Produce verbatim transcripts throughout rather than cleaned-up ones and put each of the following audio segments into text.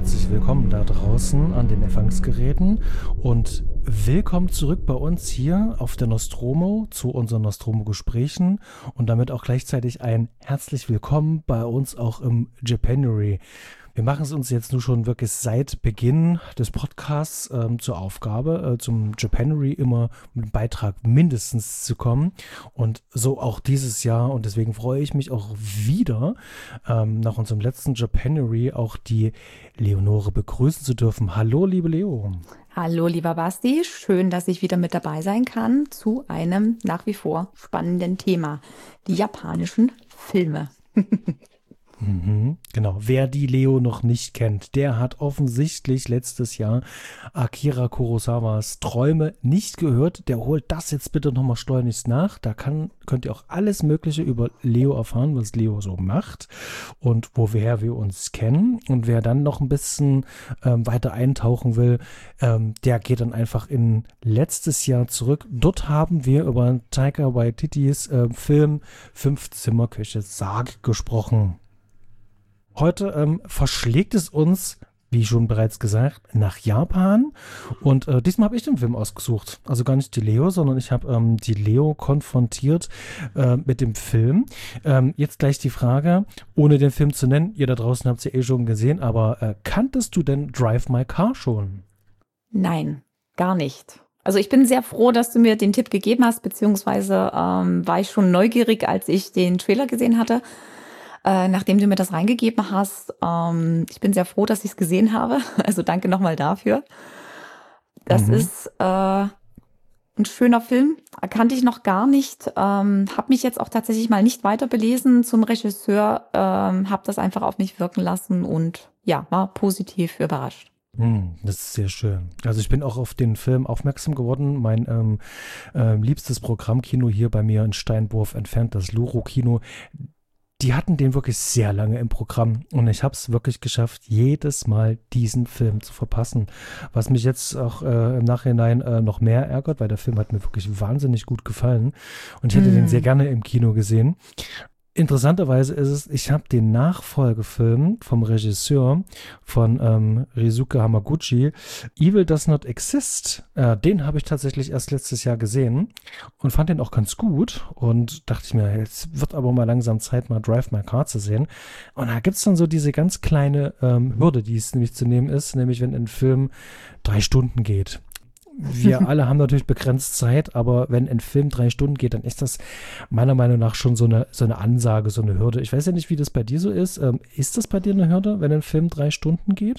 herzlich willkommen da draußen an den Empfangsgeräten und willkommen zurück bei uns hier auf der Nostromo zu unseren Nostromo-Gesprächen und damit auch gleichzeitig ein herzlich willkommen bei uns auch im Japanuary. Wir machen es uns jetzt nur schon wirklich seit Beginn des Podcasts ähm, zur Aufgabe, äh, zum Japanuary immer mit einem Beitrag mindestens zu kommen und so auch dieses Jahr und deswegen freue ich mich auch wieder, ähm, nach unserem letzten Japanuary auch die Leonore begrüßen zu dürfen. Hallo, liebe Leo. Hallo, lieber Basti. Schön, dass ich wieder mit dabei sein kann zu einem nach wie vor spannenden Thema, die japanischen Filme. Mhm, genau. Wer die Leo noch nicht kennt, der hat offensichtlich letztes Jahr Akira Kurosawas Träume nicht gehört. Der holt das jetzt bitte nochmal schleunigst nach. Da kann, könnt ihr auch alles Mögliche über Leo erfahren, was Leo so macht und woher wir uns kennen. Und wer dann noch ein bisschen ähm, weiter eintauchen will, ähm, der geht dann einfach in letztes Jahr zurück. Dort haben wir über Taika Waititis äh, Film Fünf Zimmerküche Sarg gesprochen. Heute ähm, verschlägt es uns, wie schon bereits gesagt, nach Japan und äh, diesmal habe ich den Film ausgesucht. Also gar nicht die Leo, sondern ich habe ähm, die Leo konfrontiert äh, mit dem Film. Ähm, jetzt gleich die Frage, ohne den Film zu nennen, ihr da draußen habt es ja eh schon gesehen, aber äh, kanntest du denn Drive My Car schon? Nein, gar nicht. Also ich bin sehr froh, dass du mir den Tipp gegeben hast, beziehungsweise ähm, war ich schon neugierig, als ich den Trailer gesehen hatte. Äh, nachdem du mir das reingegeben hast, ähm, ich bin sehr froh, dass ich es gesehen habe. Also danke nochmal dafür. Das mhm. ist äh, ein schöner Film, kannte ich noch gar nicht. Ähm, habe mich jetzt auch tatsächlich mal nicht weiter belesen zum Regisseur, ähm, habe das einfach auf mich wirken lassen und ja, war positiv überrascht. Das ist sehr schön. Also ich bin auch auf den Film aufmerksam geworden. Mein ähm, äh, liebstes Programmkino hier bei mir in Steinwurf entfernt, das Luro-Kino, die hatten den wirklich sehr lange im Programm und ich habe es wirklich geschafft, jedes Mal diesen Film zu verpassen. Was mich jetzt auch äh, im Nachhinein äh, noch mehr ärgert, weil der Film hat mir wirklich wahnsinnig gut gefallen und ich hätte mm. den sehr gerne im Kino gesehen. Interessanterweise ist es, ich habe den Nachfolgefilm vom Regisseur von ähm, Rizuke Hamaguchi, Evil Does Not Exist, äh, den habe ich tatsächlich erst letztes Jahr gesehen und fand den auch ganz gut und dachte ich mir, jetzt wird aber mal langsam Zeit, mal Drive My Car zu sehen. Und da gibt es dann so diese ganz kleine ähm, Hürde, die es nämlich zu nehmen ist, nämlich wenn ein Film drei Stunden geht. Wir alle haben natürlich begrenzt Zeit, aber wenn ein Film drei Stunden geht, dann ist das meiner Meinung nach schon so eine, so eine Ansage, so eine Hürde. Ich weiß ja nicht, wie das bei dir so ist. Ähm, ist das bei dir eine Hürde, wenn ein Film drei Stunden geht?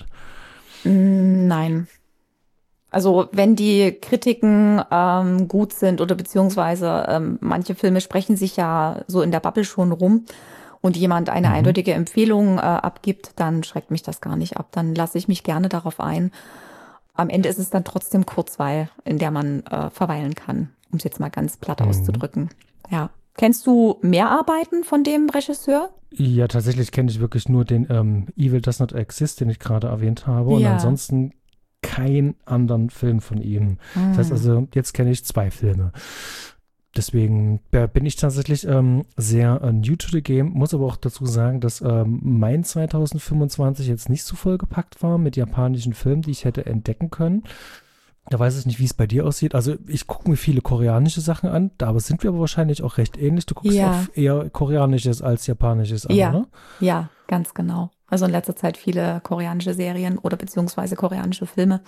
Nein. Also wenn die Kritiken ähm, gut sind oder beziehungsweise ähm, manche Filme sprechen sich ja so in der Bubble schon rum und jemand eine mhm. eindeutige Empfehlung äh, abgibt, dann schreckt mich das gar nicht ab. Dann lasse ich mich gerne darauf ein. Am Ende ist es dann trotzdem Kurzweil, in der man äh, verweilen kann, um es jetzt mal ganz platt mhm. auszudrücken. Ja. Kennst du mehr Arbeiten von dem Regisseur? Ja, tatsächlich kenne ich wirklich nur den ähm, Evil Does Not Exist, den ich gerade erwähnt habe. Ja. Und ansonsten keinen anderen Film von ihm. Mhm. Das heißt also, jetzt kenne ich zwei Filme. Deswegen bin ich tatsächlich ähm, sehr äh, new to the game, muss aber auch dazu sagen, dass ähm, mein zwanzig fünfundzwanzig jetzt nicht so vollgepackt war mit japanischen Filmen, die ich hätte entdecken können. Da weiß ich nicht, wie es bei dir aussieht. Also ich gucke mir viele koreanische Sachen an, da aber sind wir aber wahrscheinlich auch recht ähnlich. Du guckst ja. auch eher koreanisches als japanisches an, ja. oder? Ja, ganz genau. Also in letzter Zeit viele koreanische Serien oder beziehungsweise koreanische Filme.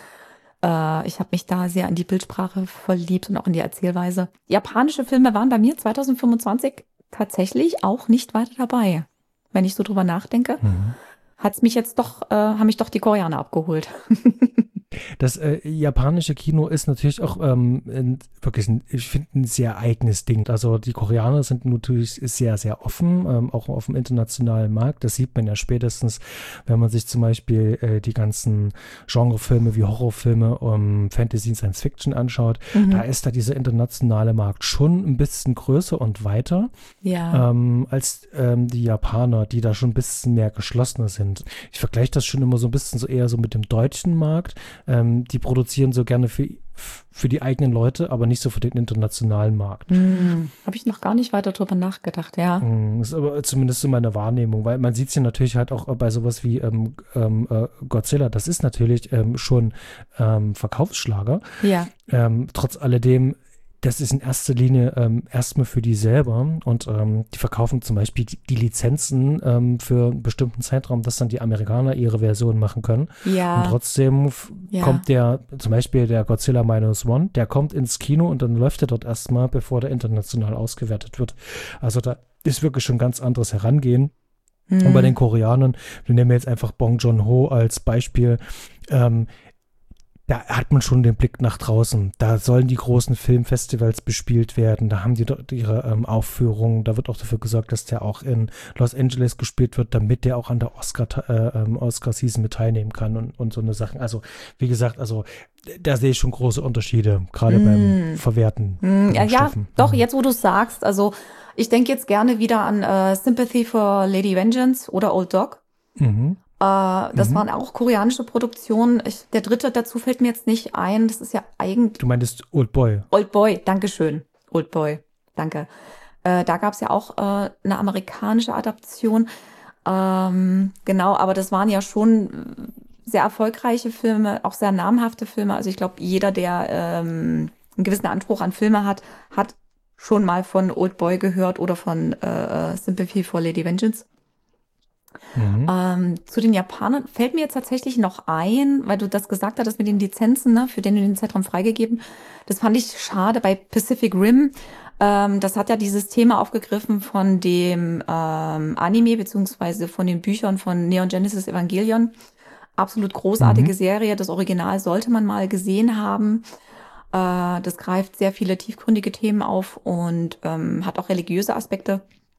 Ich habe mich da sehr an die Bildsprache verliebt und auch in die Erzählweise. Japanische Filme waren bei mir zwanzig fünfundzwanzig tatsächlich auch nicht weiter dabei. Wenn ich so drüber nachdenke, mhm. hat's mich jetzt doch, äh, haben mich doch die Koreaner abgeholt. Das äh, japanische Kino ist natürlich auch ähm, ein, wirklich, ein, ich finde, ein sehr eigenes Ding. Also die Koreaner sind natürlich sehr, sehr offen, ähm, auch auf dem internationalen Markt. Das sieht man ja spätestens, wenn man sich zum Beispiel äh, die ganzen Genrefilme wie Horrorfilme, um, Fantasy und Science Fiction anschaut. Mhm. Da ist da dieser internationale Markt schon ein bisschen größer und weiter ja. ähm, als ähm, die Japaner, die da schon ein bisschen mehr geschlossener sind. Ich vergleiche das schon immer so ein bisschen so eher so mit dem deutschen Markt. ähm, die produzieren so gerne für, für die eigenen Leute, aber nicht so für den internationalen Markt. Hm, habe ich noch gar nicht weiter drüber nachgedacht, ja. Das ist aber zumindest so meine Wahrnehmung, weil man sieht es ja natürlich halt auch bei sowas wie ähm, ähm, äh, Godzilla, das ist natürlich ähm, schon ähm, Verkaufsschlager. Ja. Ähm, trotz alledem, das ist in erster Linie ähm, erstmal für die selber und ähm, die verkaufen zum Beispiel die, die Lizenzen ähm, für einen bestimmten Zeitraum, dass dann die Amerikaner ihre Version machen können. Ja. Und trotzdem f- Ja. kommt der, zum Beispiel der Godzilla Minus One, der kommt ins Kino und dann läuft er dort erstmal, bevor der international ausgewertet wird. Also da ist wirklich schon ganz anderes Herangehen. Hm. Und bei den Koreanern, wir nehmen jetzt einfach Bong Joon-ho als Beispiel, ähm, da hat man schon den Blick nach draußen. Da sollen die großen Filmfestivals bespielt werden. Da haben die dort ihre ähm, Aufführungen. Da wird auch dafür gesorgt, dass der auch in Los Angeles gespielt wird, damit der auch an der Oscar, äh, ähm, Oscar-Season mit teilnehmen kann und, und so eine Sachen. Also, wie gesagt, also da sehe ich schon große Unterschiede, gerade Mm. beim Verwerten. Hm, von ja, den ja, Stoffen. doch, Mhm. jetzt wo du es sagst, also ich denke jetzt gerne wieder an äh, Sympathy for Lady Vengeance oder Old Dog. Mhm. Äh, das Mhm. waren auch koreanische Produktionen. Ich, der dritte dazu fällt mir jetzt nicht ein. Das ist ja eigentlich Du meintest Old Boy. Old Boy. Dankeschön. Old Boy. Danke. Äh, da gab es ja auch äh, eine amerikanische Adaption. Ähm, genau, aber das waren ja schon sehr erfolgreiche Filme, auch sehr namhafte Filme. Also ich glaube, jeder, der ähm, einen gewissen Anspruch an Filme hat, hat schon mal von Old Boy gehört oder von äh, Sympathy for Lady Vengeance. Mhm. Ähm, zu den Japanern fällt mir jetzt tatsächlich noch ein, weil du das gesagt hattest mit den Lizenzen, ne, für den den Zeitraum freigegeben. Das fand ich schade bei Pacific Rim. Ähm, das hat ja dieses Thema aufgegriffen von dem ähm, Anime beziehungsweise von den Büchern von Neon Genesis Evangelion. Absolut großartige Mhm. Serie. Das Original sollte man mal gesehen haben. Äh, das greift sehr viele tiefgründige Themen auf und ähm, hat auch religiöse Aspekte.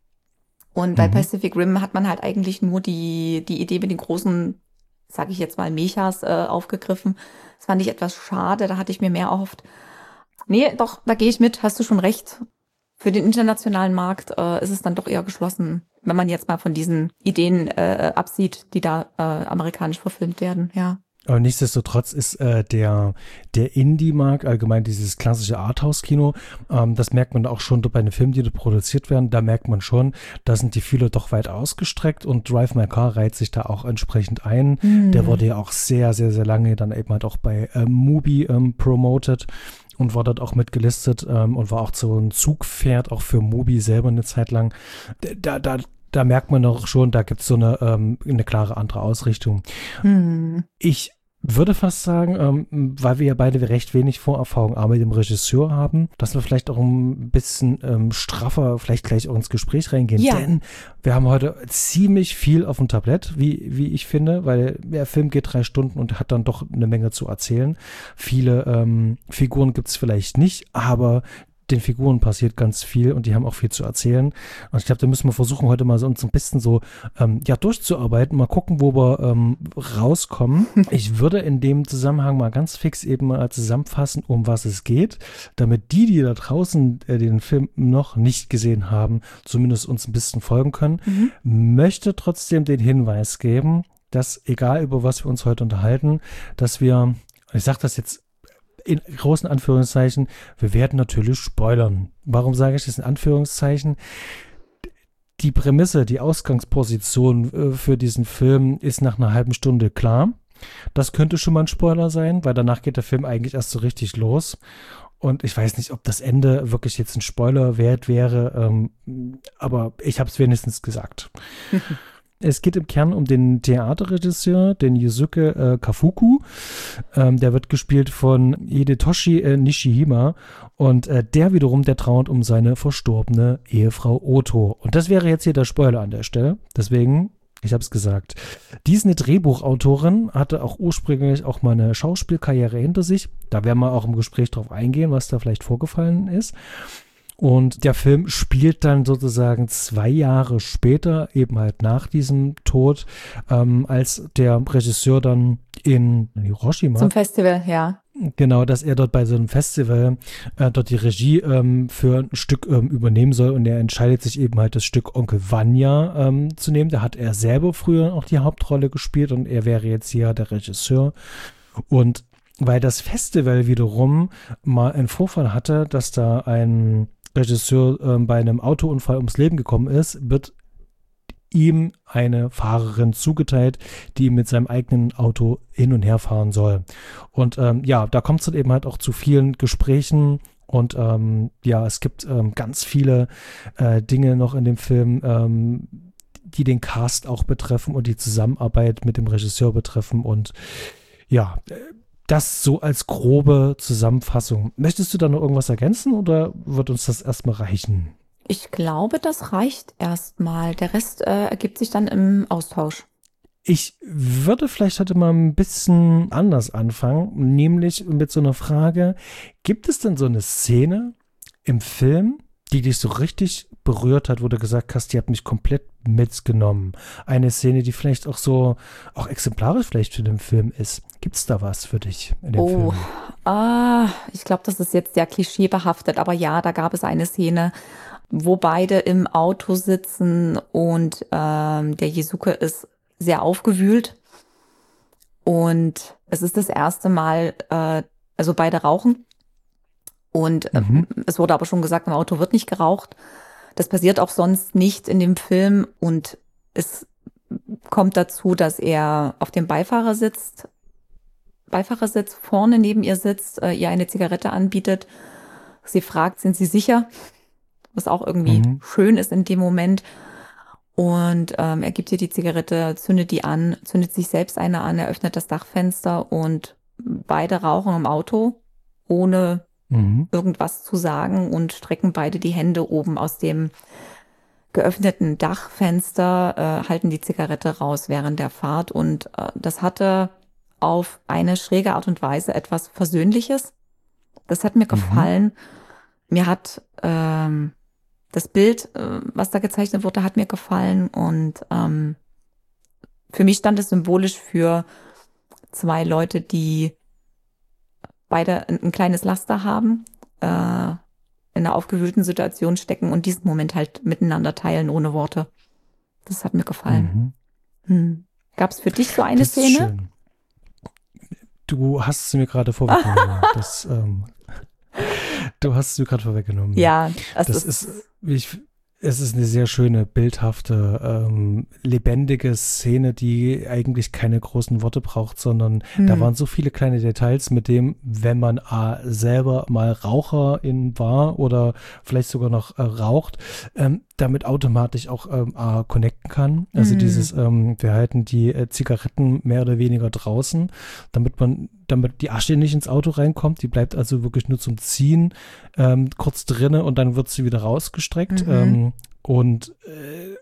Und bei Mhm. Pacific Rim hat man halt eigentlich nur die, die Idee mit den großen, sage ich jetzt mal, Mechas äh, aufgegriffen. Das fand ich etwas schade, da hatte ich mir mehr erhofft. Nee, doch, da gehe ich mit, hast du schon recht. Für den internationalen Markt äh, ist es dann doch eher geschlossen, wenn man jetzt mal von diesen Ideen äh, absieht, die da äh, amerikanisch verfilmt werden, ja. Aber nichtsdestotrotz ist äh, der, der Indie-Markt, allgemein dieses klassische Arthouse-Kino, ähm, das merkt man auch schon bei den Filmen, die da produziert werden, da merkt man schon, da sind die Fühler doch weit ausgestreckt und Drive My Car reiht sich da auch entsprechend ein. Hm. Der wurde ja auch sehr, sehr, sehr lange dann eben halt auch bei ähm, Mubi ähm, promoted und war dort auch mitgelistet ähm, und war auch so ein Zugpferd auch für Mubi selber eine Zeit lang. Da, da, da merkt man auch schon, da gibt es so eine, ähm, eine klare andere Ausrichtung. Hm. Ich würde fast sagen, ähm, weil wir ja beide recht wenig Vorerfahrung auch mit dem Regisseur haben, dass wir vielleicht auch ein bisschen ähm, straffer vielleicht gleich auch ins Gespräch reingehen. Ja. Denn wir haben heute ziemlich viel auf dem Tablett, wie, wie ich finde, weil der Film geht drei Stunden und hat dann doch eine Menge zu erzählen. Viele ähm, Figuren gibt es vielleicht nicht, aber den Figuren passiert ganz viel und die haben auch viel zu erzählen. Und ich glaube, da müssen wir versuchen, heute mal so uns ein bisschen so ähm, ja, durchzuarbeiten, mal gucken, wo wir ähm, rauskommen. Ich würde in dem Zusammenhang mal ganz fix eben mal zusammenfassen, um was es geht, damit die, die da draußen äh, den Film noch nicht gesehen haben, zumindest uns ein bisschen folgen können. Mhm. Möchte trotzdem den Hinweis geben, dass egal über was wir uns heute unterhalten, dass wir, ich sage das jetzt in großen Anführungszeichen, wir werden natürlich spoilern. Warum sage ich das in Anführungszeichen? Die Prämisse, die Ausgangsposition äh, für diesen Film ist nach einer halben Stunde klar. Das könnte schon mal ein Spoiler sein, weil danach geht der Film eigentlich erst so richtig los. Und ich weiß nicht, ob das Ende wirklich jetzt ein Spoiler wert wäre, ähm, aber ich habe es wenigstens gesagt. Es geht im Kern um den Theaterregisseur, den Yusuke äh, Kafuku. Ähm, der wird gespielt von Hidetoshi äh, Nishihima. Und äh, der wiederum, der trauert um seine verstorbene Ehefrau Oto. Und das wäre jetzt hier der Spoiler an der Stelle. Deswegen, ich habe es gesagt. Die ist eine Drehbuchautorin, hatte auch ursprünglich auch mal eine Schauspielkarriere hinter sich. Da werden wir auch im Gespräch drauf eingehen, was da vielleicht vorgefallen ist. Und der Film spielt dann sozusagen zwei Jahre später, eben halt nach diesem Tod, ähm, als der Regisseur dann in Hiroshima, Zum Festival, ja. genau, dass er dort bei so einem Festival äh, dort die Regie ähm, für ein Stück ähm, übernehmen soll und er entscheidet sich eben halt das Stück Onkel Vanya ähm, zu nehmen. Da hat er selber früher auch die Hauptrolle gespielt und er wäre jetzt hier der Regisseur. Und weil das Festival wiederum mal einen Vorfall hatte, dass da ein Regisseur äh, bei einem Autounfall ums Leben gekommen ist, wird ihm eine Fahrerin zugeteilt, die ihm mit seinem eigenen Auto hin und her fahren soll. Und ähm, ja, da kommt es dann eben halt auch zu vielen Gesprächen und ähm, ja, es gibt ähm, ganz viele äh, Dinge noch in dem Film, ähm, die den Cast auch betreffen und die Zusammenarbeit mit dem Regisseur betreffen und ja, das so als grobe Zusammenfassung. Möchtest du da noch irgendwas ergänzen oder wird uns das erstmal reichen? Ich glaube, das reicht erstmal. Der Rest äh, ergibt sich dann im Austausch. Ich würde vielleicht heute mal ein bisschen anders anfangen, nämlich mit so einer Frage, gibt es denn so eine Szene im Film, die dich so richtig berührt hat, wo du gesagt hast, die hat mich komplett mitgenommen? Eine Szene, die vielleicht auch so, auch exemplarisch vielleicht für den Film ist. Gibt es da was für dich in dem Oh, Film? ah, ich glaube, das ist jetzt sehr klischeebehaftet, aber ja, da gab es eine Szene, wo beide im Auto sitzen und ähm, der Jesuke ist sehr aufgewühlt und es ist das erste Mal, äh, also beide rauchen und äh, Mhm. es wurde aber schon gesagt, im Auto wird nicht geraucht. Das passiert auch sonst nicht in dem Film und es kommt dazu, dass er auf dem Beifahrersitz, Beifahrersitz vorne neben ihr sitzt, äh, ihr eine Zigarette anbietet. Sie fragt, sind Sie sicher? Was auch irgendwie Mhm. schön ist in dem Moment. Und ähm, er gibt ihr die Zigarette, zündet die an, zündet sich selbst eine an, er öffnet das Dachfenster und beide rauchen im Auto, ohne Mhm. irgendwas zu sagen und strecken beide die Hände oben aus dem geöffneten Dachfenster, äh, halten die Zigarette raus während der Fahrt. Und äh, das hatte auf eine schräge Art und Weise etwas Versöhnliches. Das hat mir Mhm. gefallen. Mir hat ähm, das Bild, äh, was da gezeichnet wurde, hat mir gefallen. Und ähm, für mich stand es symbolisch für zwei Leute, die beide ein, ein kleines Laster haben, äh, in einer aufgewühlten Situation stecken und diesen Moment halt miteinander teilen ohne Worte. Das hat mir gefallen. Mhm. Hm. Gab es für dich so eine Das ist Szene? schön. Du hast es mir gerade vorweggenommen. das, ähm, du hast es mir gerade vorweggenommen. Ja, es Das ist, ist, wie ich, es ist eine sehr schöne, bildhafte, ähm, lebendige Szene, die eigentlich keine großen Worte braucht, sondern hm. da waren so viele kleine Details, mit dem, wenn man A, selber mal Raucherin war oder vielleicht sogar noch äh, raucht, ähm, damit automatisch auch ähm, A, connecten kann. Also Hm. dieses, ähm, wir halten die äh, Zigaretten mehr oder weniger draußen, damit man, damit die Asche nicht ins Auto reinkommt. Die bleibt also wirklich nur zum Ziehen ähm, kurz drinne und dann wird sie wieder rausgestreckt. Mhm. Ähm, und äh,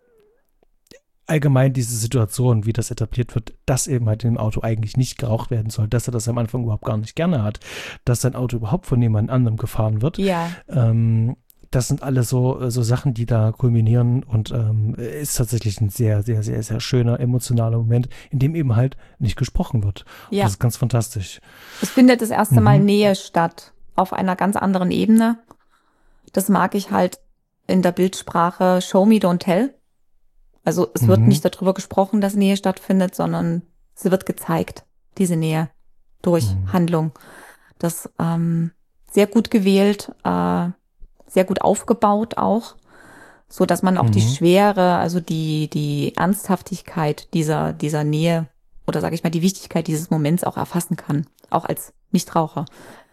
allgemein diese Situation, wie das etabliert wird, dass eben halt im Auto eigentlich nicht geraucht werden soll, dass er das am Anfang überhaupt gar nicht gerne hat, dass sein Auto überhaupt von jemand anderem gefahren wird. Ja. Ähm, das sind alles so, so Sachen, die da kulminieren und ähm, ist tatsächlich ein sehr, sehr, sehr, sehr schöner, emotionaler Moment, in dem eben halt nicht gesprochen wird. Ja. Das ist ganz fantastisch. Es findet das erste Mal Mhm. Nähe statt, auf einer ganz anderen Ebene. Das mag ich halt in der Bildsprache Show me, don't tell. Also es wird Mhm. nicht darüber gesprochen, dass Nähe stattfindet, sondern sie wird gezeigt, diese Nähe, durch Mhm. Handlung. Das ähm, sehr gut gewählt, äh, sehr gut aufgebaut auch, so dass man auch die Mhm. Schwere, also die die Ernsthaftigkeit dieser dieser Nähe oder sage ich mal die Wichtigkeit dieses Moments auch erfassen kann, auch als Nichtraucher.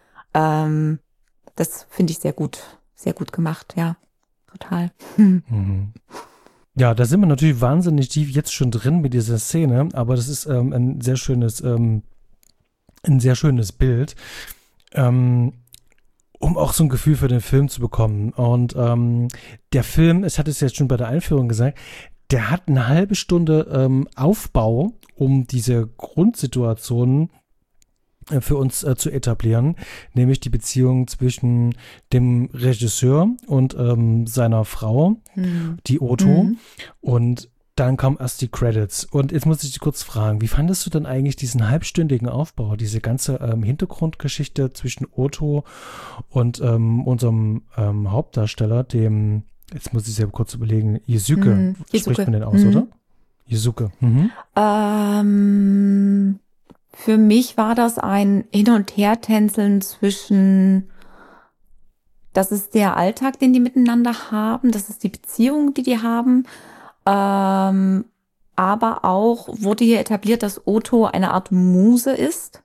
Ähm, das finde ich sehr gut, sehr gut gemacht, ja, total. Hm. Mhm. Ja, da sind wir natürlich wahnsinnig tief jetzt schon drin mit dieser Szene, aber das ist ähm, ein sehr schönes, ähm, ein sehr schönes Bild, ähm, um auch so ein Gefühl für den Film zu bekommen. Und ähm, der Film, ich hatte es jetzt schon bei der Einführung gesagt, der hat eine halbe Stunde ähm, Aufbau, um diese Grundsituationen äh, für uns äh, zu etablieren, nämlich die Beziehung zwischen dem Regisseur und ähm, seiner Frau, Hm. die Otto. Mhm. Und dann kamen erst die Credits. Und jetzt muss ich dich kurz fragen, wie fandest du denn eigentlich diesen halbstündigen Aufbau, diese ganze ähm, Hintergrundgeschichte zwischen Otto und ähm, unserem ähm, Hauptdarsteller, dem, jetzt muss ich sehr kurz überlegen, Jesuke, Mhm. spricht Jesuke. man den aus, Mhm. oder? Jesuke. Mhm. Ähm, Für mich war das ein Hin- und Hertänzeln zwischen, das ist der Alltag, den die miteinander haben, das ist die Beziehung, die die haben, ähm, aber auch wurde hier etabliert, dass Otto eine Art Muse ist.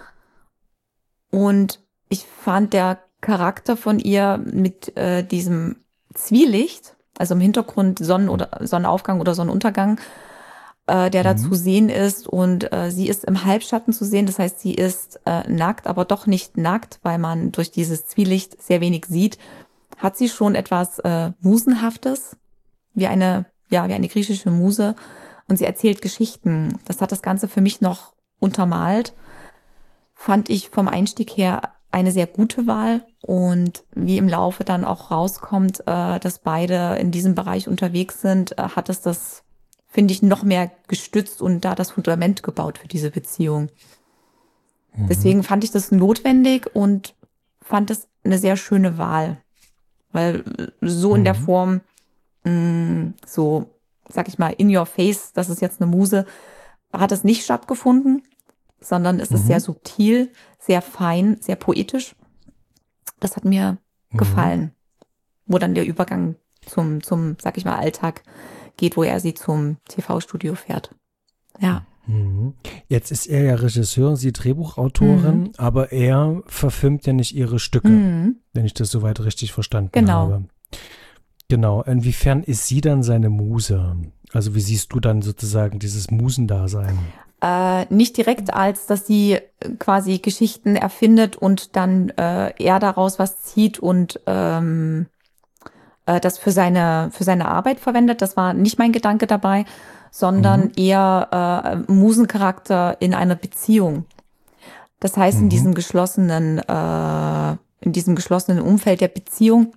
Und ich fand der Charakter von ihr mit äh, diesem Zwielicht, also im Hintergrund Sonnen- oder Sonnenaufgang oder Sonnenuntergang, äh, der da zu Mhm. sehen ist. Und äh, sie ist im Halbschatten zu sehen. Das heißt, sie ist äh, nackt, aber doch nicht nackt, weil man durch dieses Zwielicht sehr wenig sieht. Hat sie schon etwas äh, Musenhaftes, wie eine, ja, wie eine griechische Muse. Und sie erzählt Geschichten. Das hat das Ganze für mich noch untermalt. Fand ich vom Einstieg her eine sehr gute Wahl. Und wie im Laufe dann auch rauskommt, äh, dass beide in diesem Bereich unterwegs sind, äh, hat es das, finde ich, noch mehr gestützt und da das Fundament gebaut für diese Beziehung. Mhm. Deswegen fand ich das notwendig und fand es eine sehr schöne Wahl. Weil so in der Mhm. Form, mh, so, sag ich mal, in your face, das ist jetzt eine Muse, hat es nicht stattgefunden, sondern es ist sehr Mhm. subtil, sehr fein, sehr poetisch. Das hat mir Mhm. gefallen, wo dann der Übergang zum, zum, sag ich mal, Alltag geht, wo er sie zum T V-Studio fährt. Ja. Mhm. Jetzt ist er ja Regisseur, sie Drehbuchautorin, Mhm. aber er verfilmt ja nicht ihre Stücke, Mhm. wenn ich das soweit richtig verstanden Genau. habe. Genau. Inwiefern ist sie dann seine Muse? Also wie siehst du dann sozusagen dieses Musendasein? Äh, nicht direkt als, dass sie äh, quasi Geschichten erfindet und dann äh, er daraus was zieht und ähm, äh, das für seine, für seine Arbeit verwendet. Das war nicht mein Gedanke dabei, sondern Mhm. eher äh, Musencharakter in einer Beziehung. Das heißt, in Mhm. diesem geschlossenen, äh, in diesem geschlossenen Umfeld der Beziehung,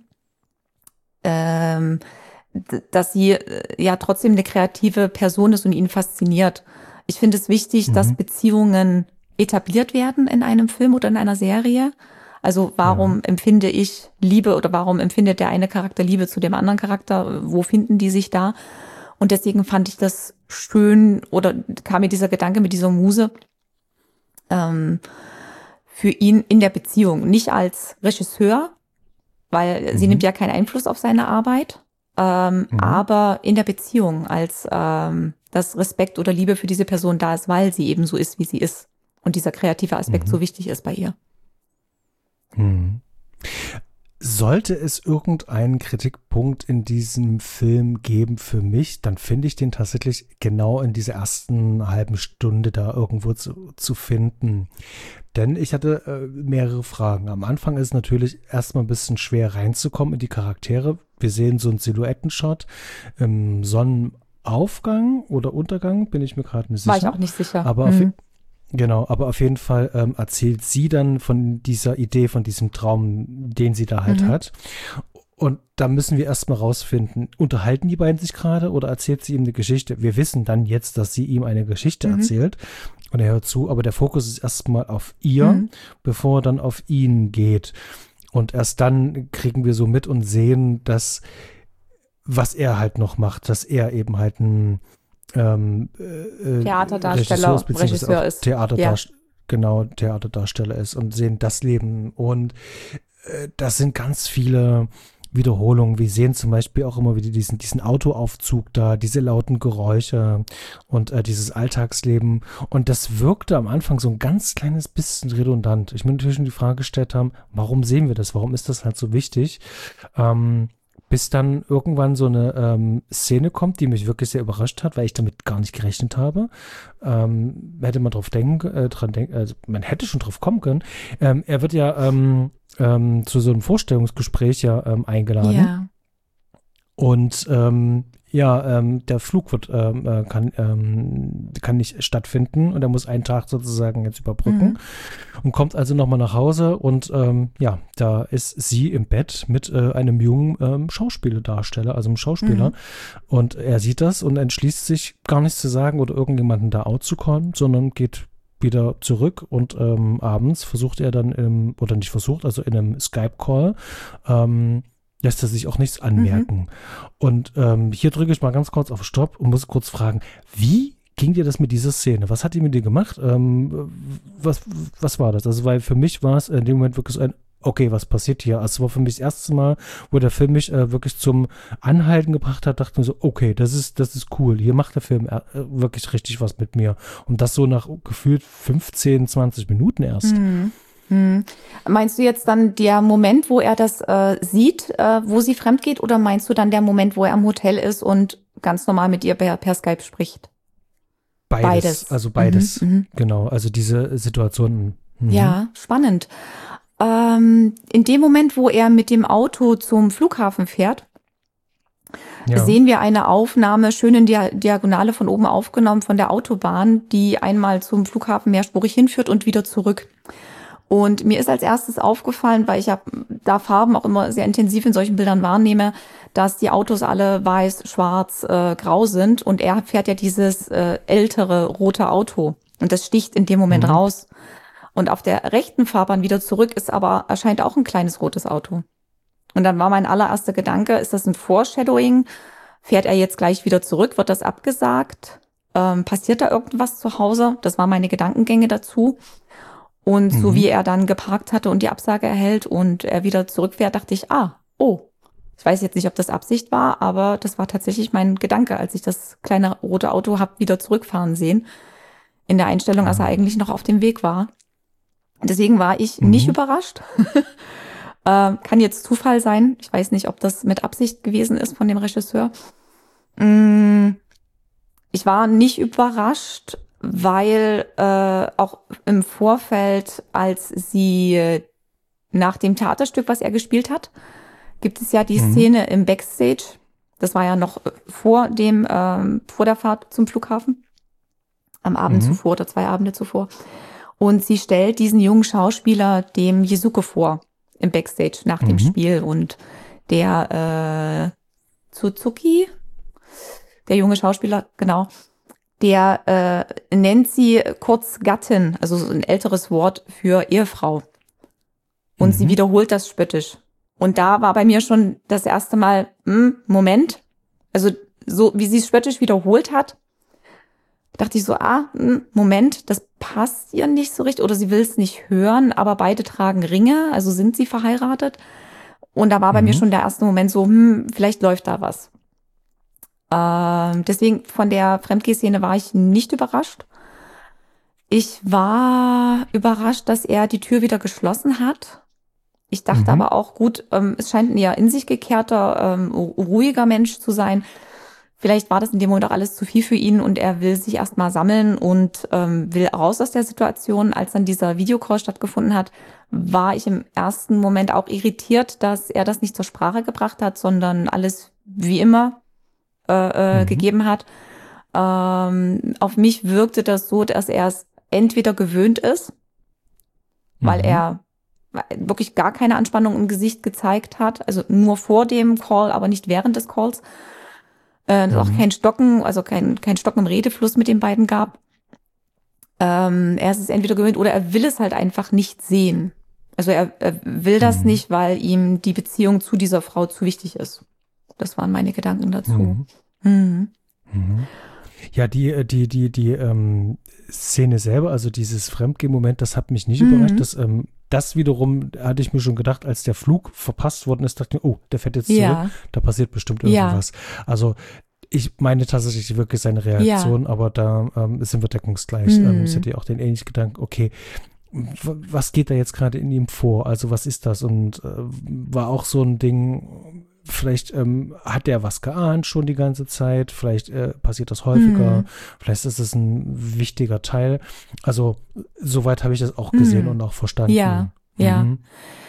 ähm, d- dass sie äh, ja trotzdem eine kreative Person ist und ihn fasziniert. Ich finde es wichtig, dass Mhm. Beziehungen etabliert werden in einem Film oder in einer Serie. Also Ja. warum empfinde ich Liebe oder warum empfindet der eine Charakter Liebe zu dem anderen Charakter? Wo finden die sich da? Und deswegen fand ich das schön oder kam mir dieser Gedanke mit dieser Muse ähm, für ihn in der Beziehung. Nicht als Regisseur, weil sie nimmt Mhm. ja keinen Einfluss auf seine Arbeit, ähm, Mhm. aber in der Beziehung, als ähm, dass Respekt oder Liebe für diese Person da ist, weil sie eben so ist, wie sie ist. Und dieser kreative Aspekt Mhm. so wichtig ist bei ihr. Mhm. Sollte es irgendeinen Kritikpunkt in diesem Film geben für mich, dann finde ich den tatsächlich genau in dieser ersten halben Stunde da irgendwo zu, zu finden. Denn ich hatte äh, mehrere Fragen. Am Anfang ist es natürlich erstmal ein bisschen schwer reinzukommen in die Charaktere. Wir sehen so einen Silhouettenshot im Sonnenaufgang oder Untergang, bin ich mir gerade nicht War ich sicher. auch nicht sicher. Aber auf, Mhm. Genau, aber auf jeden Fall ähm, erzählt sie dann von dieser Idee, von diesem Traum, den sie da halt Mhm. hat. Und da müssen wir erstmal rausfinden, unterhalten die beiden sich gerade oder erzählt sie ihm eine Geschichte? Wir wissen dann jetzt, dass sie ihm eine Geschichte Mhm. erzählt und er hört zu, aber der Fokus ist erstmal auf ihr, Mhm. bevor er dann auf ihn geht. Und erst dann kriegen wir so mit und sehen, dass, was er halt noch macht, dass er eben halt ein ähm, äh, Theaterdarsteller, Regisseur ist, beziehungsweise Regisseur auch ist. Theaterdarsteller, genau, Theaterdarsteller ist und sehen das Leben. Und äh, das sind ganz viele Wiederholungen. Wir sehen zum Beispiel auch immer wieder diesen, diesen Autoaufzug da, diese lauten Geräusche und äh, dieses Alltagsleben. Und das wirkte am Anfang so ein ganz kleines bisschen redundant. Ich mir natürlich schon die Frage gestellt haben, warum sehen wir das? Warum ist das halt so wichtig? Ähm, bis dann irgendwann so eine ähm, Szene kommt, die mich wirklich sehr überrascht hat, weil ich damit gar nicht gerechnet habe. Ähm, hätte man drauf denken, äh, dran denken, also man hätte schon drauf kommen können. Ähm, er wird ja ähm, ähm, zu so einem Vorstellungsgespräch ja ähm, eingeladen. Ja. Und ähm, ja, ähm, der Flug wird, ähm, äh, kann, ähm, kann nicht stattfinden und er muss einen Tag sozusagen jetzt überbrücken Mhm. und kommt also nochmal nach Hause und ähm, ja, da ist sie im Bett mit äh, einem jungen ähm, Schauspielerdarsteller, also einem Schauspieler Mhm. und er sieht das und entschließt sich gar nichts zu sagen oder irgendjemanden da outzukommen, sondern geht wieder zurück und ähm, abends versucht er dann, im, oder nicht versucht, also in einem Skype-Call, ähm, lässt er sich auch nichts anmerken. Mhm. Und ähm, hier drücke ich mal ganz kurz auf Stopp und muss kurz fragen, wie ging dir das mit dieser Szene? Was hat die mit dir gemacht? Ähm, was, was war das? Also, weil für mich war es in dem Moment wirklich so ein, okay, was passiert hier? Also, es war für mich das erste Mal, wo der Film mich äh, wirklich zum Anhalten gebracht hat, dachte mir so, okay, das ist, das ist cool. Hier macht der Film äh, wirklich richtig was mit mir. Und das so nach gefühlt fünfzehn, zwanzig Minuten erst. Hm. Hm. Meinst du jetzt dann der Moment, wo er das äh, sieht, äh, wo sie fremd geht, oder meinst du dann der Moment, wo er im Hotel ist und ganz normal mit ihr per, per Skype spricht? Beides. Beides. Also beides. Mhm, mhm. Genau. Also diese Situation. Mhm. Ja, spannend. Ähm, in dem Moment, wo er mit dem Auto zum Flughafen fährt, Ja. sehen wir eine Aufnahme, schön in der Diagonale von oben aufgenommen, von der Autobahn, die einmal zum Flughafen mehrspurig hinführt und wieder zurück. Und mir ist als erstes aufgefallen, weil ich ja da Farben auch immer sehr intensiv in solchen Bildern wahrnehme, dass die Autos alle weiß, schwarz, äh, grau sind. Und er fährt ja dieses äh, ältere rote Auto. Und das sticht in dem Moment Mhm. raus. Und auf der rechten Fahrbahn wieder zurück ist aber, erscheint auch ein kleines rotes Auto. Und dann war mein allererster Gedanke, ist das ein Foreshadowing? Fährt er jetzt gleich wieder zurück? Wird das abgesagt? Ähm, passiert da irgendwas zu Hause? Das waren meine Gedankengänge dazu. Und so Mhm. wie er dann geparkt hatte und die Absage erhält und er wieder zurückfährt, dachte ich, ah, oh. Ich weiß jetzt nicht, ob das Absicht war, aber das war tatsächlich mein Gedanke, als ich das kleine rote Auto hab wieder zurückfahren sehen. In der Einstellung, als er eigentlich noch auf dem Weg war. Deswegen war ich Mhm. nicht überrascht. äh, kann jetzt Zufall sein. Ich weiß nicht, ob das mit Absicht gewesen ist von dem Regisseur. Mm, ich war nicht überrascht, weil äh, auch im Vorfeld, als sie äh, nach dem Theaterstück, was er gespielt hat, gibt es ja die Mhm. Szene im Backstage. Das war ja noch vor dem ähm, vor der Fahrt zum Flughafen, am Abend Mhm. zuvor oder zwei Abende zuvor. Und sie stellt diesen jungen Schauspieler dem Yesuke vor im Backstage nach dem Mhm. Spiel. Und der äh, Suzuki, der junge Schauspieler, genau, der äh, nennt sie kurz Gattin, also so ein älteres Wort für Ehefrau. Und Mhm. sie wiederholt das spöttisch. Und da war bei mir schon das erste Mal, hm, Moment, also so wie sie es spöttisch wiederholt hat, dachte ich so, ah, hm, Moment, das passt ihr nicht so richtig oder sie will es nicht hören, aber beide tragen Ringe, also sind sie verheiratet. Und da war bei Mhm. mir schon der erste Moment so, hm, vielleicht läuft da was. Ähm, deswegen von der Fremdgeh-Szene war ich nicht überrascht. Ich war überrascht, dass er die Tür wieder geschlossen hat. Ich dachte Mhm. aber auch, gut, ähm, es scheint ein eher in sich gekehrter, ähm, ruhiger Mensch zu sein. Vielleicht war das in dem Moment auch alles zu viel für ihn und er will sich erstmal sammeln und ähm, will raus aus der Situation. Als dann dieser Videocall stattgefunden hat, war ich im ersten Moment auch irritiert, dass er das nicht zur Sprache gebracht hat, sondern alles wie immer äh, äh, Mhm. gegeben hat. Ähm, auf mich wirkte das so, dass er es entweder gewöhnt ist, weil Mhm. er wirklich gar keine Anspannung im Gesicht gezeigt hat, also nur vor dem Call, aber nicht während des Calls. Äh, es auch Mhm. kein Stocken, also kein, kein Stocken im Redefluss mit den beiden gab. Ähm, er ist es entweder gewöhnt oder er will es halt einfach nicht sehen. Also er, er will das Mhm. nicht, weil ihm die Beziehung zu dieser Frau zu wichtig ist. Das waren meine Gedanken dazu. Mhm. Mhm. Mhm. Ja, die, die, die, die ähm, Szene selber, also dieses Fremdgehen-Moment, das hat mich nicht Mhm. überrascht. Das, ähm, das wiederum hatte ich mir schon gedacht, als der Flug verpasst worden ist, dachte ich, oh, der fährt jetzt zurück, Ja, da passiert bestimmt ja, irgendwas. Also ich meine tatsächlich wirklich seine ja. Reaktion, aber da ähm, sind wir deckungsgleich. Ähm, ich Mhm. hatte auch den ähnlichen Gedanken, okay, w- was geht da jetzt gerade in ihm vor? Also was ist das? Und äh, war auch so ein Ding, vielleicht ähm, hat er was geahnt schon die ganze Zeit, vielleicht äh, passiert das häufiger, Mhm. vielleicht ist es ein wichtiger Teil. Also soweit habe ich das auch gesehen Mhm. und auch Ja, verstanden. ja. Mhm.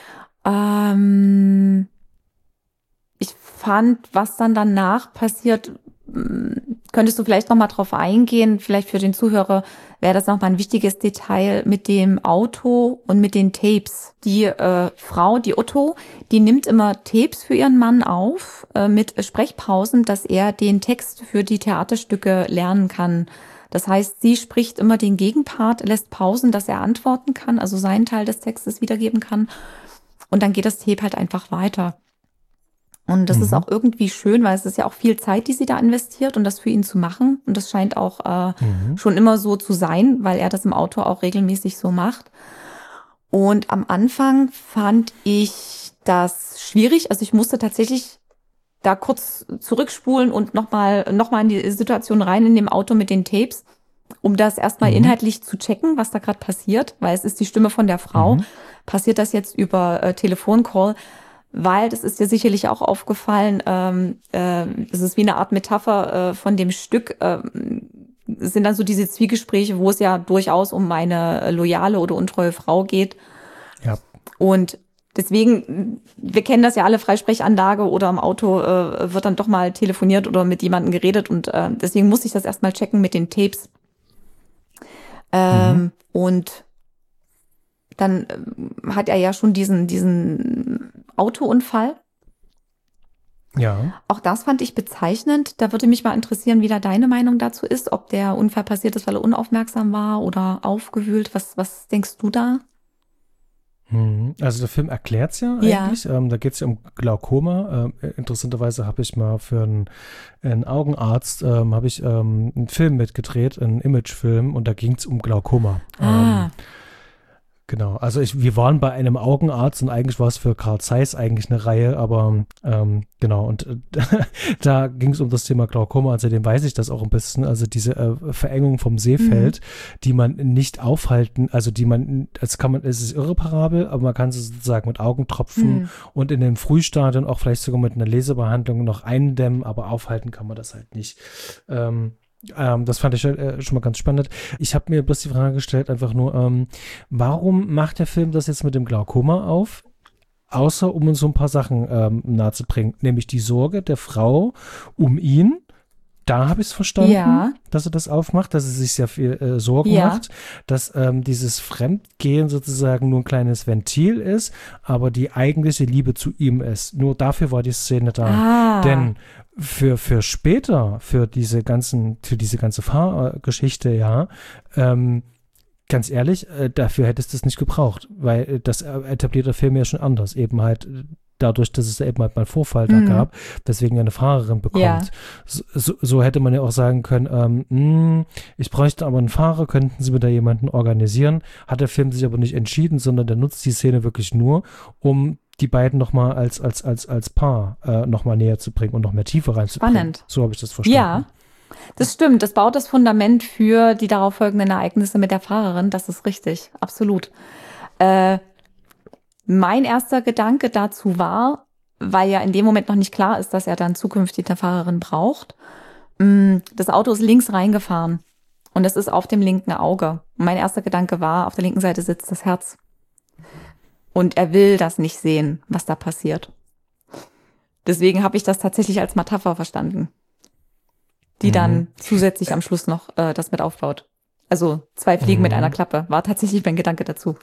Ähm, ich fand, was dann danach passiert, mh, könntest du vielleicht noch mal drauf eingehen? Vielleicht für den Zuhörer wäre das noch mal ein wichtiges Detail mit dem Auto und mit den Tapes. Die äh, Frau, die Otto, die nimmt immer Tapes für ihren Mann auf äh, mit Sprechpausen, dass er den Text für die Theaterstücke lernen kann. Das heißt, sie spricht immer den Gegenpart, lässt Pausen, dass er antworten kann, also seinen Teil des Textes wiedergeben kann. Und dann geht das Tape halt einfach weiter. Und das Mhm. ist auch irgendwie schön, weil es ist ja auch viel Zeit, die sie da investiert und das für ihn zu machen. Und das scheint auch äh, Mhm. schon immer so zu sein, weil er das im Auto auch regelmäßig so macht. Und am Anfang fand ich das schwierig. Also ich musste tatsächlich da kurz zurückspulen und nochmal noch mal in die Situation rein in dem Auto mit den Tapes, um das erstmal Mhm. inhaltlich zu checken, was da gerade passiert, weil es ist die Stimme von der Frau. Mhm. Passiert das jetzt über äh, Telefoncall? Weil, das ist dir sicherlich auch aufgefallen, ähm, äh, es ist wie eine Art Metapher äh, von dem Stück, äh, es sind dann so diese Zwiegespräche, wo es ja durchaus um eine loyale oder untreue Frau geht. Ja. Und deswegen, wir kennen das ja alle, Freisprechanlage oder im Auto äh, wird dann doch mal telefoniert oder mit jemandem geredet und äh, deswegen musste ich das erstmal checken mit den Tapes. Ähm, Mhm. Und dann ähm, hat er ja schon diesen, diesen Autounfall. Ja. Auch das fand ich bezeichnend. Da würde mich mal interessieren, wie da deine Meinung dazu ist, ob der Unfall passiert ist, weil er unaufmerksam war oder aufgewühlt. Was, was denkst du da? Mhm. Also der Film erklärt es ja Ja. eigentlich. Ähm, da geht es ja um Glaukoma. Ähm, interessanterweise habe ich mal für einen, einen Augenarzt ähm, habe ich ähm, einen Film mitgedreht, einen Imagefilm, und da ging es um Glaukoma. Ah, Ähm, Genau, also ich, wir waren bei einem Augenarzt und eigentlich war es für Carl Zeiss eigentlich eine Reihe, aber ähm, genau, und äh, da ging es um das Thema Glaukoma, also dem weiß ich das auch ein bisschen, also diese äh, Verengung vom Sehfeld, mhm. die man nicht aufhalten, also die man, das kann man, es ist irreparabel, aber man kann sie sozusagen mit Augentropfen Mhm. und in dem Frühstadium auch vielleicht sogar mit einer Laserbehandlung noch eindämmen, aber aufhalten kann man das halt nicht. Ähm, Ähm, das fand ich äh, schon mal ganz spannend. Ich habe mir bloß die Frage gestellt, einfach nur, ähm, warum macht der Film das jetzt mit dem Glaukoma auf? Außer um uns so ein paar Sachen ähm, nahezubringen, nämlich die Sorge der Frau um ihn. Da habe ich es verstanden, Ja, dass er das aufmacht, dass er sich sehr viel äh, Sorgen ja. macht, dass ähm, dieses Fremdgehen sozusagen nur ein kleines Ventil ist, aber die eigentliche Liebe zu ihm ist. Nur dafür war die Szene da. Ah. Denn für, für später, für diese ganzen, für diese ganze Fahrgeschichte, ja, ähm, ganz ehrlich, äh, dafür hättest du es nicht gebraucht, weil äh, das äh, etabliert der Film ja schon anders, eben halt äh, dadurch, dass es eben halt mal einen Vorfall da Mhm. gab, weswegen er eine Fahrerin bekommt. Ja. So, so, so hätte man ja auch sagen können, ähm, mh, ich bräuchte aber einen Fahrer, könnten Sie mir da jemanden organisieren? Hat der Film sich aber nicht entschieden, sondern der nutzt die Szene wirklich nur, um die beiden nochmal als, als, als, als Paar äh, nochmal näher zu bringen und noch mehr Tiefe reinzubringen. Spannend. So habe ich das verstanden. Ja, das stimmt. Das baut das Fundament für die darauf folgenden Ereignisse mit der Fahrerin. Das ist richtig. Absolut. Äh, mein erster Gedanke dazu war, weil ja in dem Moment noch nicht klar ist, dass er dann zukünftig eine Fahrerin braucht. mh, Das Auto ist links reingefahren und es ist auf dem linken Auge. Und mein erster Gedanke war, auf der linken Seite sitzt das Herz. Und er will das nicht sehen, was da passiert. Deswegen habe ich das tatsächlich als Metapher verstanden, die Mhm. dann zusätzlich am Schluss noch äh, das mit aufbaut. Also zwei Fliegen mit Mhm. einer Klappe, war tatsächlich mein Gedanke dazu.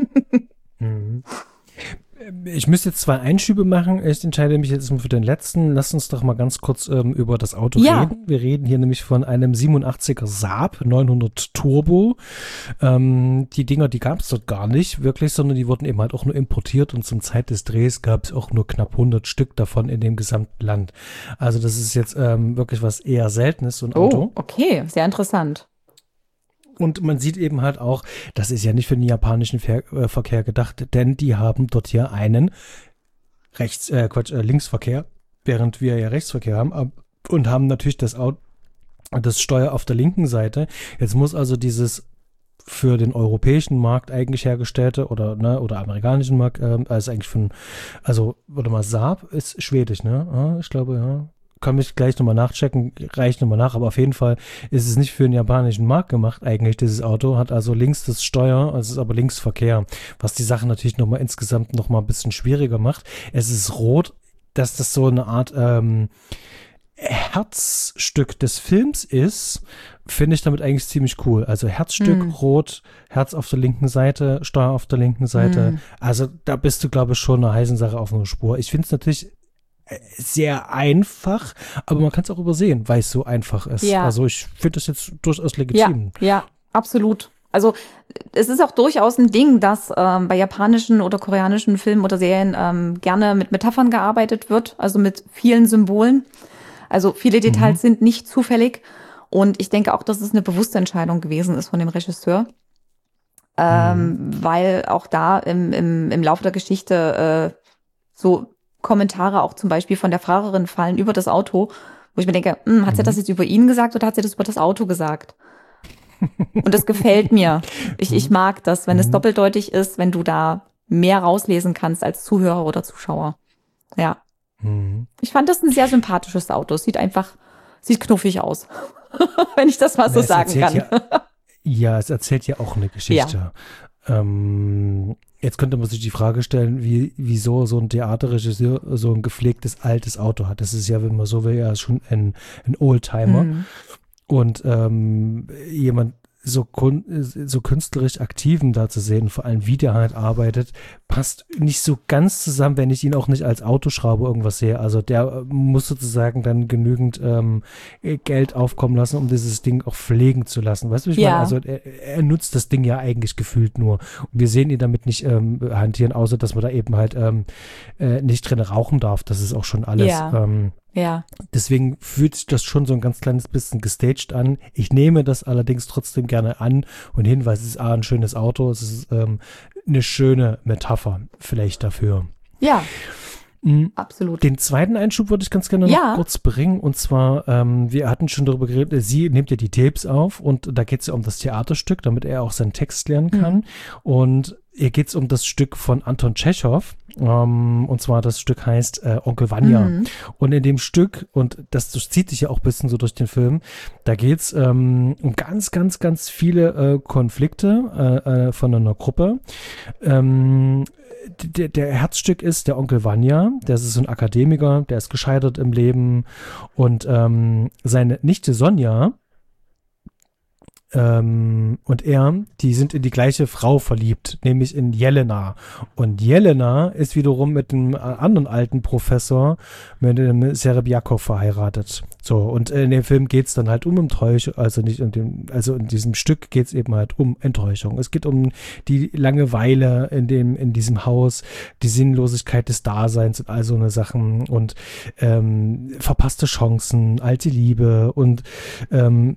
Mhm. Ich müsste jetzt zwei Einschübe machen. Ich entscheide mich jetzt mal für den letzten. Lass uns doch mal ganz kurz ähm, über das Auto Ja. reden. Wir reden hier nämlich von einem siebenundachtziger Saab neunhundert Turbo. Ähm, die Dinger, die gab es dort gar nicht wirklich, sondern die wurden eben halt auch nur importiert und zum Zeit des Drehs gab es auch nur knapp hundert Stück davon in dem gesamten Land. Also das ist jetzt ähm, wirklich was eher Seltenes, so ein Auto. Oh, okay, sehr interessant. Und man sieht eben halt auch, das ist ja nicht für den japanischen Ver äh, Verkehr gedacht, denn die haben dort hier einen Rechts, äh, Quatsch, äh, Linksverkehr, während wir ja Rechtsverkehr haben ab, und haben natürlich das Auto, das Steuer auf der linken Seite. Jetzt muss also dieses für den europäischen Markt eigentlich hergestellte oder ne oder amerikanischen Markt, äh, also eigentlich von, also warte mal, Saab ist schwedisch, ne? Ah, ich glaube, ja. Kann mich gleich nochmal nachchecken, reicht nochmal nach, aber auf jeden Fall ist es nicht für den japanischen Markt gemacht eigentlich, dieses Auto, hat also links das Steuer, es ist aber Linksverkehr, was die Sache natürlich nochmal insgesamt nochmal ein bisschen schwieriger macht. Es ist rot, dass das so eine Art ähm, Herzstück des Films ist, finde ich damit eigentlich ziemlich cool. Also Herzstück, Mm. rot, Herz auf der linken Seite, Steuer auf der linken Seite. Mm. Also da bist du, glaube ich, schon eine heißen Sache auf einer Spur. Ich finde es natürlich sehr einfach, aber man kann es auch übersehen, weil es so einfach ist. Ja. Also ich finde das jetzt durchaus Ja, legitim. ja, absolut. Also es ist auch durchaus ein Ding, dass ähm, bei japanischen oder koreanischen Filmen oder Serien ähm, gerne mit Metaphern gearbeitet wird, also mit vielen Symbolen. Also viele Details mhm. sind nicht zufällig. Und ich denke auch, dass es eine bewusste Entscheidung gewesen ist von dem Regisseur. Ähm, mhm. Weil auch da im, im, im Laufe der Geschichte äh, so Kommentare auch zum Beispiel von der Fahrerin fallen über das Auto, wo ich mir denke, hm, hat sie mhm. das jetzt über ihn gesagt oder hat sie das über das Auto gesagt? Und das gefällt mir. Ich, ich mag das, wenn mhm. es doppeldeutig ist, wenn du da mehr rauslesen kannst als Zuhörer oder Zuschauer. Ja. Mhm. Ich fand das ein sehr sympathisches Auto. Es sieht einfach, sieht knuffig aus. Wenn ich das mal so Na, sagen kann. Ja, ja, es erzählt ja auch eine Geschichte. Ja. Ähm, jetzt könnte man sich die Frage stellen, wie, wieso so ein Theaterregisseur so ein gepflegtes altes Auto hat. Das ist ja, wenn man so will, ja schon ein, ein Oldtimer. Mhm. Und ähm, jemand so, kun- so künstlerisch Aktiven da zu sehen, vor allem wie der halt arbeitet, passt nicht so ganz zusammen, wenn ich ihn auch nicht als Autoschrauber irgendwas sehe. Also der muss sozusagen dann genügend ähm, Geld aufkommen lassen, um dieses Ding auch pflegen zu lassen. Weißt du, wie ich ja. meine? Also er, er nutzt das Ding ja eigentlich gefühlt nur. Und wir sehen ihn damit nicht ähm, hantieren, außer dass man da eben halt ähm, äh, nicht drin rauchen darf. Das ist auch schon alles. Ja. Ähm, Ja. Deswegen fühlt sich das schon so ein ganz kleines bisschen gestaged an. Ich nehme das allerdings trotzdem gerne an und hin, weil es ist A, ein schönes Auto, es ist ähm, eine schöne Metapher vielleicht dafür. Ja, mhm. absolut. Den zweiten Einschub würde ich ganz gerne noch ja. kurz bringen. Und zwar, ähm, wir hatten schon darüber geredet, sie nimmt ja die Tapes auf und da geht es ja um das Theaterstück, damit er auch seinen Text lernen kann. Mhm. Und hier geht es um das Stück von Anton Tschechow, ähm, und zwar das Stück heißt äh, Onkel Vanya. Mhm. Und in dem Stück, und das, das zieht sich ja auch ein bisschen so durch den Film, da geht es ähm, um ganz, ganz, ganz viele äh, Konflikte äh, äh, von einer Gruppe. Ähm, der, der Herzstück ist der Onkel Vanya, der ist so ein Akademiker, der ist gescheitert im Leben und ähm, seine Nichte Sonja Ähm, und er, die sind in die gleiche Frau verliebt, nämlich in Jelena. Und Jelena ist wiederum mit einem anderen alten Professor, mit dem Serebjakow verheiratet. So, und in dem Film geht es dann halt um Enttäuschung, also nicht in dem, also in diesem Stück geht es eben halt um Enttäuschung. Es geht um die Langeweile in dem, in diesem Haus, die Sinnlosigkeit des Daseins und all so eine Sachen und ähm, verpasste Chancen, alte Liebe und ähm,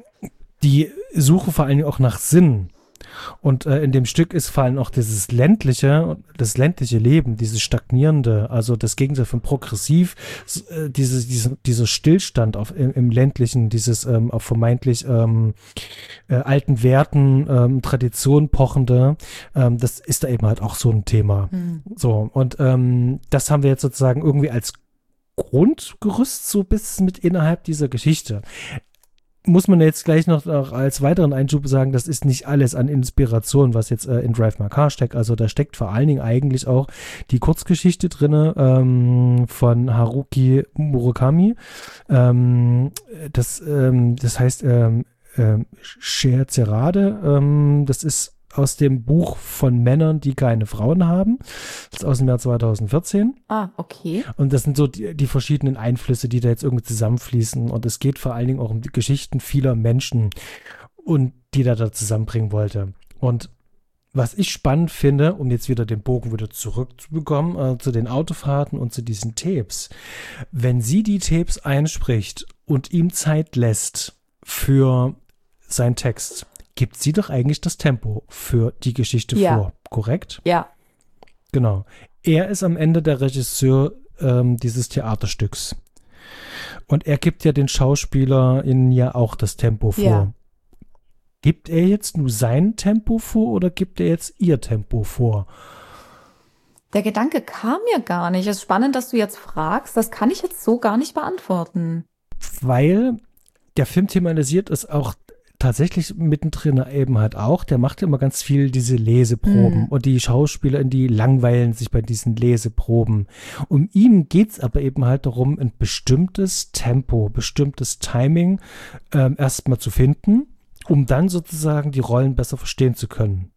die Suche vor allem auch nach Sinn. Und äh, in dem Stück ist vor allem auch dieses ländliche, das ländliche Leben, dieses stagnierende, also das Gegenteil von progressiv, äh, dieses, diese, dieser Stillstand auf, im, im ländlichen, dieses ähm, auf vermeintlich ähm, äh, alten Werten, ähm, Tradition pochende, ähm, das ist da eben halt auch so ein Thema. Mhm. So, und ähm, das haben wir jetzt sozusagen irgendwie als Grundgerüst so bis mit innerhalb dieser Geschichte. Muss man jetzt gleich noch als weiteren Einschub sagen, das ist nicht alles an Inspiration, was jetzt äh, in Drive My Car steckt. Also da steckt vor allen Dingen eigentlich auch die Kurzgeschichte drin ähm, von Haruki Murakami. Ähm, das, ähm, das heißt ähm, ähm, Scherzerade. Ähm, das ist aus dem Buch von Männern, die keine Frauen haben. Das ist aus dem Jahr zweitausendvierzehn. Ah, okay. Und das sind so die, die verschiedenen Einflüsse, die da jetzt irgendwie zusammenfließen. Und es geht vor allen Dingen auch um die Geschichten vieler Menschen und die da, da zusammenbringen wollte. Und was ich spannend finde, um jetzt wieder den Bogen wieder zurückzubekommen, äh, zu den Autofahrten und zu diesen Tapes, wenn sie die Tapes einspricht und ihm Zeit lässt für seinen Text, gibt sie doch eigentlich das Tempo für die Geschichte ja. vor, korrekt? Ja. Genau. Er ist am Ende der Regisseur ähm, dieses Theaterstücks. Und er gibt ja den SchauspielerInnen ja auch das Tempo vor. Ja. Gibt er jetzt nur sein Tempo vor oder gibt er jetzt ihr Tempo vor? Der Gedanke kam mir gar nicht. Es ist spannend, dass du jetzt fragst. Das kann ich jetzt so gar nicht beantworten. Weil der Film thematisiert es auch tatsächlich mittendrin eben halt auch, der macht immer ganz viel diese Leseproben mhm. und die Schauspieler, die langweilen sich bei diesen Leseproben. Um ihm geht es aber eben halt darum, ein bestimmtes Tempo, bestimmtes Timing ähm, erstmal zu finden, um dann sozusagen die Rollen besser verstehen zu können.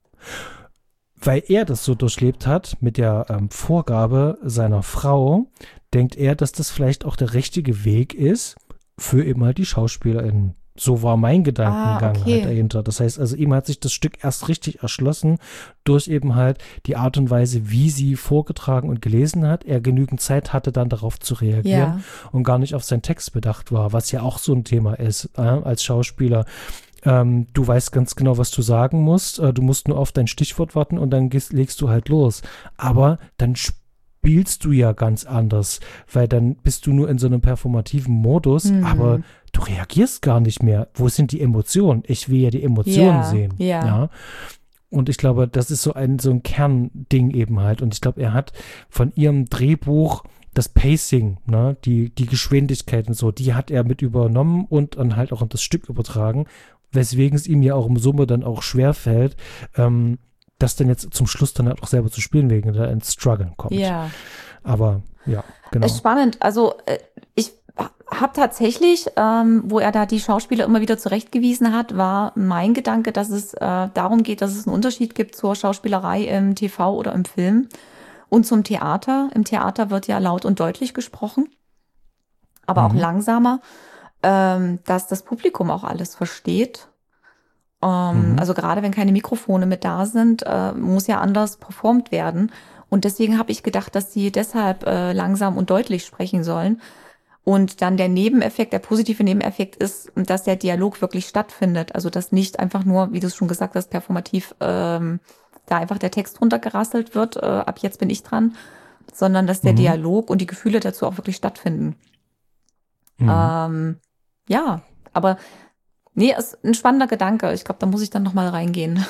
Weil er das so durchlebt hat mit der ähm, Vorgabe seiner Frau, denkt er, dass das vielleicht auch der richtige Weg ist für eben halt die SchauspielerInnen. So war mein Ah, Gedankengang halt okay. dahinter. Das heißt, also ihm hat sich das Stück erst richtig erschlossen durch eben halt die Art und Weise, wie sie vorgetragen und gelesen hat. Er genügend Zeit hatte, dann darauf zu reagieren Ja, und gar nicht auf seinen Text bedacht war, was ja auch so ein Thema ist, äh, als Schauspieler. Ähm, du weißt ganz genau, was du sagen musst. Äh, du musst nur auf dein Stichwort warten und dann gehst, legst du halt los. Aber dann spielst du ja ganz anders, weil dann bist du nur in so einem performativen Modus, aber hm. du reagierst gar nicht mehr. Wo sind die Emotionen? Ich will ja die Emotionen Ja, sehen. ja. Ja. Und ich glaube, das ist so ein, so ein Kernding eben halt. Und ich glaube, er hat von ihrem Drehbuch das Pacing, ne, die, die Geschwindigkeit und so, die hat er mit übernommen und dann halt auch in das Stück übertragen, weswegen es ihm ja auch im Summe dann auch schwerfällt, ähm, das dann jetzt zum Schluss dann halt auch selber zu spielen, wegen da ins Struggle kommt. Ja. Aber ja, Ist genau. spannend. Also äh, ich habe tatsächlich, ähm, wo er da die Schauspieler immer wieder zurechtgewiesen hat, war mein Gedanke, dass es äh, darum geht, dass es einen Unterschied gibt zur Schauspielerei im T V oder im Film und zum Theater. Im Theater wird ja laut und deutlich gesprochen, aber auch Mhm. langsamer, ähm, dass das Publikum auch alles versteht. Ähm, Mhm. also gerade wenn keine Mikrofone mit da sind, äh, muss ja anders performt werden. Und deswegen habe ich gedacht, dass sie deshalb äh, langsam und deutlich sprechen sollen. Und dann der Nebeneffekt, der positive Nebeneffekt ist, dass der Dialog wirklich stattfindet. Also dass nicht einfach nur, wie du es schon gesagt hast, performativ ähm, da einfach der Text runtergerasselt wird, äh, ab jetzt bin ich dran, sondern dass der Mhm. Dialog und die Gefühle dazu auch wirklich stattfinden. Mhm. Ähm, ja, aber nee, ist ein spannender Gedanke. Ich glaube, da muss ich dann noch mal reingehen.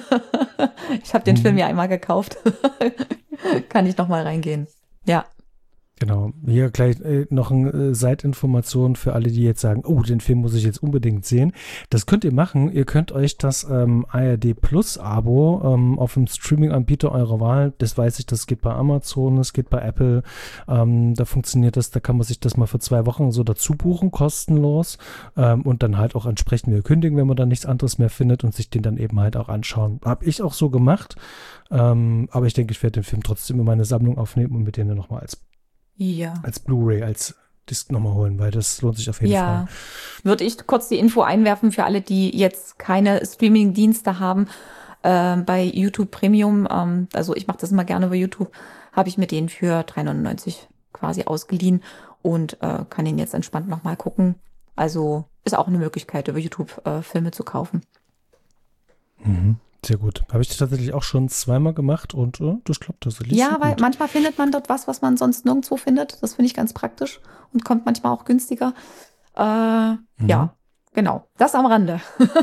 Ich habe den Film Mhm. ja einmal gekauft. Kann ich noch mal reingehen. Ja. Genau. Hier gleich äh, noch eine äh, Seitinformation für alle, die jetzt sagen, oh, den Film muss ich jetzt unbedingt sehen. Das könnt ihr machen. Ihr könnt euch das ähm, A R D Plus Abo ähm, auf dem Streaming-Anbieter eurer Wahl, das weiß ich, das geht bei Amazon, das geht bei Apple, ähm, da funktioniert das, da kann man sich das mal für zwei Wochen so dazu buchen, kostenlos, ähm, und dann halt auch entsprechend wieder kündigen, wenn man dann nichts anderes mehr findet und sich den dann eben halt auch anschauen. Habe ich auch so gemacht, ähm, aber ich denke, ich werde den Film trotzdem in meine Sammlung aufnehmen und mit denen nochmal als Ja. als Blu-ray, als Disc nochmal holen, weil das lohnt sich auf jeden Fall. Ja. Würde ich kurz die Info einwerfen für alle, die jetzt keine Streaming-Dienste haben, äh, bei YouTube Premium, ähm, also ich mache das immer gerne über YouTube, habe ich mir den für drei neunundneunzig quasi ausgeliehen und äh, kann ihn jetzt entspannt nochmal gucken. Also ist auch eine Möglichkeit, über YouTube äh, Filme zu kaufen. Mhm. Sehr gut. Habe ich tatsächlich auch schon zweimal gemacht und äh, das klappt tatsächlich Ja, sehr weil gut. manchmal findet man dort was, was man sonst nirgendwo findet. Das finde ich ganz praktisch und kommt manchmal auch günstiger. Äh, Mhm. ja, genau. Das am Rande.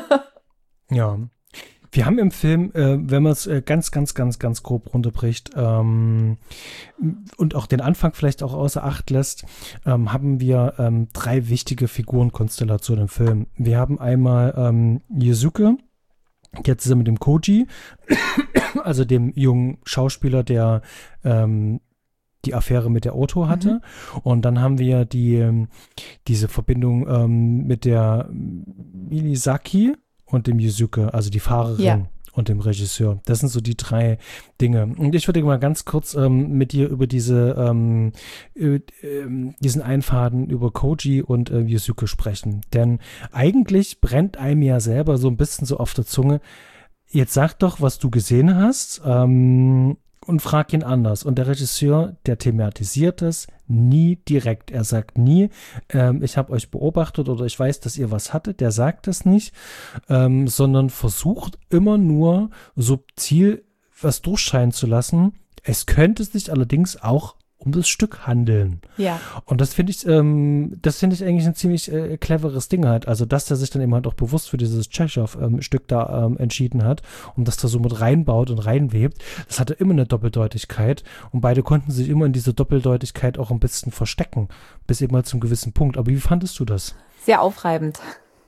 Ja. Wir haben im Film, äh, wenn man es äh, ganz, ganz, ganz, ganz grob runterbricht, ähm, und auch den Anfang vielleicht auch außer Acht lässt, ähm, haben wir ähm, drei wichtige Figurenkonstellationen im Film. Wir haben einmal ähm, Yusuke, jetzt ist er mit dem Koji, also dem jungen Schauspieler, der ähm, die Affäre mit der Otto hatte. Mhm. Und dann haben wir die, ähm, diese Verbindung ähm, mit der Misaki und dem Yusuke, also die Fahrerin. Ja. Und dem Regisseur. Das sind so die drei Dinge. Und ich würde mal ganz kurz ähm, mit dir über diese ähm, über, ähm, diesen Einfaden über Koji und äh, Yusuke sprechen. Denn eigentlich brennt einem ja selber so ein bisschen so auf der Zunge, jetzt sag doch, was du gesehen hast, ähm, und frag ihn anders. Und der Regisseur, der thematisiert das nie direkt. Er sagt nie, ähm, ich habe euch beobachtet oder ich weiß, dass ihr was hattet. Der sagt das nicht, ähm, sondern versucht immer nur subtil was durchscheinen zu lassen. Es könnte sich allerdings auch um das Stück handeln. Ja. Und das finde ich, ähm, das finde ich eigentlich ein ziemlich äh, cleveres Ding halt. Also, dass der sich dann eben halt auch bewusst für dieses Tschechow-Stück ähm, da ähm, entschieden hat und das da so mit reinbaut und reinwebt. Das hatte immer eine Doppeldeutigkeit und beide konnten sich immer in dieser Doppeldeutigkeit auch ein bisschen verstecken, bis eben mal zum gewissen Punkt. Aber wie fandest du das? Sehr aufreibend.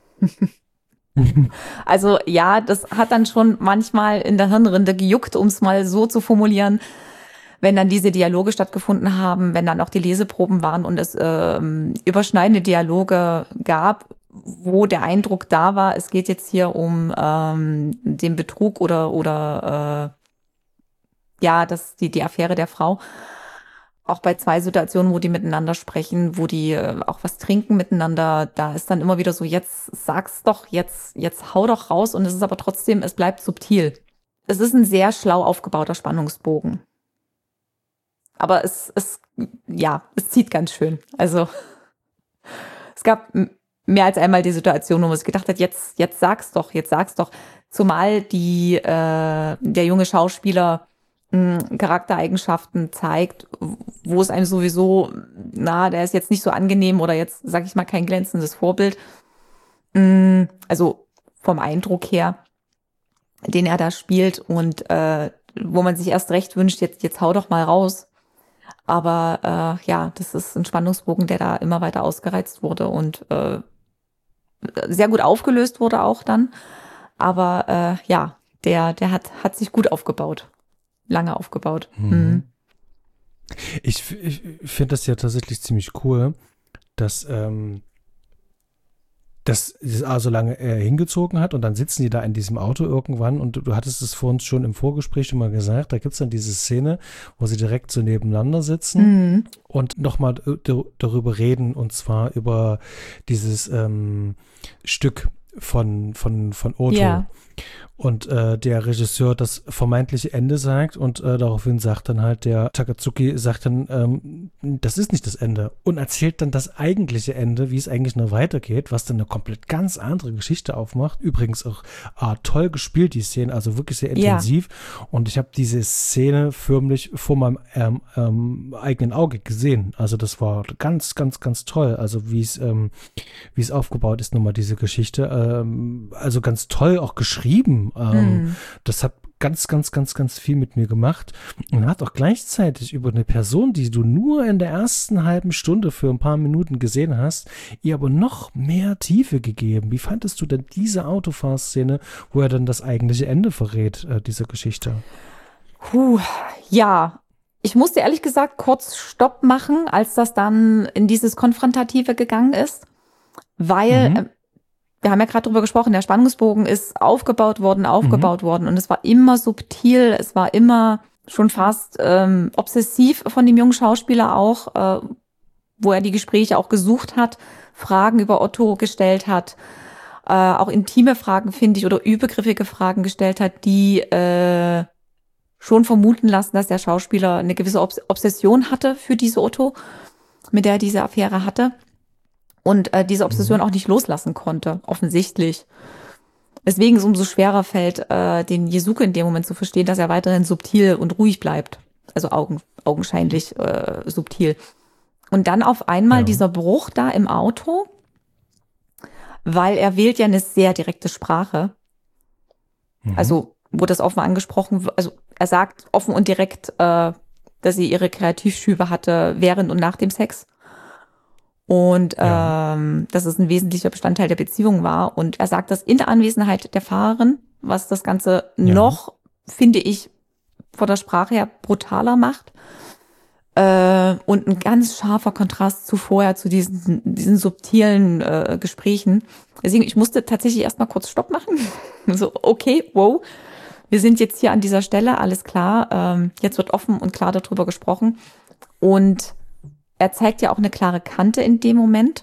Also ja, das hat dann schon manchmal in der Hirnrinde gejuckt, um es mal so zu formulieren, wenn dann diese Dialoge stattgefunden haben, wenn dann auch die Leseproben waren und es ähm, überschneidende Dialoge gab, wo der Eindruck da war, es geht jetzt hier um ähm, den Betrug oder oder äh, ja, das die die Affäre der Frau. auch bei zwei Situationen, wo die miteinander sprechen, wo die äh, auch was trinken miteinander, da ist dann immer wieder so, jetzt sag's doch, jetzt, jetzt hau doch raus. Und es ist aber trotzdem, es bleibt subtil. Es ist ein sehr schlau aufgebauter Spannungsbogen. Aber es, es, ja, es zieht ganz schön. Also es gab mehr als einmal die Situation, wo man sich gedacht hat, jetzt, jetzt sag's doch, jetzt sag's doch. Zumal die, äh, der junge Schauspieler Charaktereigenschaften zeigt, wo es einem sowieso, na, der ist jetzt nicht so angenehm oder jetzt, sag ich mal, kein glänzendes Vorbild. Also vom Eindruck her, den er da spielt und äh, wo man sich erst recht wünscht, jetzt, jetzt hau doch mal raus. Aber äh, ja, das ist ein Spannungsbogen, der da immer weiter ausgereizt wurde und äh, sehr gut aufgelöst wurde auch dann. Aber äh, ja, der, der hat, hat sich gut aufgebaut. Lange aufgebaut. Mhm. Ich, ich finde das ja tatsächlich ziemlich cool, dass, ähm, dass das A so lange er hingezogen hat und dann sitzen die da in diesem Auto irgendwann und du, du hattest es vor uns schon im Vorgespräch schon mal gesagt, da gibt es dann diese Szene, wo sie direkt so nebeneinander sitzen mhm. und nochmal d- darüber reden und zwar über dieses ähm, Stück von, von, von Otto. Ja. Und äh, der Regisseur das vermeintliche Ende sagt und äh, daraufhin sagt dann halt der Takatsuki, sagt dann, ähm, das ist nicht das Ende und erzählt dann das eigentliche Ende, wie es eigentlich noch weitergeht, was dann eine komplett ganz andere Geschichte aufmacht. Übrigens auch ah, toll gespielt, die Szene, also wirklich sehr intensiv. Ja. Und ich habe diese Szene förmlich vor meinem ähm, ähm, eigenen Auge gesehen. Also das war ganz, ganz, ganz toll. Also wie es ähm, wie es aufgebaut ist, nochmal diese Geschichte. Ähm, also ganz toll auch geschrieben. Ähm, mm. Das hat ganz, ganz, ganz, ganz viel mit mir gemacht und hat auch gleichzeitig über eine Person, die du nur in der ersten halben Stunde für ein paar Minuten gesehen hast, ihr aber noch mehr Tiefe gegeben. Wie fandest du denn diese Autofahrszene, wo er dann das eigentliche Ende verrät, äh, dieser Geschichte? Puh, ja. Ich musste ehrlich gesagt kurz Stopp machen, als das dann in dieses Konfrontative gegangen ist, weil... Mhm. Äh, Wir haben ja gerade drüber gesprochen, der Spannungsbogen ist aufgebaut worden, aufgebaut mhm. worden und es war immer subtil, es war immer schon fast ähm, obsessiv von dem jungen Schauspieler auch, äh, wo er die Gespräche auch gesucht hat, Fragen über Otto gestellt hat, äh, auch intime Fragen, finde ich, oder übergriffige Fragen gestellt hat, die äh, schon vermuten lassen, dass der Schauspieler eine gewisse Obs- Obsession hatte für diese Otto, mit der er diese Affäre hatte. Und äh, diese Obsession mhm. auch nicht loslassen konnte, offensichtlich. Weswegen es umso schwerer fällt, äh, den Jesuke in dem Moment zu verstehen, dass er weiterhin subtil und ruhig bleibt. Also augen, augenscheinlich äh, subtil. Und dann auf einmal ja. dieser Bruch da im Auto, weil er wählt ja eine sehr direkte Sprache. Mhm. Also wurde das offen angesprochen, also er sagt offen und direkt, äh, dass sie ihre Kreativschübe hatte während und nach dem Sex. Und ja. ähm, dass es ein wesentlicher Bestandteil der Beziehung war. Und er sagt das in der Anwesenheit der Fahrerin, was das Ganze ja. noch, finde ich, von der Sprache her brutaler macht. Äh, und ein ganz scharfer Kontrast zu vorher, zu diesen, diesen subtilen äh, Gesprächen. Deswegen, ich musste tatsächlich erstmal kurz Stopp machen. So, okay, wow, wir sind jetzt hier an dieser Stelle, alles klar. Ähm, jetzt wird offen und klar darüber gesprochen. Und er zeigt ja auch eine klare Kante in dem Moment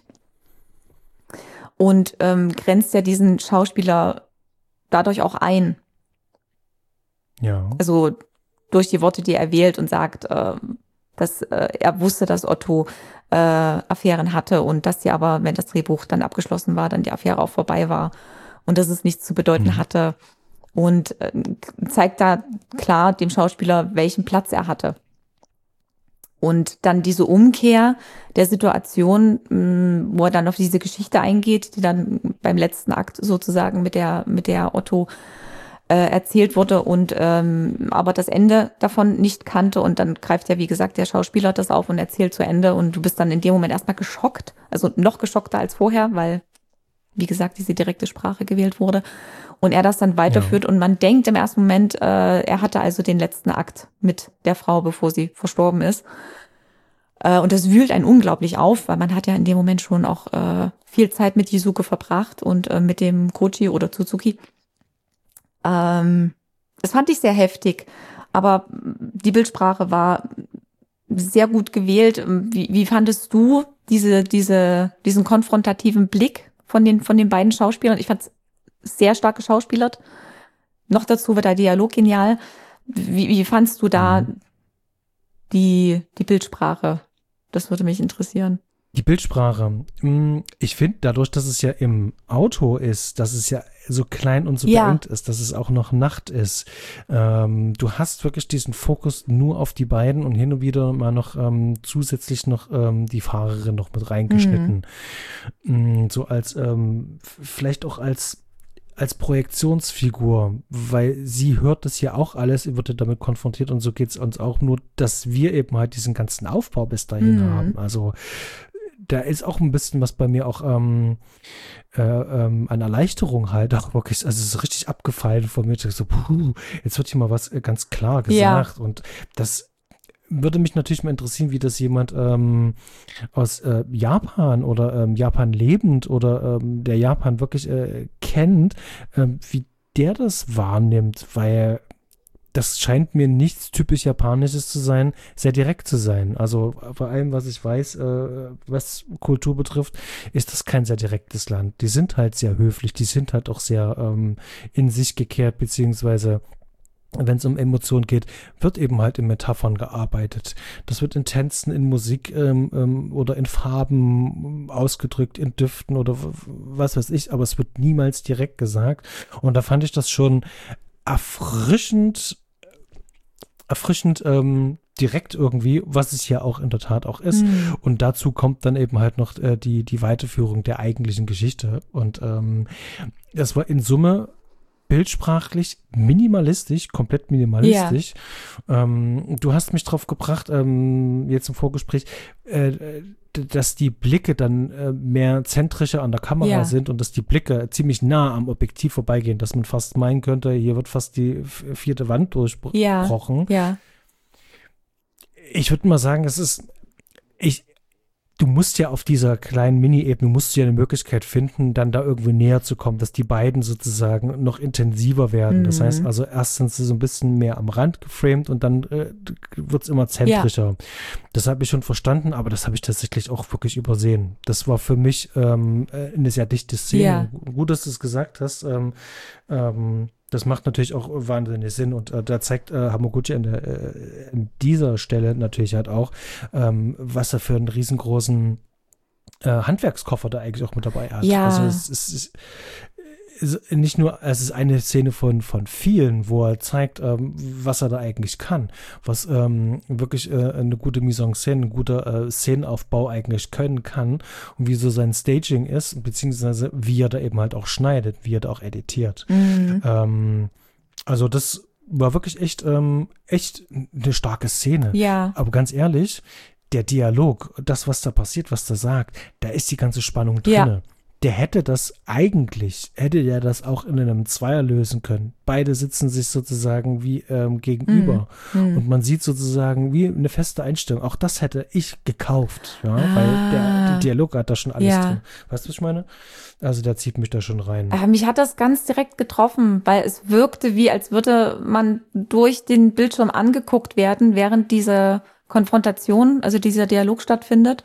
und ähm, grenzt ja diesen Schauspieler dadurch auch ein. Ja. Also durch die Worte, die er wählt und sagt, äh, dass äh, er wusste, dass Otto äh, Affären hatte und dass sie aber, wenn das Drehbuch dann abgeschlossen war, dann die Affäre auch vorbei war und dass es nichts zu bedeuten mhm. hatte. Und äh, zeigt da klar dem Schauspieler, welchen Platz er hatte. Und dann diese Umkehr der Situation, wo er dann auf diese Geschichte eingeht, die dann beim letzten Akt sozusagen mit der mit der Otto äh, erzählt wurde und ähm, aber das Ende davon nicht kannte und dann greift ja wie gesagt der Schauspieler das auf und erzählt zu Ende und du bist dann in dem Moment erstmal geschockt, also noch geschockter als vorher, weil wie gesagt diese direkte Sprache gewählt wurde und er das dann weiterführt ja. und man denkt im ersten Moment, äh, er hatte also den letzten Akt mit der Frau, bevor sie verstorben ist. Äh, und das wühlt einen unglaublich auf, weil man hat ja in dem Moment schon auch äh, viel Zeit mit Jesuke verbracht und äh, mit dem Kochi oder Tsuzuki. Ähm, das fand ich sehr heftig, aber die Bildsprache war sehr gut gewählt. Wie, wie fandest du diese, diese, diesen konfrontativen Blick von den, von den beiden Schauspielern? Ich fand es sehr stark geschauspielert. Noch dazu wird der Dialog genial. Wie, wie fandst du da Mhm. die, die Bildsprache? Das würde mich interessieren. Die Bildsprache. mm, Ich finde, dadurch, dass es ja im Auto ist, dass es ja so klein und so Ja. beengt ist, dass es auch noch Nacht ist, ähm, du hast wirklich diesen Fokus nur auf die beiden und hin und wieder mal noch ähm, zusätzlich noch ähm, die Fahrerin noch mit reingeschnitten. Mm, So als, ähm, f- vielleicht auch als als Projektionsfigur, weil sie hört das ja auch alles, sie wird ja damit konfrontiert und so geht es uns auch, nur dass wir eben halt diesen ganzen Aufbau bis dahin Mhm. haben. Also da ist auch ein bisschen was bei mir auch ähm, äh, ähm, an Erleichterung halt auch wirklich, also es ist richtig abgefallen von mir. Ich dachte so, puh, jetzt wird hier mal was äh, ganz klar Ja. gesagt und das würde mich natürlich mal interessieren, wie das jemand ähm, aus äh, Japan oder ähm, Japan lebend oder ähm, der Japan wirklich äh, kennt, ähm, wie der das wahrnimmt, weil das scheint mir nichts typisch Japanisches zu sein, sehr direkt zu sein. Also vor allem, was ich weiß, äh, was Kultur betrifft, ist das kein sehr direktes Land. Die sind halt sehr höflich, die sind halt auch sehr ähm, in sich gekehrt, beziehungsweise wenn es um Emotionen geht, wird eben halt in Metaphern gearbeitet. Das wird in Tänzen, in Musik ähm, ähm, oder in Farben ausgedrückt, in Düften oder w- was weiß ich, aber es wird niemals direkt gesagt. Und da fand ich das schon erfrischend, erfrischend ähm, direkt irgendwie, was es ja auch in der Tat auch ist. Mhm. Und dazu kommt dann eben halt noch äh, die, die Weiterführung der eigentlichen Geschichte. Und ähm, das war in Summe bildsprachlich minimalistisch, komplett minimalistisch. Ähm, du hast mich drauf gebracht, ähm, jetzt im Vorgespräch, äh, d- dass die Blicke dann äh, mehr zentrischer an der Kamera Ja. sind und dass die Blicke ziemlich nah am Objektiv vorbeigehen, dass man fast meinen könnte, hier wird fast die f- vierte Wand Ja. durchbrochen. Ja. Ich würde mal sagen, es ist, ich, du musst ja auf dieser kleinen Mini-Ebene, musst du ja eine Möglichkeit finden, dann da irgendwie näher zu kommen, dass die beiden sozusagen noch intensiver werden. Das heißt Mhm. also, erst sind sie so ein bisschen mehr am Rand geframed und dann äh, wird es immer Ja. zentrischer. Das habe ich schon verstanden, aber das habe ich tatsächlich auch wirklich übersehen. Das war für mich ähm, äh, eine sehr dichte Szene. Ja. Gut, dass du es gesagt hast. Ähm, ähm, das macht natürlich auch wahnsinnig Sinn und äh, da zeigt äh, Hamaguchi an, der, äh, an dieser Stelle natürlich halt auch, ähm, was er für einen riesengroßen äh, Handwerkskoffer da eigentlich auch mit dabei hat. Also Ja. es, es ist ist nicht nur, es ist eine Szene von, von vielen, wo er zeigt, ähm, was er da eigentlich kann, was ähm, wirklich äh, eine gute Mise-en-Scène, ein guter äh, Szenenaufbau eigentlich können kann und wie so sein Staging ist, beziehungsweise wie er da eben halt auch schneidet, wie er da auch editiert. Mhm. Ähm, also das war wirklich echt, ähm, echt eine starke Szene. Ja. Aber ganz ehrlich, der Dialog, das, was da passiert, was der sagt, da ist die ganze Spannung Ja. drinne. Der hätte das eigentlich, hätte der das auch in einem Zweier lösen können. Beide sitzen sich sozusagen wie ähm, gegenüber. Mhm. Und man sieht sozusagen wie eine feste Einstellung. Auch das hätte ich gekauft, ja, weil der, Ah. der Dialog hat da schon alles Ja. drin. Weißt du, was ich meine? Also der zieht mich da schon rein. Äh, mich hat das ganz direkt getroffen, weil es wirkte wie, als würde man durch den Bildschirm angeguckt werden, während diese Konfrontation, also dieser Dialog stattfindet.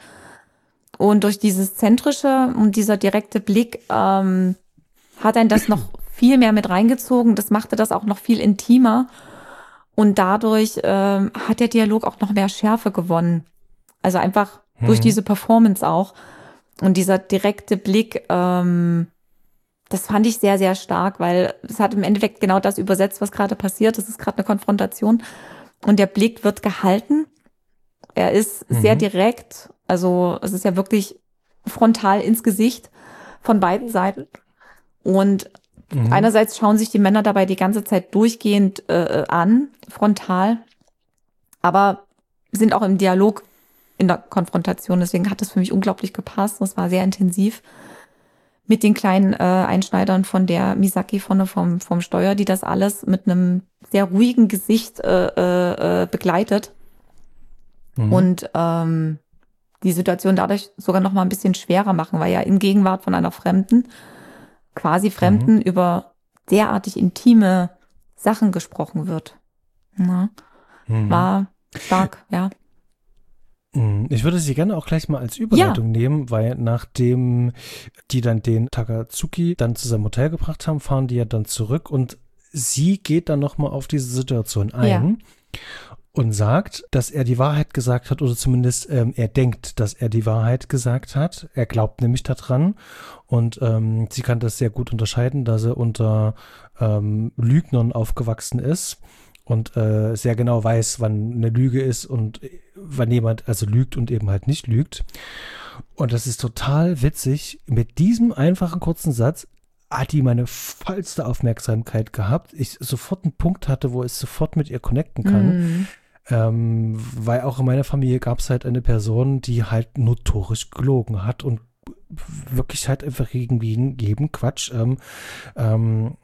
Und durch dieses zentrische und dieser direkte Blick ähm, hat einen das noch viel mehr mit reingezogen. Das machte das auch noch viel intimer. Und dadurch ähm, hat der Dialog auch noch mehr Schärfe gewonnen. Also einfach durch Mhm. diese Performance auch. Und dieser direkte Blick, ähm, das fand ich sehr, sehr stark, weil es hat im Endeffekt genau das übersetzt, was gerade passiert. Es ist gerade eine Konfrontation. Und der Blick wird gehalten. Er ist sehr Mhm. direkt. Also es ist ja wirklich frontal ins Gesicht von beiden Seiten. Und Mhm. einerseits schauen sich die Männer dabei die ganze Zeit durchgehend äh, an, frontal, aber sind auch im Dialog in der Konfrontation. Deswegen hat das für mich unglaublich gepasst. Das war sehr intensiv. Mit den kleinen äh, Einschneidern von der Misaki vorne vom, vom Steuer, die das alles mit einem sehr ruhigen Gesicht äh, äh, begleitet. Mhm. Und ähm, die Situation dadurch sogar noch mal ein bisschen schwerer machen, weil ja in Gegenwart von einer Fremden, quasi Fremden, Mhm. über derartig intime Sachen gesprochen wird. Ja, Mhm. war stark, ja. Ich würde sie gerne auch gleich mal als Überleitung ja. nehmen, weil nachdem die dann den Takatsuki dann zu seinem Hotel gebracht haben, fahren die ja dann zurück und sie geht dann nochmal auf diese Situation ein ja. und sagt, dass er die Wahrheit gesagt hat oder zumindest ähm, er denkt, dass er die Wahrheit gesagt hat. Er glaubt nämlich daran und ähm, sie kann das sehr gut unterscheiden, dass er unter ähm, Lügnern aufgewachsen ist. Und äh, sehr genau weiß, wann eine Lüge ist und wann jemand also lügt und eben halt nicht lügt. Und das ist total witzig. Mit diesem einfachen kurzen Satz hat die meine vollste Aufmerksamkeit gehabt. Ich sofort einen Punkt hatte, wo ich sofort mit ihr connecten kann. Mm. Ähm, weil auch in meiner Familie gab es halt eine Person, die halt notorisch gelogen hat und wirklich halt einfach gegen jeden Quatsch ähm, ähm,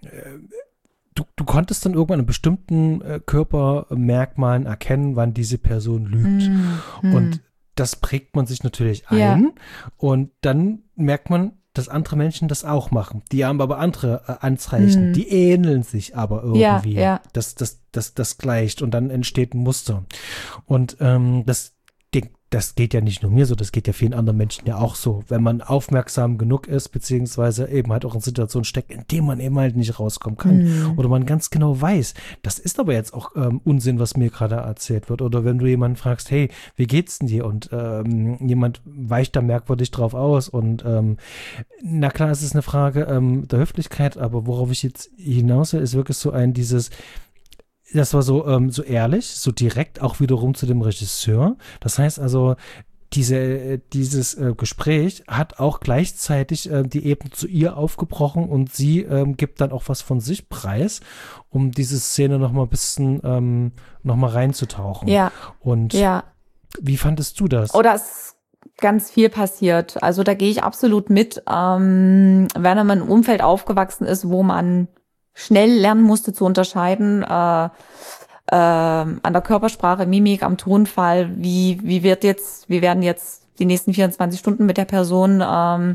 Du, du konntest dann irgendwann in bestimmten äh, Körpermerkmalen erkennen, wann diese Person lügt. Mm, mm. Und das prägt man sich natürlich ein. Ja. Und dann merkt man, dass andere Menschen das auch machen. Die haben aber andere äh, Anzeichen. Mm. Die ähneln sich aber irgendwie. Ja, ja. Das, das, das, das gleicht und dann entsteht ein Muster. Und ähm, das Das geht ja nicht nur mir so, das geht ja vielen anderen Menschen ja auch so. Wenn man aufmerksam genug ist, beziehungsweise eben halt auch in Situationen steckt, in denen man eben halt nicht rauskommen kann. Mhm. Oder man ganz genau weiß, das ist aber jetzt auch ähm, Unsinn, was mir gerade erzählt wird. Oder wenn du jemanden fragst, hey, wie geht's denn dir? Und ähm, jemand weicht da merkwürdig drauf aus. Und ähm, na klar, es ist eine Frage ähm, der Höflichkeit, aber worauf ich jetzt hinaus will, ist wirklich so ein dieses Das war so, ähm, so ehrlich, so direkt auch wiederum zu dem Regisseur. Das heißt also, diese, dieses äh, Gespräch hat auch gleichzeitig äh, die Ebene zu ihr aufgebrochen und sie ähm, gibt dann auch was von sich preis, um diese Szene nochmal ein bisschen ähm, nochmal reinzutauchen. Ja. Und ja. wie fandest du das? Oh, da ist ganz viel passiert. Also da gehe ich absolut mit. Ähm, wenn man in einem Umfeld aufgewachsen ist, wo man schnell lernen musste zu unterscheiden, äh, äh, an der Körpersprache, Mimik, am Tonfall, wie wie wird jetzt, wie werden jetzt die nächsten vierundzwanzig Stunden mit der Person, ähm,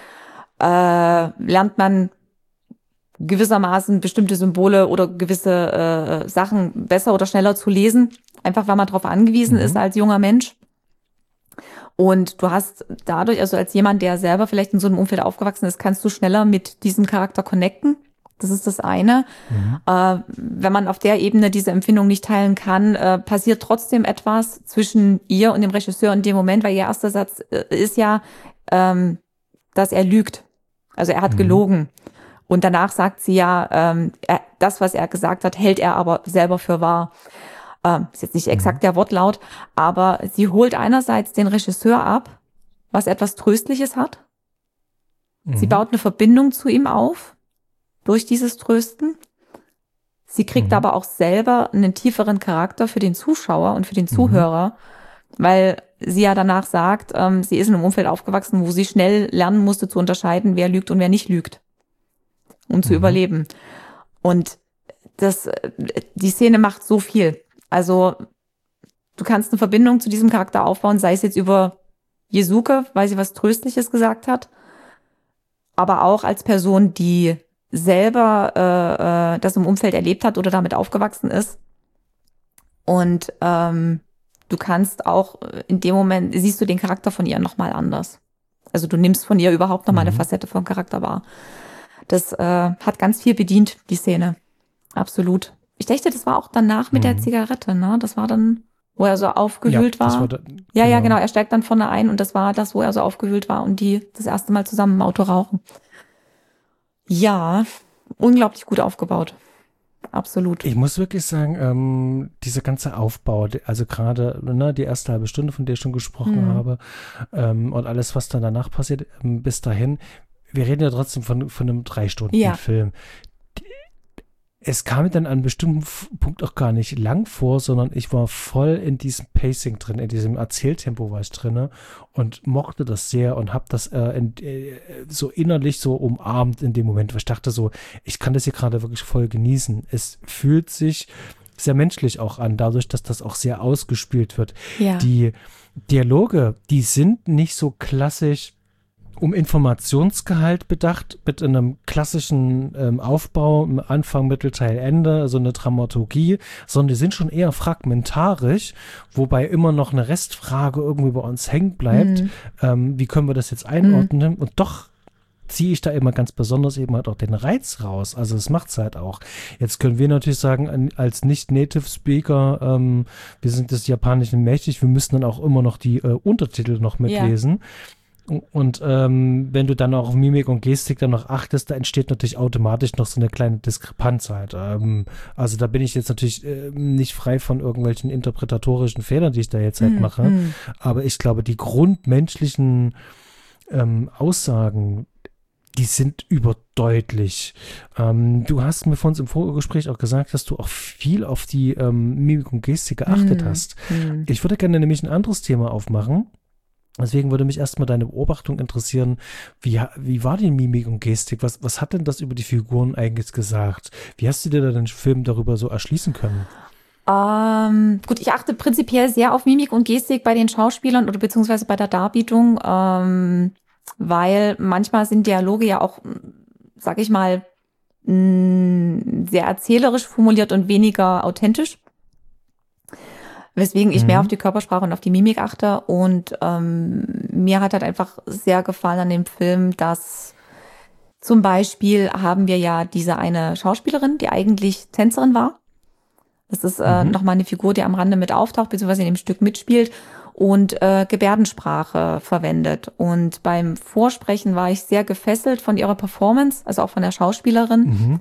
äh, lernt man gewissermaßen bestimmte Symbole oder gewisse äh, Sachen besser oder schneller zu lesen, einfach weil man darauf angewiesen mhm. ist als junger Mensch. Und du hast dadurch, also als jemand, der selber vielleicht in so einem Umfeld aufgewachsen ist, kannst du schneller mit diesem Charakter connecten. Das ist das eine. Mhm. Äh, wenn man auf der Ebene diese Empfindung nicht teilen kann, äh, passiert trotzdem etwas zwischen ihr und dem Regisseur in dem Moment, weil ihr erster Satz äh, ist ja, ähm, dass er lügt. Also er hat mhm. gelogen. Und danach sagt sie ja, ähm, er, das, was er gesagt hat, hält er aber selber für wahr. Ähm, ist jetzt nicht exakt mhm. der Wortlaut, aber sie holt einerseits den Regisseur ab, was etwas Tröstliches hat. Mhm. Sie baut eine Verbindung zu ihm auf. Durch dieses Trösten. Sie kriegt mhm. aber auch selber einen tieferen Charakter für den Zuschauer und für den Zuhörer, mhm. weil sie ja danach sagt, ähm, sie ist in einem Umfeld aufgewachsen, wo sie schnell lernen musste zu unterscheiden, wer lügt und wer nicht lügt, um mhm. zu überleben. Und das, die Szene macht so viel. Also du kannst eine Verbindung zu diesem Charakter aufbauen, sei es jetzt über Jesuke, weil sie was Tröstliches gesagt hat, aber auch als Person, die selber äh, äh, das im Umfeld erlebt hat oder damit aufgewachsen ist. Und ähm, du kannst auch in dem Moment, siehst du den Charakter von ihr nochmal anders. Also du nimmst von ihr überhaupt nochmal mhm. eine Facette vom Charakter wahr. Das äh, hat ganz viel bedient, die Szene. Absolut. Ich dachte, das war auch danach mit mhm. der Zigarette, ne? Das war dann, wo er so aufgewühlt ja, war. war da, ja, genau. ja, genau. Er steigt dann vorne ein und das war das, wo er so aufgewühlt war und die das erste Mal zusammen im Auto rauchen. Ja, unglaublich gut aufgebaut. Absolut. Ich muss wirklich sagen, ähm, dieser ganze Aufbau, also gerade ne, die erste halbe Stunde, von der ich schon gesprochen mhm. habe, ähm, und alles, was dann danach passiert, ähm, bis dahin, wir reden ja trotzdem von, von einem Drei-Stunden-Film. Ja. Es kam mir dann an einem bestimmten Punkt auch gar nicht lang vor, sondern ich war voll in diesem Pacing drin, in diesem Erzähltempo war ich drin und mochte das sehr und habe das äh, in, äh, so innerlich so umarmt in dem Moment, weil ich dachte so, ich kann das hier gerade wirklich voll genießen. Es fühlt sich sehr menschlich auch an, dadurch, dass das auch sehr ausgespielt wird. Ja. Die Dialoge, die sind nicht so klassisch um Informationsgehalt bedacht, mit einem klassischen ähm, Aufbau, Anfang, Mittelteil, Ende, also eine Dramaturgie, sondern die sind schon eher fragmentarisch, wobei immer noch eine Restfrage irgendwie bei uns hängen bleibt. Mhm. Ähm, wie können wir das jetzt einordnen? Mhm. Und doch ziehe ich da immer ganz besonders eben halt auch den Reiz raus. Also das macht es halt auch. Jetzt können wir natürlich sagen, als Nicht-Native-Speaker, ähm, wir sind des Japanischen mächtig, wir müssen dann auch immer noch die äh, Untertitel noch mitlesen. Ja. Und ähm, wenn du dann auch auf Mimik und Gestik dann noch achtest, da entsteht natürlich automatisch noch so eine kleine Diskrepanz halt. Ähm, also da bin ich jetzt natürlich äh, nicht frei von irgendwelchen interpretatorischen Fehlern, die ich da jetzt halt mm, mache. Mm. Aber ich glaube, die grundmenschlichen ähm, Aussagen, die sind überdeutlich. Ähm, du hast mir vor uns im Vorgespräch auch gesagt, dass du auch viel auf die ähm, Mimik und Gestik geachtet mm, hast. Mm. Ich würde gerne nämlich ein anderes Thema aufmachen. Deswegen würde mich erstmal deine Beobachtung interessieren, wie, wie war die Mimik und Gestik? Was, was hat denn das über die Figuren eigentlich gesagt? Wie hast du dir da den Film darüber so erschließen können? Ähm, gut, ich achte prinzipiell sehr auf Mimik und Gestik bei den Schauspielern oder beziehungsweise bei der Darbietung, ähm, weil manchmal sind Dialoge ja auch, sag ich mal, sehr erzählerisch formuliert und weniger authentisch. Weswegen ich mhm. mehr auf die Körpersprache und auf die Mimik achte. Und ähm, mir hat halt einfach sehr gefallen an dem Film, dass zum Beispiel haben wir ja diese eine Schauspielerin, die eigentlich Tänzerin war. Das ist äh, mhm. nochmal eine Figur, die am Rande mit auftaucht, beziehungsweise in dem Stück mitspielt und äh, Gebärdensprache verwendet. Und beim Vorsprechen war ich sehr gefesselt von ihrer Performance, also auch von der Schauspielerin. Mhm.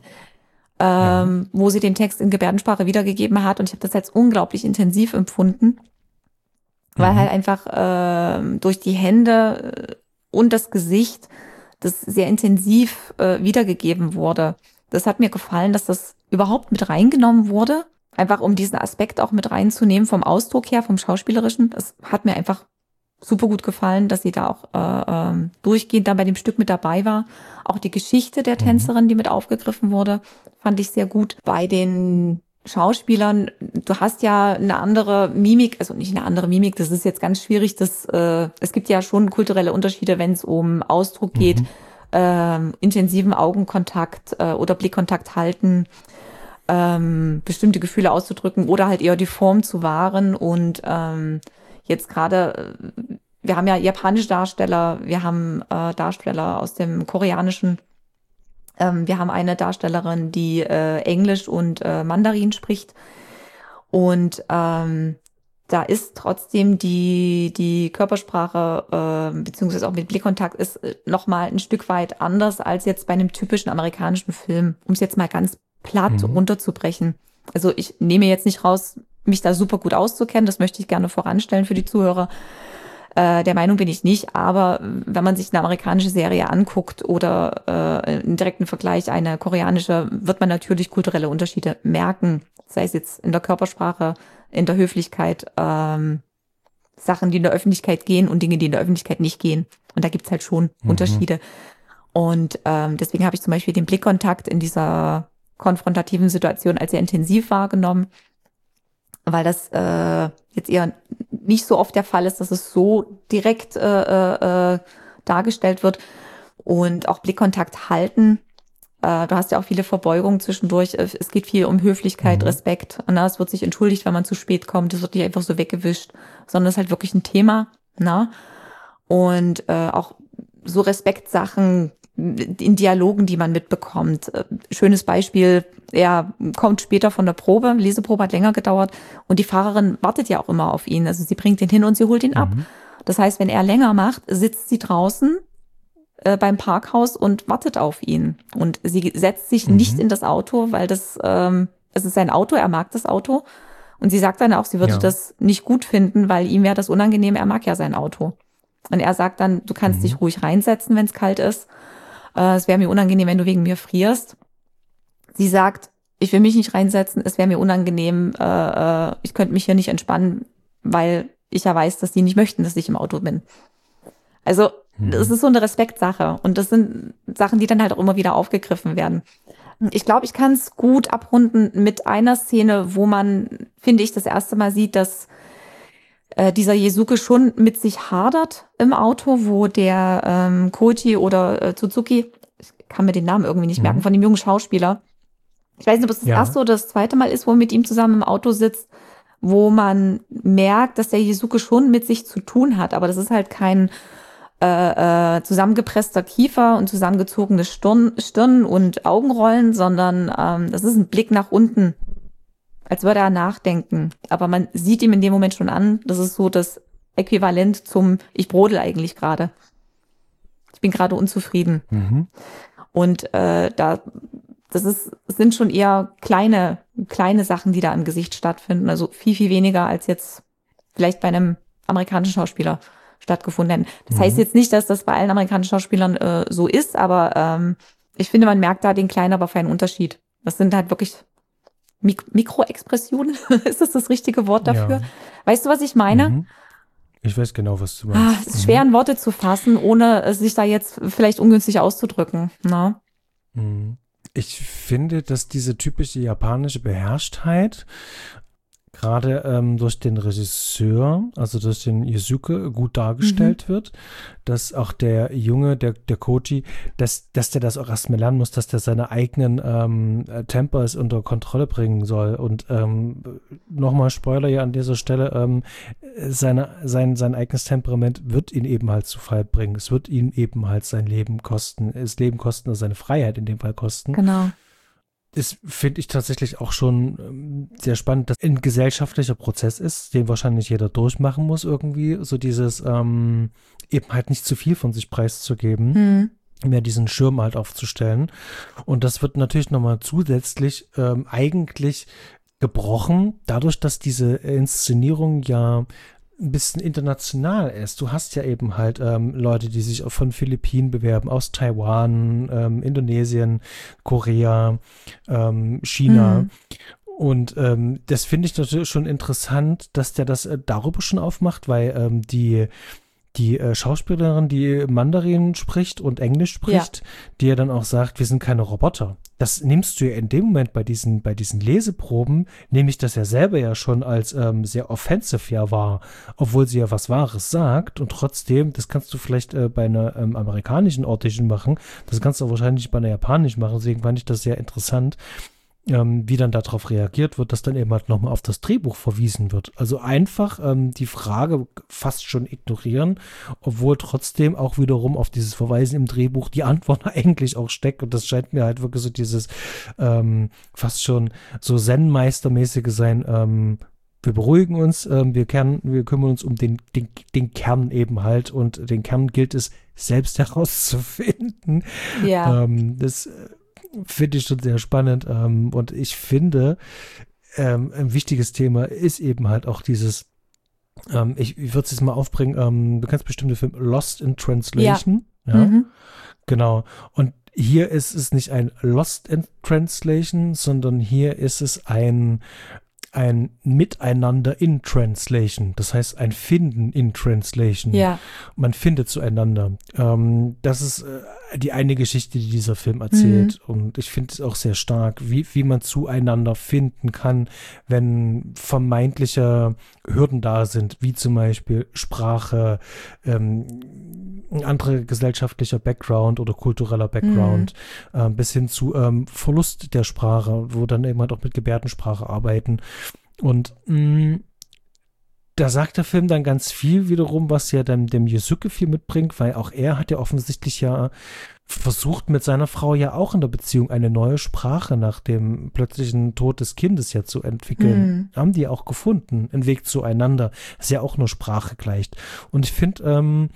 Ähm, ja. Wo sie den Text in Gebärdensprache wiedergegeben hat. Und ich habe das als unglaublich intensiv empfunden, weil mhm. halt einfach äh, durch die Hände und das Gesicht das sehr intensiv äh, wiedergegeben wurde. Das hat mir gefallen, dass das überhaupt mit reingenommen wurde, einfach um diesen Aspekt auch mit reinzunehmen vom Ausdruck her, vom Schauspielerischen. Das hat mir einfach super gut gefallen, dass sie da auch äh, äh, durchgehend dann bei dem Stück mit dabei war. Auch die Geschichte der Tänzerin, die mit aufgegriffen wurde, fand ich sehr gut. Bei den Schauspielern, du hast ja eine andere Mimik, also nicht eine andere Mimik, das ist jetzt ganz schwierig. Das, äh, es gibt ja schon kulturelle Unterschiede, wenn es um Ausdruck geht, mhm. äh, intensiven Augenkontakt äh, oder Blickkontakt halten, ähm, bestimmte Gefühle auszudrücken oder halt eher die Form zu wahren. Und ähm, jetzt gerade, wir haben ja japanische Darsteller, wir haben äh, Darsteller aus dem Koreanischen, ähm, wir haben eine Darstellerin, die äh, Englisch und äh, Mandarin spricht. Und ähm, da ist trotzdem die die Körpersprache äh, beziehungsweise auch mit Blickkontakt ist nochmal ein Stück weit anders als jetzt bei einem typischen amerikanischen Film, um es jetzt mal ganz platt mhm. runterzubrechen. Also ich nehme jetzt nicht raus, mich da super gut auszukennen, das möchte ich gerne voranstellen für die Zuhörer. Äh, der Meinung bin ich nicht, aber wenn man sich eine amerikanische Serie anguckt oder äh, einen direkten Vergleich eine koreanische, wird man natürlich kulturelle Unterschiede merken, sei es jetzt in der Körpersprache, in der Höflichkeit, ähm, Sachen, die in der Öffentlichkeit gehen und Dinge, die in der Öffentlichkeit nicht gehen. Und da gibt's halt schon mhm. Unterschiede. Und ähm, deswegen habe ich zum Beispiel den Blickkontakt in dieser konfrontativen Situation als sehr intensiv wahrgenommen, weil das äh, jetzt eher nicht so oft der Fall ist, dass es so direkt äh, äh, dargestellt wird. Und auch Blickkontakt halten. Äh, du hast ja auch viele Verbeugungen zwischendurch. Es geht viel um Höflichkeit, mhm. Respekt. Und, na, es wird sich entschuldigt, wenn man zu spät kommt. Es wird nicht einfach so weggewischt, sondern es ist halt wirklich ein Thema. Na? Und äh, auch so Respektsachen in Dialogen, die man mitbekommt. Schönes Beispiel, er kommt später von der Probe, Leseprobe hat länger gedauert und die Fahrerin wartet ja auch immer auf ihn. Also sie bringt ihn hin und sie holt ihn mhm. ab. Das heißt, wenn er länger macht, sitzt sie draußen äh, beim Parkhaus und wartet auf ihn. Und sie setzt sich mhm. nicht in das Auto, weil das, ähm, es ist sein Auto, er mag das Auto. Und sie sagt dann auch, sie würde ja. das nicht gut finden, weil ihm wäre das unangenehm, er mag ja sein Auto. Und er sagt dann, du kannst mhm. dich ruhig reinsetzen, wenn es kalt ist. Es wäre mir unangenehm, wenn du wegen mir frierst. Sie sagt, ich will mich nicht reinsetzen, es wäre mir unangenehm, äh, ich könnte mich hier nicht entspannen, weil ich ja weiß, dass die nicht möchten, dass ich im Auto bin. Also mhm. das ist so eine Respektsache und das sind Sachen, die dann halt auch immer wieder aufgegriffen werden. Ich glaube, ich kann es gut abrunden mit einer Szene, wo man, finde ich, das erste Mal sieht, dass äh, dieser Jesuke schon mit sich hadert im Auto, wo der ähm, Koji oder äh, Suzuki, ich kann mir den Namen irgendwie nicht merken, Mhm. von dem jungen Schauspieler. Ich weiß nicht, ob es das Ja. erste oder das zweite Mal ist, wo er mit ihm zusammen im Auto sitzt, wo man merkt, dass der Jesuke schon mit sich zu tun hat. Aber das ist halt kein äh, äh, zusammengepresster Kiefer und zusammengezogene Stirn, Stirn und Augenrollen, sondern ähm, das ist ein Blick nach unten, als würde er nachdenken. Aber man sieht ihm in dem Moment schon an, das ist so das Äquivalent zum ich brodel eigentlich gerade. Ich bin gerade unzufrieden. Mhm. Und äh, da das ist, es sind schon eher kleine, kleine Sachen, die da im Gesicht stattfinden. Also viel, viel weniger als jetzt vielleicht bei einem amerikanischen Schauspieler stattgefunden hätten. Das Mhm. heißt jetzt nicht, dass das bei allen amerikanischen Schauspielern äh, so ist, aber ähm, ich finde, man merkt da den kleinen, aber feinen Unterschied. Das sind halt wirklich Mik- Mikroexpressionen. Ist das das richtige Wort dafür? Ja. Weißt du, was ich meine? Mhm. Ich weiß genau, was du Ah, meinst. es ist schwer in Worte zu fassen, ohne es sich da jetzt vielleicht ungünstig auszudrücken. Ne? Mhm. Ich finde, dass diese typische japanische Beherrschtheit gerade ähm, durch den Regisseur, also durch den Yusuke, gut dargestellt wird, dass auch der Junge, der, der Koji, dass, dass der das auch erstmal lernen muss, dass der seine eigenen ähm, Tempers unter Kontrolle bringen soll. Und ähm, nochmal Spoiler hier an dieser Stelle, ähm, seine, sein, sein eigenes Temperament wird ihn eben halt zu Fall bringen. Es wird ihn eben halt sein Leben kosten, das Leben kosten, also seine Freiheit in dem Fall kosten. Genau. Das finde ich tatsächlich auch schon ähm, sehr spannend, dass ein gesellschaftlicher Prozess ist, den wahrscheinlich jeder durchmachen muss irgendwie. So dieses ähm, eben halt nicht zu viel von sich preiszugeben, Hm. mehr diesen Schirm halt aufzustellen. Und das wird natürlich nochmal zusätzlich ähm, eigentlich gebrochen, dadurch, dass diese Inszenierung ja ein bisschen international ist. Du hast ja eben halt ähm, Leute, die sich auch von Philippinen bewerben, aus Taiwan, ähm, Indonesien, Korea, ähm, China. Mhm. Und ähm, das finde ich natürlich schon interessant, dass der das äh, darüber schon aufmacht, weil ähm, die die äh, Schauspielerin, die Mandarin spricht und Englisch spricht, die ja dann auch sagt, wir sind keine Roboter. Das nimmst du ja in dem Moment bei diesen, bei diesen Leseproben, nehme ich das ja selber ja schon als ähm, sehr offensive ja wahr, obwohl sie ja was Wahres sagt und trotzdem, das kannst du vielleicht äh, bei einer ähm, amerikanischen Audition machen, das kannst du wahrscheinlich bei einer japanischen machen, deswegen fand ich das sehr interessant, Ähm, wie dann darauf reagiert wird, dass dann eben halt nochmal auf das Drehbuch verwiesen wird. Also einfach ähm, die Frage fast schon ignorieren, obwohl trotzdem auch wiederum auf dieses Verweisen im Drehbuch die Antwort eigentlich auch steckt. Und das scheint mir halt wirklich so dieses ähm, fast schon so Zen-Meistermäßige sein. Ähm, wir beruhigen uns, ähm, wir, kern, wir kümmern uns um den, den, den Kern eben halt und den Kern gilt es selbst herauszufinden. Ja. Ähm, das finde ich schon sehr spannend. Ähm, und ich finde, ähm, ein wichtiges Thema ist eben halt auch dieses, ähm, ich, ich würde es jetzt mal aufbringen, ähm, du kennst bestimmt den Film Lost in Translation. Ja, ja? Mhm. Genau. Und hier ist es nicht ein Lost in Translation, sondern hier ist es ein ein Miteinander in Translation, das heißt ein Finden in Translation. Ja. Man findet zueinander. Ähm, das ist äh, die eine Geschichte, die dieser Film erzählt. Mhm. Und ich finde es auch sehr stark, wie, wie man zueinander finden kann, wenn vermeintliche Hürden da sind, wie zum Beispiel Sprache, ähm, ein anderer gesellschaftlicher Background oder kultureller Background, mhm. äh, bis hin zu ähm, Verlust der Sprache, wo dann eben halt auch mit Gebärdensprache arbeiten. Und mh, da sagt der Film dann ganz viel wiederum, was ja dann dem Yusuke viel mitbringt, weil auch er hat ja offensichtlich ja versucht, mit seiner Frau ja auch in der Beziehung eine neue Sprache nach dem plötzlichen Tod des Kindes ja zu entwickeln. Mhm. Haben die auch gefunden, einen Weg zueinander, das ja auch nur Sprache gleicht. Und ich finde, ähm,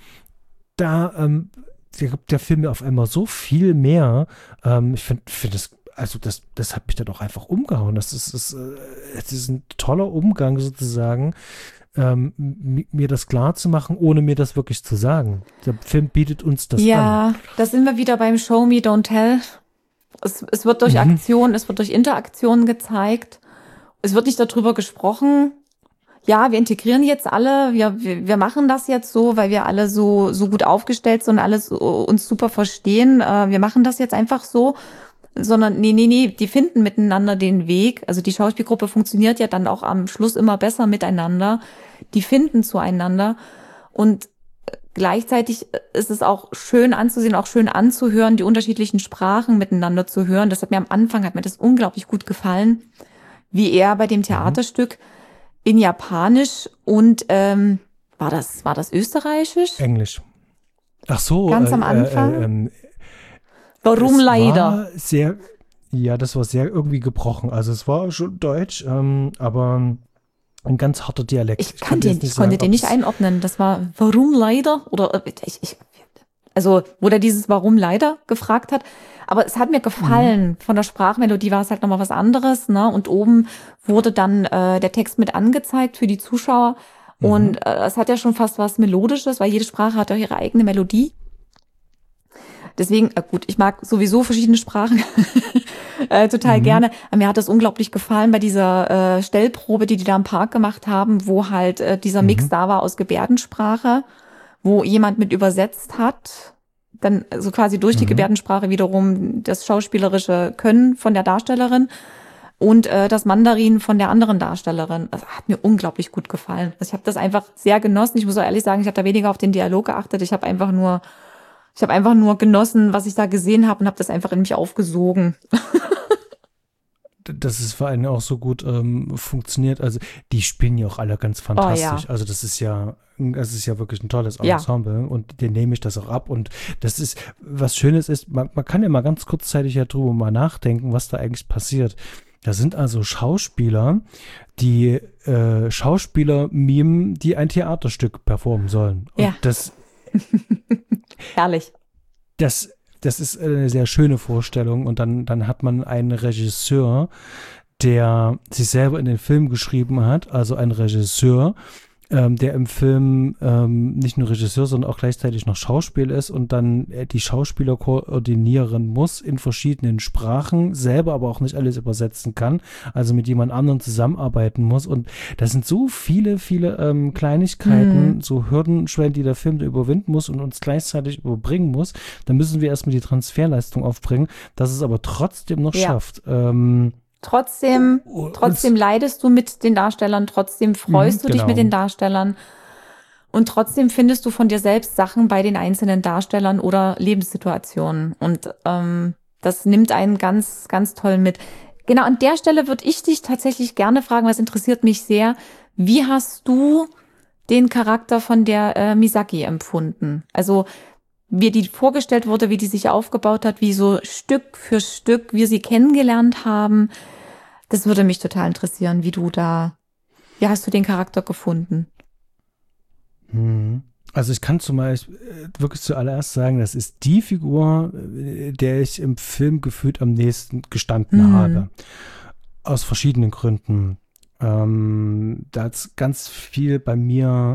da ähm, gibt der Film ja auf einmal so viel mehr. Ähm, ich finde find das Also das, das hat mich dann auch einfach umgehauen. Das ist, das, das ist ein toller Umgang sozusagen, ähm, mir das klar zu machen, ohne mir das wirklich zu sagen. Der Film bietet uns das ja, an. Ja, da sind wir wieder beim Show Me, Don't Tell. Es, es wird durch mhm. Aktion, es wird durch Interaktion gezeigt. Es wird nicht darüber gesprochen. Ja, wir integrieren jetzt alle, wir, wir, wir machen das jetzt so, weil wir alle so, so gut aufgestellt sind und alles uns super verstehen. Wir machen das jetzt einfach so. sondern nee, nee, nee, die finden miteinander den Weg. Also die Schauspielgruppe funktioniert ja dann auch am Schluss immer besser miteinander. Die finden zueinander und gleichzeitig ist es auch schön anzusehen, auch schön anzuhören, die unterschiedlichen Sprachen miteinander zu hören. Das hat mir am Anfang, hat mir das unglaublich gut gefallen, wie er bei dem Theaterstück in Japanisch und ähm, war das, war das Österreichisch? Englisch. Ach so. Ganz äh, am Anfang? Äh, äh, Warum es leider? War sehr, ja, das war sehr irgendwie gebrochen. Also es war schon Deutsch, ähm, aber ein ganz harter Dialekt. Ich, kann den, ich konnte sagen, den nicht einordnen. Das war warum leider? Oder äh, ich, ich, also, wo der dieses Warum leider gefragt hat. Aber es hat mir gefallen. Mhm. Von der Sprachmelodie war es halt nochmal was anderes, ne? Und oben wurde dann äh, der Text mit angezeigt für die Zuschauer. Mhm. Und äh, es hat ja schon fast was Melodisches, weil jede Sprache hat ja ihre eigene Melodie. Deswegen, äh, gut, ich mag sowieso verschiedene Sprachen äh, total mhm. gerne. Aber mir hat das unglaublich gefallen bei dieser äh, Stellprobe, die die da im Park gemacht haben, wo halt äh, dieser Mix mhm. da war aus Gebärdensprache, wo jemand mit übersetzt hat, dann so also quasi durch die mhm. Gebärdensprache wiederum das schauspielerische Können von der Darstellerin und äh, das Mandarin von der anderen Darstellerin. Das hat mir unglaublich gut gefallen. Also ich habe das einfach sehr genossen. Ich muss auch ehrlich sagen, ich habe da weniger auf den Dialog geachtet. Ich habe einfach nur Ich habe einfach nur genossen, was ich da gesehen habe und habe das einfach in mich aufgesogen. Das ist vor allem auch so gut ähm, funktioniert. Also die spielen ja auch alle ganz fantastisch. Oh, ja. Also das ist ja, das ist ja wirklich ein tolles Ensemble ja. und den nehme ich das auch ab. Und das ist, was Schönes ist, man, man kann ja mal ganz kurzzeitig ja drüber mal nachdenken, was da eigentlich passiert. Da sind also Schauspieler, die äh, Schauspieler mimen, die ein Theaterstück performen sollen. Und ja. das Herrlich. Das, das ist eine sehr schöne Vorstellung und dann, dann hat man einen Regisseur, der sich selber in den Film geschrieben hat, also ein Regisseur, ähm, der im Film ähm, nicht nur Regisseur, sondern auch gleichzeitig noch Schauspiel ist und dann äh, die Schauspieler koordinieren muss in verschiedenen Sprachen, selber aber auch nicht alles übersetzen kann, also mit jemand anderem zusammenarbeiten muss und das sind so viele, viele ähm, Kleinigkeiten, mhm. so Hürdenschwellen, die der Film da überwinden muss und uns gleichzeitig überbringen muss. Dann müssen wir erstmal die Transferleistung aufbringen, dass es aber trotzdem noch ja. schafft. Ähm, Trotzdem, trotzdem leidest du mit den Darstellern, trotzdem freust mhm, du dich genau. mit den Darstellern und trotzdem findest du von dir selbst Sachen bei den einzelnen Darstellern oder Lebenssituationen und ähm, das nimmt einen ganz, ganz toll mit. Genau an der Stelle würde ich dich tatsächlich gerne fragen, weil es interessiert mich sehr, wie hast du den Charakter von der äh, Misaki empfunden? Also wie die vorgestellt wurde, wie die sich aufgebaut hat, wie so Stück für Stück wir sie kennengelernt haben. Das würde mich total interessieren, wie du da, wie hast du den Charakter gefunden? Also ich kann zum Beispiel wirklich zuallererst sagen, das ist die Figur, der ich im Film gefühlt am nächsten gestanden mhm. habe. Aus verschiedenen Gründen. Ähm, da hat es ganz viel bei mir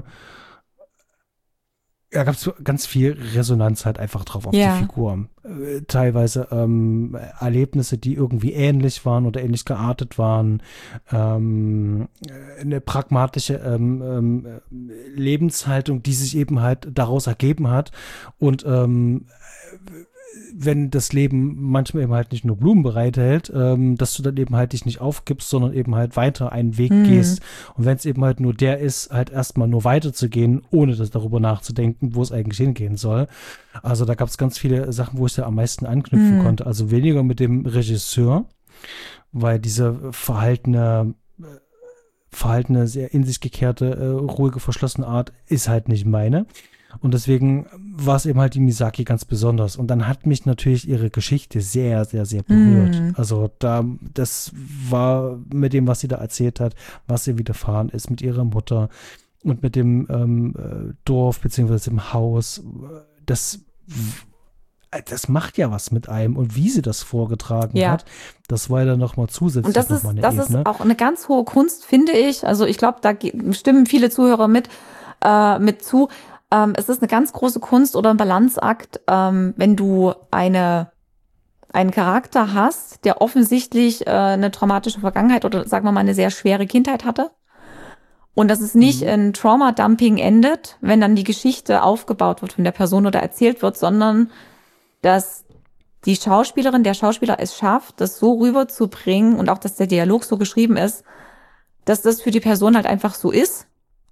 Da gab es ganz viel Resonanz halt einfach drauf auf ja. die Figur. Äh, teilweise ähm, Erlebnisse, die irgendwie ähnlich waren oder ähnlich geartet waren. Ähm, eine pragmatische ähm, ähm, Lebenshaltung, die sich eben halt daraus ergeben hat. Und ähm, wenn das Leben manchmal eben halt nicht nur Blumen bereithält, ähm, dass du dann eben halt dich nicht aufgibst, sondern eben halt weiter einen Weg mhm. gehst. Und wenn es eben halt nur der ist, halt erstmal nur weiterzugehen, ohne das darüber nachzudenken, wo es eigentlich hingehen soll. Also da gab es ganz viele Sachen, wo ich da am meisten anknüpfen mhm. konnte. Also weniger mit dem Regisseur, weil diese verhaltene, verhaltene, sehr in sich gekehrte, äh, ruhige, verschlossene Art ist halt nicht meine. Und deswegen war es eben halt die Misaki ganz besonders. Und dann hat mich natürlich ihre Geschichte sehr, sehr, sehr berührt. Mm. Also da, das war mit dem, was sie da erzählt hat, was ihr widerfahren ist mit ihrer Mutter und mit dem ähm, Dorf beziehungsweise dem Haus. Das, das macht ja was mit einem. Und wie sie das vorgetragen ja. hat, das war ja dann nochmal zusätzlich. Und das ist, noch mal eine das Ebene. ist auch eine ganz hohe Kunst, finde ich. Also ich glaube, da stimmen viele Zuhörer mit, äh, mit zu. Ähm, es ist eine ganz große Kunst oder ein Balanceakt, ähm, wenn du eine, einen Charakter hast, der offensichtlich äh, eine traumatische Vergangenheit oder sagen wir mal eine sehr schwere Kindheit hatte. Und dass es nicht mhm. in Trauma-Dumping endet, wenn dann die Geschichte aufgebaut wird von der Person oder erzählt wird, sondern dass die Schauspielerin, der Schauspieler es schafft, das so rüberzubringen und auch, dass der Dialog so geschrieben ist, dass das für die Person halt einfach so ist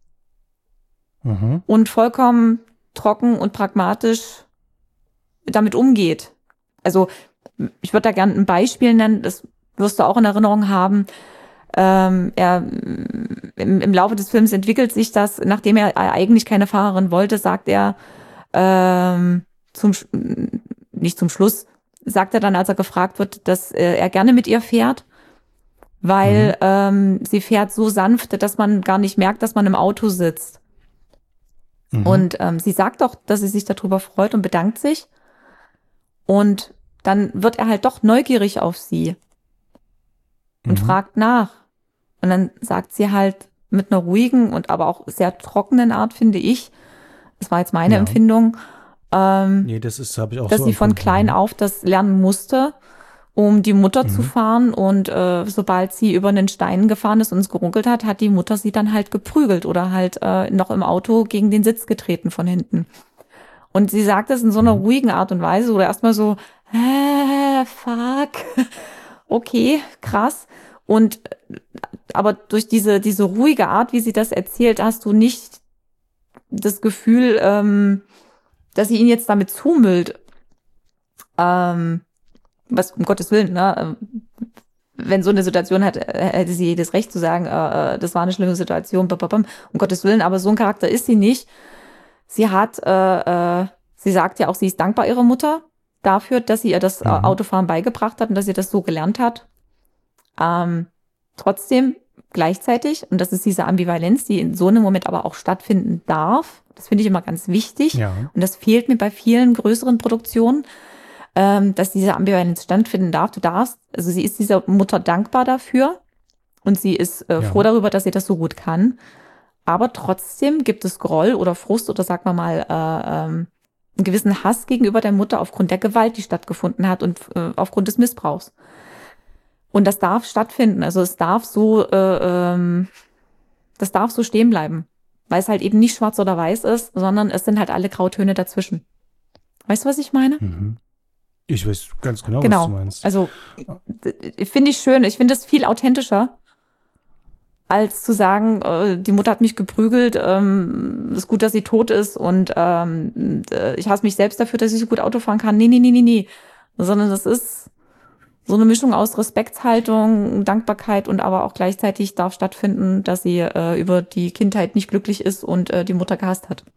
Mhm. und vollkommen trocken und pragmatisch damit umgeht. Also ich würde da gerne ein Beispiel nennen, das wirst du auch in Erinnerung haben. Ähm, er, im, im Laufe des Films entwickelt sich das, nachdem er eigentlich keine Fahrerin wollte, sagt er ähm, zum nicht zum Schluss, sagt er dann, als er gefragt wird, dass äh, er gerne mit ihr fährt, weil Mhm. ähm, sie fährt so sanft, dass man gar nicht merkt, dass man im Auto sitzt. Mhm. Und ähm, sie sagt auch, dass sie sich darüber freut und bedankt sich. Und dann wird er halt doch neugierig auf sie und Mhm. fragt nach. Und dann sagt sie halt mit einer ruhigen und aber auch sehr trockenen Art, finde ich, das war jetzt meine Ja. Empfindung, ähm, Nee, das ist, habe ich auch dass so sie von empfunden. klein Mhm. auf das lernen musste, um die Mutter zu Mhm. fahren. Und äh, sobald sie über einen Stein gefahren ist und es gerunkelt hat, hat die Mutter sie dann halt geprügelt oder halt äh, noch im Auto gegen den Sitz getreten von hinten. Und sie sagt das in so einer Mhm. ruhigen Art und Weise oder erstmal so, äh, fuck, okay, krass. Und äh, aber durch diese, diese ruhige Art, wie sie das erzählt, hast du nicht das Gefühl, ähm, dass sie ihn jetzt damit zumüllt. Ähm, was um Gottes Willen, ne? ähm, Wenn so eine Situation hat, äh, hätte sie jedes Recht zu sagen, äh, äh, das war eine schlimme Situation, bababam, um Gottes Willen, aber so ein Charakter ist sie nicht. Sie hat, äh, äh, sie sagt ja auch, sie ist dankbar ihrer Mutter dafür, dass sie ihr das äh, Mhm. Autofahren beigebracht hat und dass sie das so gelernt hat. Ähm, trotzdem gleichzeitig, und das ist diese Ambivalenz, die in so einem Moment aber auch stattfinden darf, das finde ich immer ganz wichtig. Ja. Und das fehlt mir bei vielen größeren Produktionen, ähm, dass diese Ambivalenz stattfinden darf. Du darfst, also sie ist dieser Mutter dankbar dafür und sie ist äh, Ja. froh darüber, dass sie das so gut kann. Aber trotzdem gibt es Groll oder Frust oder sagen wir mal äh, ähm, einen gewissen Hass gegenüber der Mutter aufgrund der Gewalt, die stattgefunden hat und äh, aufgrund des Missbrauchs. Und das darf stattfinden. Also es darf so, äh, ähm, das darf so stehen bleiben, weil es halt eben nicht schwarz oder weiß ist, sondern es sind halt alle Grautöne dazwischen. Weißt du, was ich meine? Mhm. Ich weiß ganz genau, was Genau. du meinst. Also d- finde ich schön. Ich finde es viel authentischer, als zu sagen, äh, die Mutter hat mich geprügelt, ähm, ist gut, dass sie tot ist und ähm, äh, ich hasse mich selbst dafür, dass ich so gut Auto fahren kann. Nee, nee, nee, nee, nee. Sondern das ist so eine Mischung aus Respektshaltung, Dankbarkeit und aber auch gleichzeitig darf stattfinden, dass sie äh, über die Kindheit nicht glücklich ist und äh, die Mutter gehasst hat.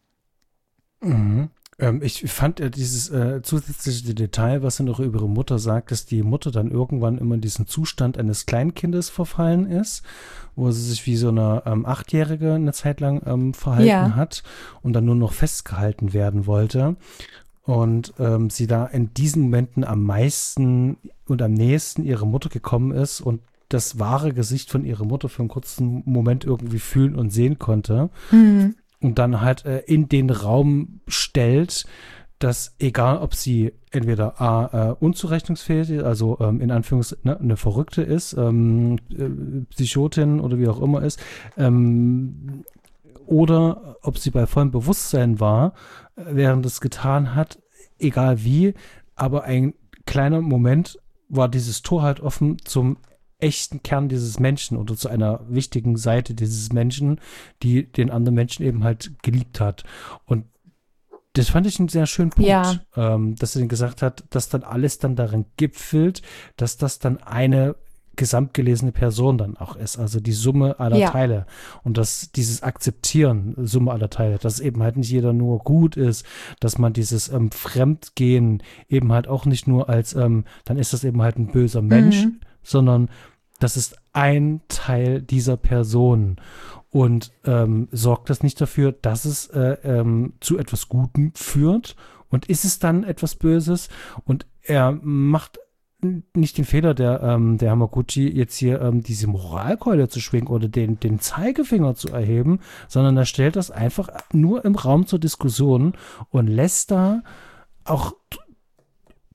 Mhm. Ähm, ich fand ja dieses äh, zusätzliche Detail, was er noch über ihre Mutter sagt, dass die Mutter dann irgendwann immer in diesen Zustand eines Kleinkindes verfallen ist, wo sie sich wie so eine ähm, Achtjährige eine Zeit lang ähm, verhalten Ja. hat und dann nur noch festgehalten werden wollte. Und ähm, sie da in diesen Momenten am meisten und am nächsten ihrer Mutter gekommen ist und das wahre Gesicht von ihrer Mutter für einen kurzen Moment irgendwie fühlen und sehen konnte. Mhm. Und dann halt äh, in den Raum stellt, dass egal, ob sie entweder A, äh, unzurechnungsfähig ist, also ähm, in Anführungszeichen ne, eine Verrückte ist, ähm, äh, Psychotin oder wie auch immer ist, ähm, oder ob sie bei vollem Bewusstsein war, äh, während es getan hat, egal wie, aber ein kleiner Moment war dieses Tor halt offen zum echten Kern dieses Menschen oder zu einer wichtigen Seite dieses Menschen, die den anderen Menschen eben halt geliebt hat. Und das fand ich einen sehr schönen Punkt, Ja. ähm, dass er gesagt hat, dass dann alles dann darin gipfelt, dass das dann eine gesamtgelesene Person dann auch ist, also die Summe aller Ja. Teile und dass dieses Akzeptieren, Summe aller Teile, dass eben halt nicht jeder nur gut ist, dass man dieses ähm, Fremdgehen eben halt auch nicht nur als, ähm, dann ist das eben halt ein böser Mensch, Mhm. sondern das ist ein Teil dieser Person und ähm, sorgt das nicht dafür, dass es äh, ähm, zu etwas Gutem führt und ist es dann etwas Böses und er macht nicht den Fehler der, ähm, der Hamaguchi, jetzt hier ähm, diese Moralkeule zu schwingen oder den, den Zeigefinger zu erheben, sondern er stellt das einfach nur im Raum zur Diskussion und lässt da auch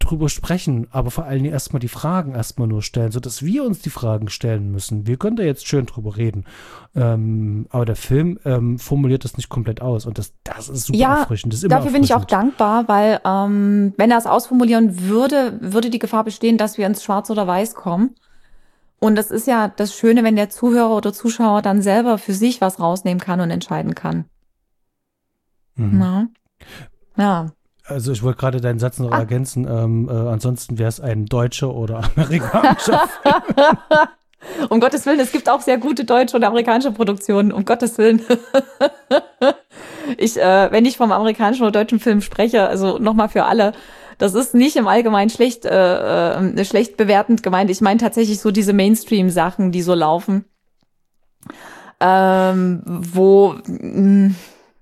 drüber sprechen, aber vor allen Dingen erstmal die Fragen erstmal nur stellen, sodass wir uns die Fragen stellen müssen. Wir können da jetzt schön drüber reden. Ähm, aber der Film ähm, formuliert das nicht komplett aus und das, das ist super ja, erfrischend. Das ist immer dafür bin ich auch dankbar, weil ähm, wenn er es ausformulieren würde, würde die Gefahr bestehen, dass wir ins Schwarz oder Weiß kommen. Und das ist ja das Schöne, wenn der Zuhörer oder Zuschauer dann selber für sich was rausnehmen kann und entscheiden kann. Mhm. Na? Ja. Also ich wollte gerade deinen Satz noch Ah. ergänzen. Ähm, äh, ansonsten wäre es ein deutscher oder amerikanischer Film. Um Gottes Willen, es gibt auch sehr gute deutsche und amerikanische Produktionen, um Gottes Willen. ich, äh, wenn ich vom amerikanischen oder deutschen Film spreche, also nochmal für alle, das ist nicht im Allgemeinen schlecht, äh, äh, schlecht bewertend gemeint. Ich meine tatsächlich so diese Mainstream-Sachen, die so laufen, ähm, wo mh,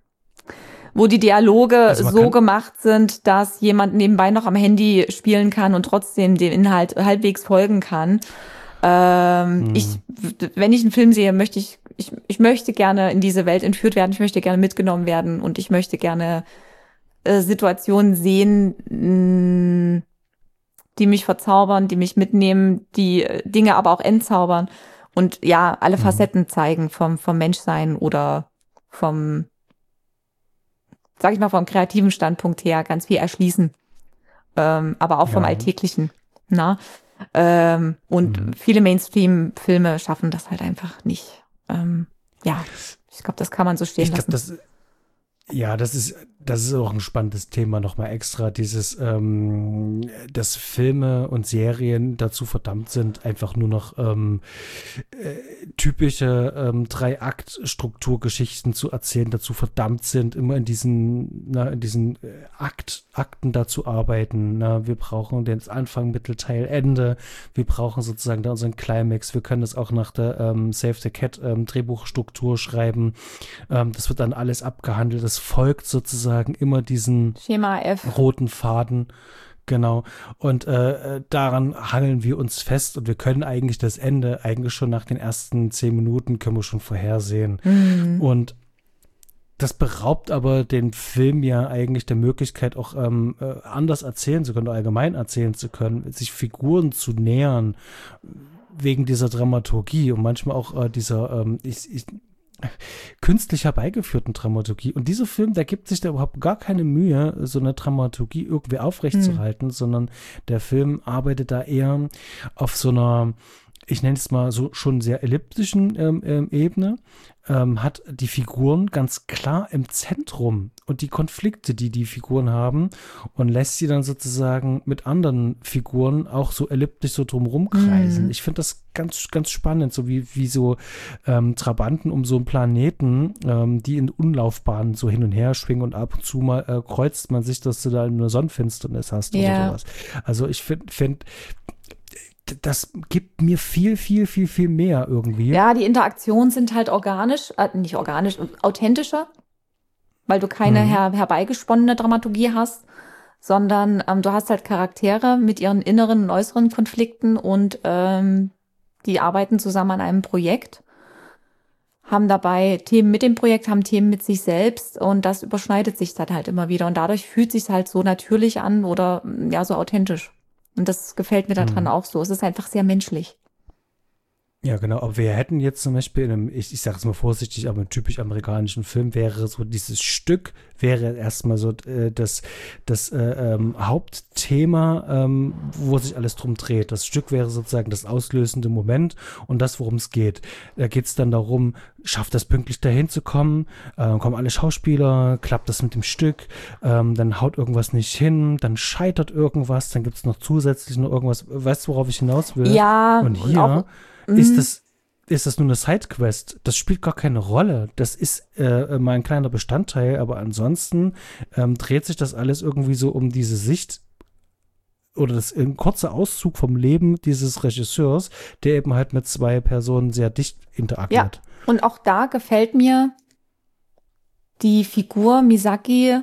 wo die Dialoge Also man so kann- gemacht sind, dass jemand nebenbei noch am Handy spielen kann und trotzdem dem Inhalt halbwegs folgen kann. Ähm, Hm. ich, w- wenn ich einen Film sehe, möchte ich, ich, ich möchte gerne in diese Welt entführt werden, ich möchte gerne mitgenommen werden und ich möchte gerne äh, Situationen sehen, mh, die mich verzaubern, die mich mitnehmen, die äh, Dinge aber auch entzaubern und ja, alle Mhm. Facetten zeigen vom, vom Menschsein oder vom, sag ich mal, vom kreativen Standpunkt her ganz viel erschließen, ähm, aber auch vom Ja. Alltäglichen. Na? Ähm, und Mhm. viele Mainstream-Filme schaffen das halt einfach nicht. Ähm, ja, ich glaube, das kann man so stehen Ich glaube, lassen. das, ja, das ist, das ist auch ein spannendes Thema nochmal extra, dieses, ähm, dass Filme und Serien dazu verdammt sind, einfach nur noch ähm, äh, typische ähm, Drei-Akt-Strukturgeschichten zu erzählen, dazu verdammt sind, immer in diesen, na, in diesen äh, Akt, Akten da zu arbeiten. Na, wir brauchen den Anfang, Mittel, Teil, Ende. Wir brauchen sozusagen da unseren Climax. Wir können das auch nach der ähm, Save the Cat ähm, Drehbuchstruktur schreiben. Ähm, das wird dann alles abgehandelt. Das folgt sozusagen immer diesen Schema F. roten Faden. Genau. Und äh, äh, daran hangeln wir uns fest und wir können eigentlich das Ende, eigentlich schon nach den ersten zehn Minuten, können wir schon vorhersehen. Mhm. Und das beraubt aber den Film ja eigentlich der Möglichkeit, auch ähm, äh, anders erzählen zu können, allgemein erzählen zu können, sich Figuren zu nähern, wegen dieser Dramaturgie und manchmal auch äh, dieser ähm, ich, ich, künstlich herbeigeführten Dramaturgie. Und dieser Film, der gibt sich da überhaupt gar keine Mühe, so eine Dramaturgie irgendwie aufrechtzuerhalten, mhm. sondern der Film arbeitet da eher auf so einer, ich nenne es mal so schon sehr elliptischen ähm, ähm, Ebene, ähm, hat die Figuren ganz klar im Zentrum und die Konflikte, die die Figuren haben und lässt sie dann sozusagen mit anderen Figuren auch so elliptisch so drumherum kreisen. Mhm. Ich finde das ganz, ganz spannend, so wie, wie so ähm, Trabanten um so einen Planeten, ähm, die in Umlaufbahnen so hin und her schwingen und ab und zu mal äh, kreuzt man sich, dass du da eine Sonnenfinsternis hast ja. oder sowas. Also ich finde, find, das gibt mir viel, viel, viel, viel mehr irgendwie. Ja, die Interaktionen sind halt organisch, äh, nicht organisch, authentischer, weil du keine mhm. her herbeigesponnene Dramaturgie hast, sondern ähm, du hast halt Charaktere mit ihren inneren und äußeren Konflikten und ähm, die arbeiten zusammen an einem Projekt, haben dabei Themen mit dem Projekt, haben Themen mit sich selbst und das überschneidet sich dann halt immer wieder und dadurch fühlt sich halt so natürlich an oder ja so authentisch. Und das gefällt mir daran mhm. auch so. Es ist einfach sehr menschlich. Ja, genau. Aber wir hätten jetzt zum Beispiel in einem, ich, ich sage es mal vorsichtig, aber einem typisch amerikanischen Film wäre so dieses Stück, wäre erstmal so äh, das, das äh, ähm, Hauptthema, ähm, wo sich alles drum dreht. Das Stück wäre sozusagen das auslösende Moment und das, worum es geht. Da geht es dann darum, schafft das pünktlich dahin zu kommen, äh, kommen alle Schauspieler, klappt das mit dem Stück, ähm, dann haut irgendwas nicht hin, dann scheitert irgendwas, dann gibt es noch zusätzlich noch irgendwas. Weißt du, worauf ich hinaus will? Ja. Und hier und auch, ist das ist das nur eine Sidequest. Das spielt gar keine Rolle. Das ist äh, mal ein kleiner Bestandteil, aber ansonsten ähm, dreht sich das alles irgendwie so um diese Sicht oder das ein kurzer Auszug vom Leben dieses Regisseurs, der eben halt mit zwei Personen sehr dicht interagiert. Ja, und auch da gefällt mir die Figur Misaki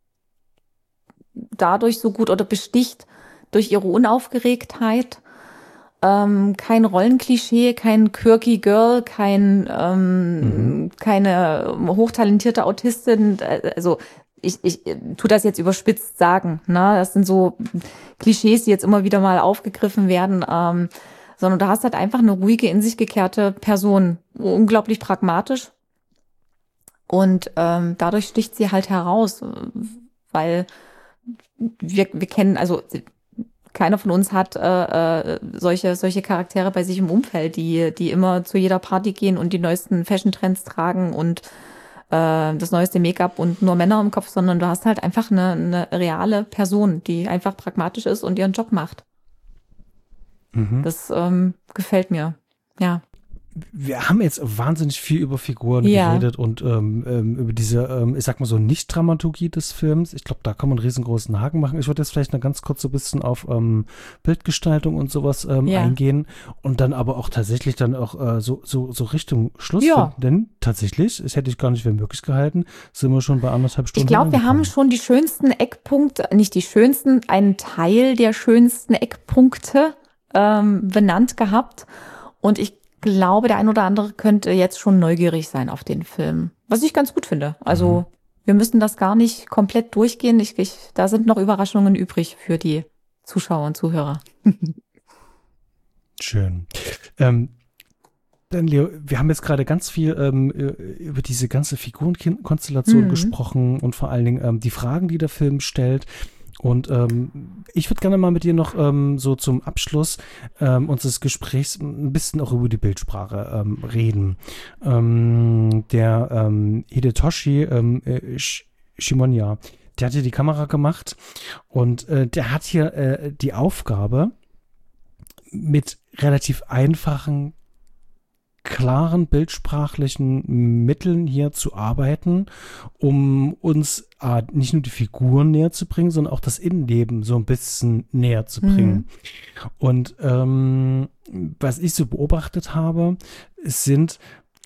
dadurch so gut oder besticht durch ihre Unaufgeregtheit. Ähm, kein Rollenklischee, kein quirky Girl, kein ähm, mhm. keine hochtalentierte Autistin. Also ich, ich tu das jetzt überspitzt sagen, ne? Das sind so Klischees, die jetzt immer wieder mal aufgegriffen werden, ähm, sondern du hast halt einfach eine ruhige, in sich gekehrte Person, unglaublich pragmatisch und ähm, dadurch sticht sie halt heraus, weil wir, wir kennen, also keiner von uns hat äh, äh, solche, solche Charaktere bei sich im Umfeld, die, die immer zu jeder Party gehen und die neuesten Fashion-Trends tragen und äh, das neueste Make-up und nur Männer im Kopf, sondern du hast halt einfach eine, eine reale Person, die einfach pragmatisch ist und ihren Job macht. Mhm. Das ähm, gefällt mir, ja. Wir haben jetzt wahnsinnig viel über Figuren Ja. geredet und ähm, ähm, über diese, ähm, ich sag mal so, Nicht-Dramaturgie des Films. Ich glaube, da kann man einen riesengroßen Haken machen. Ich würde jetzt vielleicht noch ganz kurz so ein bisschen auf ähm, Bildgestaltung und sowas ähm, Ja. eingehen und dann aber auch tatsächlich dann auch äh, so, so, so Richtung Schluss. Ja. Denn tatsächlich, das hätte ich gar nicht für möglich gehalten, sind wir schon bei anderthalb Stunden Ich glaube, wir angekommen. haben schon die schönsten Eckpunkte, nicht die schönsten, einen Teil der schönsten Eckpunkte ähm, benannt gehabt. Und ich glaube, der ein oder andere könnte jetzt schon neugierig sein auf den Film. Was ich ganz gut finde. Also Mhm. wir müssen das gar nicht komplett durchgehen. Ich, ich, da sind noch Überraschungen übrig für die Zuschauer und Zuhörer. Schön. Ähm, Dann, Leo, wir haben jetzt gerade ganz viel ähm, über diese ganze Figurenkonstellation Mhm. gesprochen und vor allen Dingen ähm, die Fragen, die der Film stellt. Und ähm, ich würde gerne mal mit dir noch ähm, so zum Abschluss ähm, unseres Gesprächs ein bisschen auch über die Bildsprache ähm, reden. Ähm, der ähm, Hidetoshi ähm, äh, Sh- Shimonya, der hat hier die Kamera gemacht und äh, der hat hier äh, die Aufgabe, mit relativ einfachen klaren bildsprachlichen Mitteln hier zu arbeiten, um uns äh, nicht nur die Figuren näher zu bringen, sondern auch das Innenleben so ein bisschen näher zu bringen. Mhm. Und ähm, was ich so beobachtet habe, es sind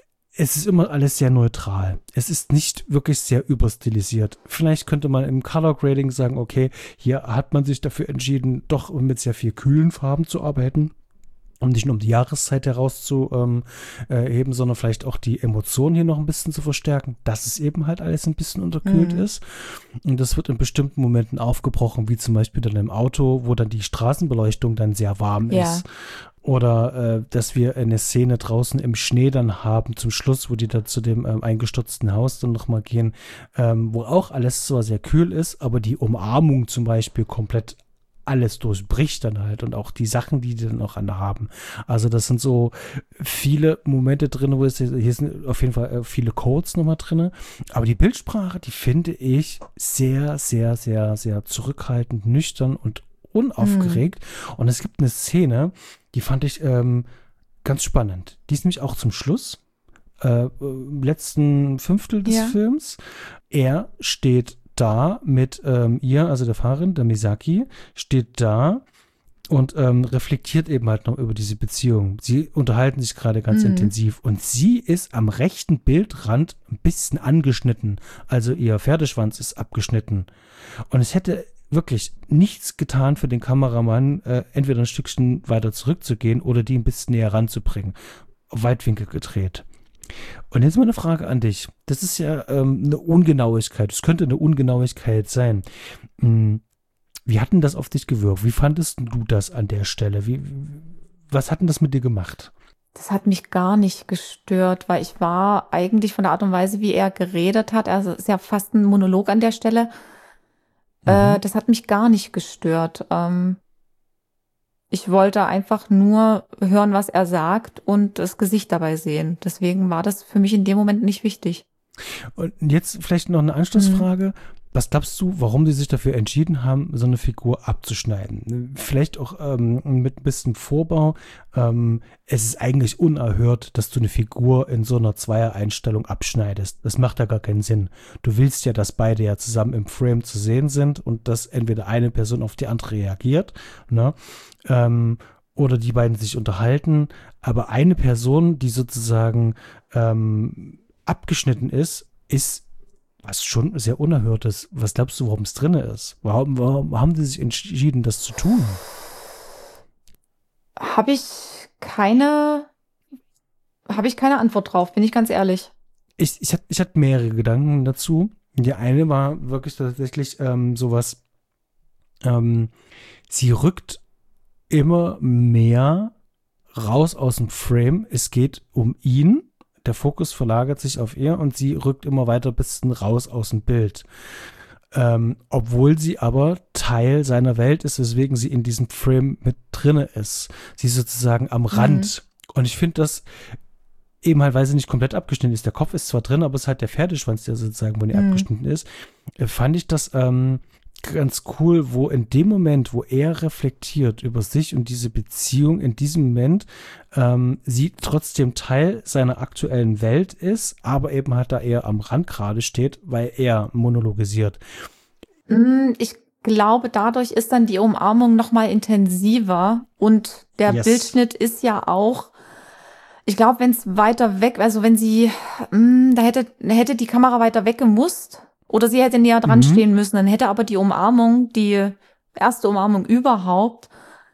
es ist immer alles sehr neutral. Es ist nicht wirklich sehr überstilisiert. Vielleicht könnte man im Color Grading sagen, okay, hier hat man sich dafür entschieden, doch mit sehr viel kühlen Farben zu arbeiten. Um nicht nur um die Jahreszeit herauszuheben, äh, sondern vielleicht auch die Emotionen hier noch ein bisschen zu verstärken, dass es eben halt alles ein bisschen unterkühlt Mhm. ist. Und das wird in bestimmten Momenten aufgebrochen, wie zum Beispiel dann im Auto, wo dann die Straßenbeleuchtung dann sehr warm Ja. ist. Oder äh, dass wir eine Szene draußen im Schnee dann haben, zum Schluss, wo die da zu dem ähm, eingestürzten Haus dann nochmal gehen, ähm, wo auch alles zwar sehr kühl ist, aber die Umarmung zum Beispiel komplett alles durchbricht dann halt und auch die Sachen, die die dann auch anhaben. Also das sind so viele Momente drin, wo es, hier sind auf jeden Fall viele Codes nochmal drin, aber die Bildsprache, die finde ich sehr, sehr, sehr, sehr zurückhaltend, nüchtern und unaufgeregt. Mhm. Und es gibt eine Szene, die fand ich ähm, ganz spannend. Die ist nämlich auch zum Schluss, äh, im letzten Fünftel des Ja. Films. Er steht da mit ähm, ihr, also der Fahrerin, der Misaki, steht da und ähm, reflektiert eben halt noch über diese Beziehung. Sie unterhalten sich gerade ganz Mhm. intensiv und sie ist am rechten Bildrand ein bisschen angeschnitten. Also ihr Pferdeschwanz ist abgeschnitten. Und es hätte wirklich nichts getan für den Kameramann, äh, entweder ein Stückchen weiter zurückzugehen oder die ein bisschen näher ranzubringen. Auf Weitwinkel gedreht. Und jetzt mal eine Frage an dich. Das ist ja ähm, eine Ungenauigkeit. Es könnte eine Ungenauigkeit sein. Hm, wie hat denn das auf dich gewirkt? Wie fandest du das an der Stelle? Wie, was hat denn das mit dir gemacht? Das hat mich gar nicht gestört, weil ich war eigentlich von der Art und Weise, wie er geredet hat, also es ist ja fast ein Monolog an der Stelle, Mhm. äh, das hat mich gar nicht gestört. Ähm, ich wollte einfach nur hören, was er sagt und das Gesicht dabei sehen. Deswegen war das für mich in dem Moment nicht wichtig. Und jetzt vielleicht noch eine Anschlussfrage. Was glaubst du, warum die sich dafür entschieden haben, so eine Figur abzuschneiden? Vielleicht auch ähm, mit ein bisschen Vorbau. Ähm, es ist eigentlich unerhört, dass du eine Figur in so einer Zweier-Einstellung abschneidest. Das macht ja gar keinen Sinn. Du willst ja, dass beide ja zusammen im Frame zu sehen sind und dass entweder eine Person auf die andere reagiert, ne? Ähm, oder die beiden sich unterhalten. Aber eine Person, die sozusagen ähm, abgeschnitten ist, ist was schon sehr unerhört ist. Was glaubst du, warum es drin ist? Warum, warum haben die sich entschieden, das zu tun? Habe ich keine, habe ich keine Antwort drauf, bin ich ganz ehrlich. Ich, ich, hatte, ich hatte mehrere Gedanken dazu. Die eine war wirklich tatsächlich ähm, sowas, ähm, sie rückt immer mehr raus aus dem Frame. Es geht um ihn. Der Fokus verlagert sich auf ihr und sie rückt immer weiter ein bisschen raus aus dem Bild. Ähm, obwohl sie aber Teil seiner Welt ist, weswegen sie in diesem Frame mit drinne ist. Sie ist sozusagen am Rand. Mhm. Und ich finde das eben halt, weil sie nicht komplett abgeschnitten ist. Der Kopf ist zwar drin, aber es ist halt der Pferdeschwanz, der sozusagen, wo die mhm. abgeschnitten ist. Äh, fand ich das ähm, ganz cool, wo in dem Moment, wo er reflektiert über sich und diese Beziehung, in diesem Moment ähm, sie trotzdem Teil seiner aktuellen Welt ist, aber eben halt da eher am Rand gerade steht, weil er monologisiert. Ich glaube, dadurch ist dann die Umarmung noch mal intensiver und der yes. Bildschnitt ist ja auch, ich glaube, wenn es weiter weg, also wenn sie, mh, da hätte, hätte die Kamera weiter weg gemusst, oder sie hätte näher dran mhm. stehen müssen, dann hätte aber die Umarmung, die erste Umarmung überhaupt,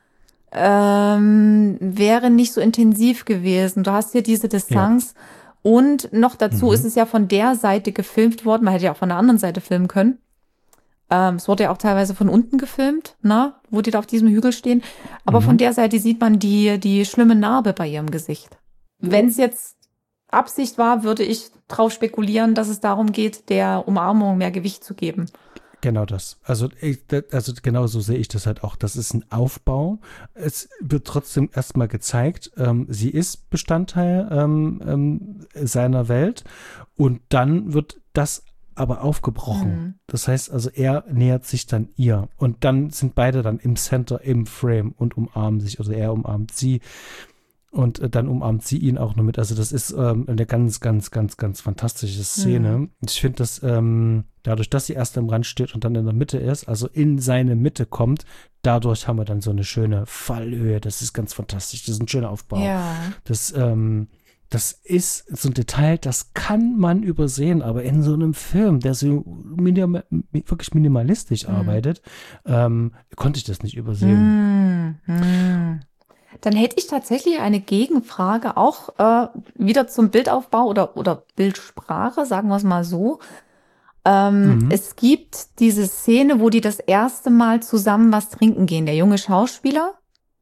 ähm, wäre nicht so intensiv gewesen. Du hast hier diese Distanz. Ja. Und noch dazu mhm. ist es ja von der Seite gefilmt worden. Man hätte ja auch von der anderen Seite filmen können. Ähm, es wurde ja auch teilweise von unten gefilmt, ne, wo die da auf diesem Hügel stehen. Aber mhm. von der Seite sieht man die, die schlimme Narbe bei ihrem Gesicht. Wenn es jetzt Absicht war, würde ich drauf spekulieren, dass es darum geht, der Umarmung mehr Gewicht zu geben. Genau das. Also, ich, also genau so sehe ich das halt auch. Das ist ein Aufbau. Es wird trotzdem erstmal gezeigt, ähm, sie ist Bestandteil ähm, ähm, seiner Welt und dann wird das aber aufgebrochen. Mhm. Das heißt also, er nähert sich dann ihr und dann sind beide dann im Center, im Frame und umarmen sich. Also er umarmt sie. Und äh, dann umarmt sie ihn auch nur mit. Also das ist ähm, eine ganz, ganz, ganz, ganz fantastische Szene. Mhm. Ich finde das, ähm, dadurch, dass sie erst am Rand steht und dann in der Mitte ist, also in seine Mitte kommt, dadurch haben wir dann so eine schöne Fallhöhe. Das ist ganz fantastisch. Das ist ein schöner Aufbau. Ja. Das, ähm, das ist so ein Detail, das kann man übersehen, aber in so einem Film, der so minim wirklich minimalistisch mhm. arbeitet, ähm, konnte ich das nicht übersehen. Mhm. Mhm. Dann hätte ich tatsächlich eine Gegenfrage auch äh, wieder zum Bildaufbau oder, oder Bildsprache, sagen wir es mal so. Ähm, mhm. Es gibt diese Szene, wo die das erste Mal zusammen was trinken gehen. Der junge Schauspieler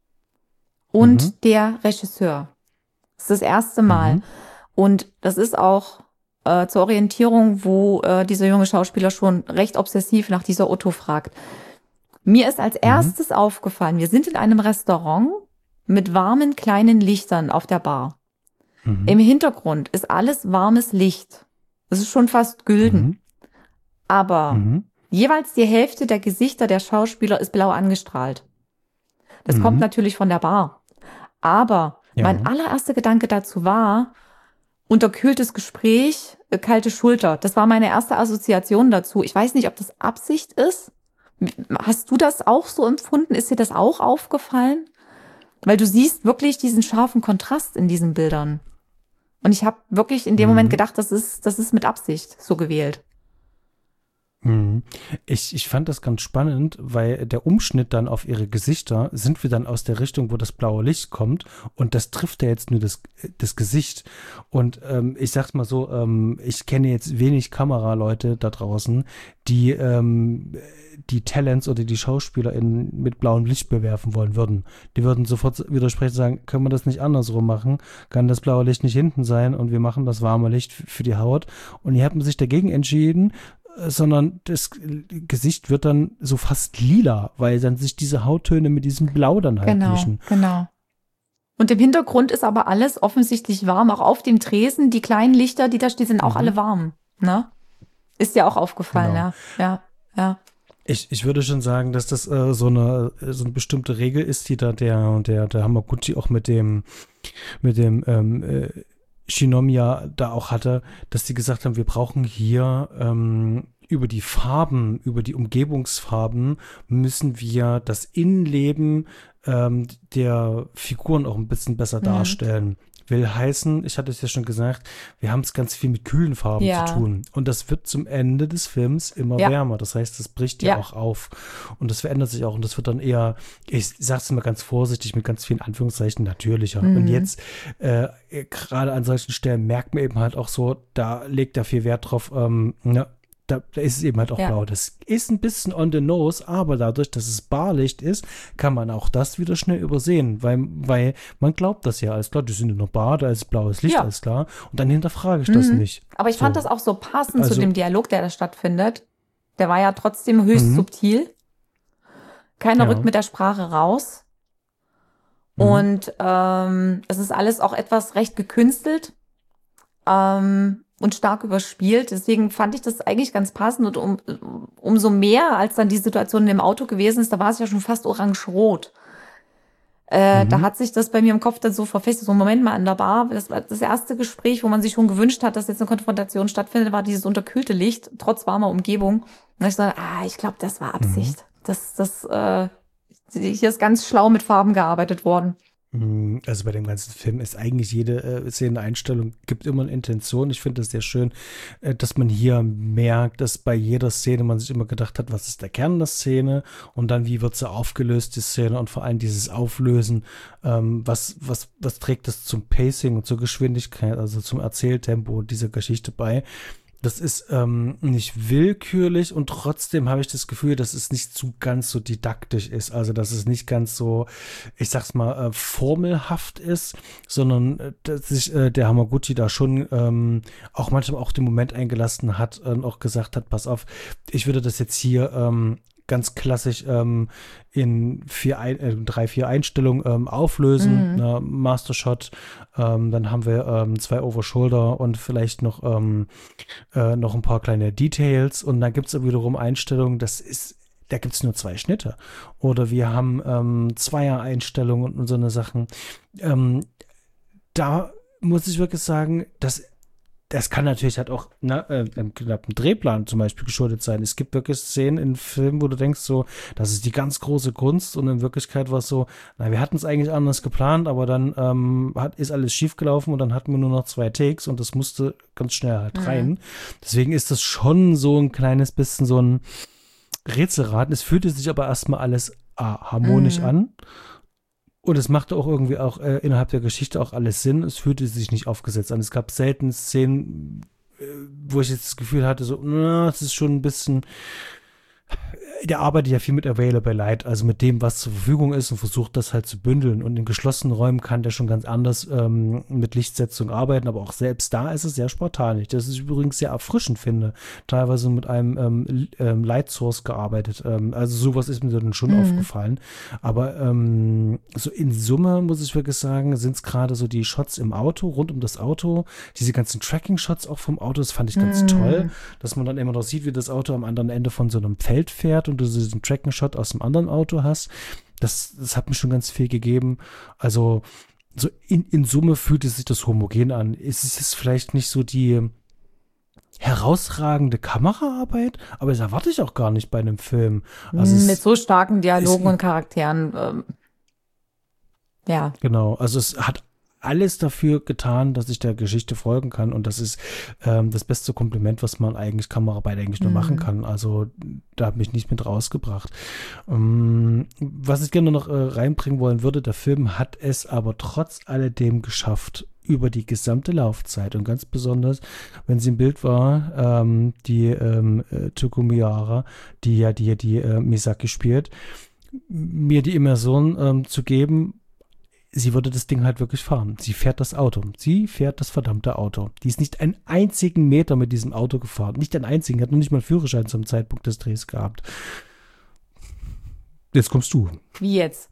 und mhm. der Regisseur. Das ist das erste Mal. Mhm. Und das ist auch äh, zur Orientierung, wo äh, dieser junge Schauspieler schon recht obsessiv nach dieser Otto fragt. Mir ist als erstes mhm. aufgefallen, wir sind in einem Restaurant mit warmen kleinen Lichtern auf der Bar. Mhm. Im Hintergrund ist alles warmes Licht. Es ist schon fast gülden. Mhm. Aber mhm. jeweils die Hälfte der Gesichter der Schauspieler ist blau angestrahlt. Das mhm. kommt natürlich von der Bar. Aber ja. mein allererster Gedanke dazu war, unterkühltes Gespräch, kalte Schulter. Das war meine erste Assoziation dazu. Ich weiß nicht, ob das Absicht ist. Hast du das auch so empfunden? Ist dir das auch aufgefallen? Weil du siehst wirklich diesen scharfen Kontrast in diesen Bildern. Und ich habe wirklich in dem mhm. Moment gedacht, das ist, das ist mit Absicht so gewählt. Mhm. Ich, ich fand das ganz spannend, weil der Umschnitt dann auf ihre Gesichter sind wir dann aus der Richtung, wo das blaue Licht kommt und das trifft ja jetzt nur das, das Gesicht. Und ähm, ich sag's mal so, ähm, ich kenne jetzt wenig Kameraleute da draußen, die ähm, die Talents oder die Schauspieler in, mit blauem Licht bewerfen wollen würden. Die würden sofort widersprechen und sagen, können wir das nicht andersrum machen? Kann das blaue Licht nicht hinten sein und wir machen das warme Licht für die Haut? Und die haben sich dagegen entschieden, sondern das Gesicht wird dann so fast lila, weil dann sich diese Hauttöne mit diesem Blau dann halt genau, mischen. Genau. Und im Hintergrund ist aber alles offensichtlich warm. Auch auf dem Tresen, die kleinen Lichter, die da stehen, sind auch mhm. alle warm. Ne? Ist dir auch aufgefallen, genau. ja. Ja, ja. Ich, ich würde schon sagen, dass das äh, so eine so eine bestimmte Regel ist, die da der der der Hamaguchi auch mit dem mit dem ähm, äh, Shinomiya da auch hatte, dass die gesagt haben, wir brauchen hier ähm, über die Farben, über die Umgebungsfarben müssen wir das Innenleben ähm, der Figuren auch ein bisschen besser mhm. darstellen. Will heißen, ich hatte es ja schon gesagt, wir haben es ganz viel mit kühlen Farben ja. zu tun. Und das wird zum Ende des Films immer ja. wärmer. Das heißt, das bricht ja. ja auch auf. Und das verändert sich auch. Und das wird dann eher, ich sag's mal ganz vorsichtig, mit ganz vielen Anführungszeichen, natürlicher. Mhm. Und jetzt, äh, gerade an solchen Stellen merkt man eben halt auch so, da legt er viel Wert drauf, ähm, ja, da, da ist es eben halt auch Ja. blau. Das ist ein bisschen on the nose, aber dadurch, dass es Barlicht ist, kann man auch das wieder schnell übersehen, weil, weil man glaubt das ja, alles klar, die sind in der Bar, da ist blaues Licht, Ja. alles klar. Und dann hinterfrage ich das Mhm. nicht. Aber ich fand So. das auch so passend Also- zu dem Dialog, der da stattfindet. Der war ja trotzdem höchst Mhm. subtil. Keiner Ja. rückt mit der Sprache raus. Mhm. Und ähm, es ist alles auch etwas recht gekünstelt ähm, und stark überspielt. Deswegen fand ich das eigentlich ganz passend. Und um, umso mehr, als dann die Situation im Auto gewesen ist, da war es ja schon fast orange-rot. Äh, Mhm. Da hat sich das bei mir im Kopf dann so verfestigt. So, Moment mal, an der Bar, das war das erste Gespräch, wo man sich schon gewünscht hat, dass jetzt eine Konfrontation stattfindet, war dieses unterkühlte Licht, trotz warmer Umgebung. Und ich dachte, ah, ich glaube, das war Absicht. Das, das, äh, hier ist ganz schlau mit Farben gearbeitet worden. Also bei dem ganzen Film ist eigentlich jede äh, Szeneneinstellung, gibt immer eine Intention. Ich finde das sehr schön, äh, dass man hier merkt, dass bei jeder Szene man sich immer gedacht hat, was ist der Kern der Szene und dann wie wird sie aufgelöst, die Szene, und vor allem dieses Auflösen, ähm, was, was, was trägt das zum Pacing und zur Geschwindigkeit, also zum Erzähltempo dieser Geschichte bei. Das ist ähm, nicht willkürlich und trotzdem habe ich das Gefühl, dass es nicht zu ganz so didaktisch ist. Also, dass es nicht ganz so, ich sag's mal, äh, formelhaft ist, sondern äh, dass sich äh, der Hamaguchi da schon ähm, auch manchmal auch den Moment eingelassen hat und auch gesagt hat, pass auf, ich würde das jetzt hier ähm, ganz klassisch ähm, in vier, ein, äh, drei, vier Einstellungen ähm, auflösen. Mhm. Ne, Mastershot, ähm, dann haben wir ähm, zwei Overshoulder und vielleicht noch ähm, äh, noch ein paar kleine Details, und dann gibt es wiederum Einstellungen, das ist, da gibt es nur zwei Schnitte. Oder wir haben ähm, Zweier-Einstellungen und so eine Sachen. Ähm, da muss ich wirklich sagen, das Das kann natürlich halt auch ne, äh, im knappen Drehplan zum Beispiel geschuldet sein. Es gibt wirklich Szenen in Filmen, wo du denkst so, das ist die ganz große Kunst, und in Wirklichkeit war es so, na, wir hatten es eigentlich anders geplant, aber dann ähm, hat, ist alles schiefgelaufen und dann hatten wir nur noch zwei Takes und das musste ganz schnell halt Mhm. rein. Deswegen ist das schon so ein kleines bisschen so ein Rätselraten. Es fühlte sich aber erstmal alles ah, harmonisch Mhm. an. Und es machte auch irgendwie auch äh, innerhalb der Geschichte auch alles Sinn. Es fühlte sich nicht aufgesetzt an. Es gab selten Szenen, äh, wo ich jetzt das Gefühl hatte, so, na, es ist schon ein bisschen, der arbeitet ja viel mit Available Light, also mit dem, was zur Verfügung ist, und versucht das halt zu bündeln. Und in geschlossenen Räumen kann der schon ganz anders ähm, mit Lichtsetzung arbeiten, aber auch selbst da ist es sehr spartanisch. Das ist übrigens sehr erfrischend, finde. Teilweise mit einem ähm, ähm, Light Source gearbeitet. Ähm, also sowas ist mir dann schon Mhm. aufgefallen. Aber ähm, so in Summe, muss ich wirklich sagen, sind es gerade so die Shots im Auto, rund um das Auto, diese ganzen Tracking-Shots auch vom Auto, das fand ich ganz Mhm. toll, dass man dann immer noch sieht, wie das Auto am anderen Ende von so einem Feld fährt und du diesen Tracking-Shot aus dem anderen Auto hast. Das, das hat mir schon ganz viel gegeben. Also so in, in Summe fühlt es sich das homogen an. Es ist vielleicht nicht so die herausragende Kameraarbeit, aber das erwarte ich auch gar nicht bei einem Film. Also Mit es, so starken Dialogen ist- und Charakteren. Ähm, ja. genau, also es hat alles dafür getan, dass ich der Geschichte folgen kann, und das ist ähm, das beste Kompliment, was man eigentlich Kameraarbeit eigentlich nur Mhm. machen kann. Also da hat mich nicht mit rausgebracht. Ähm, was ich gerne noch äh, reinbringen wollen würde, der Film hat es aber trotz alledem geschafft, über die gesamte Laufzeit, und ganz besonders, wenn sie im Bild war, ähm, die ähm, äh, Tuko Miyara, die ja die, die äh, Misaki spielt, mir die Immersion ähm, zu geben, sie würde das Ding halt wirklich fahren. Sie fährt das Auto. Sie fährt das verdammte Auto. Die ist nicht einen einzigen Meter mit diesem Auto gefahren. Nicht einen einzigen. Hat noch nicht mal einen Führerschein zum Zeitpunkt des Drehs gehabt. Jetzt kommst du. Wie jetzt?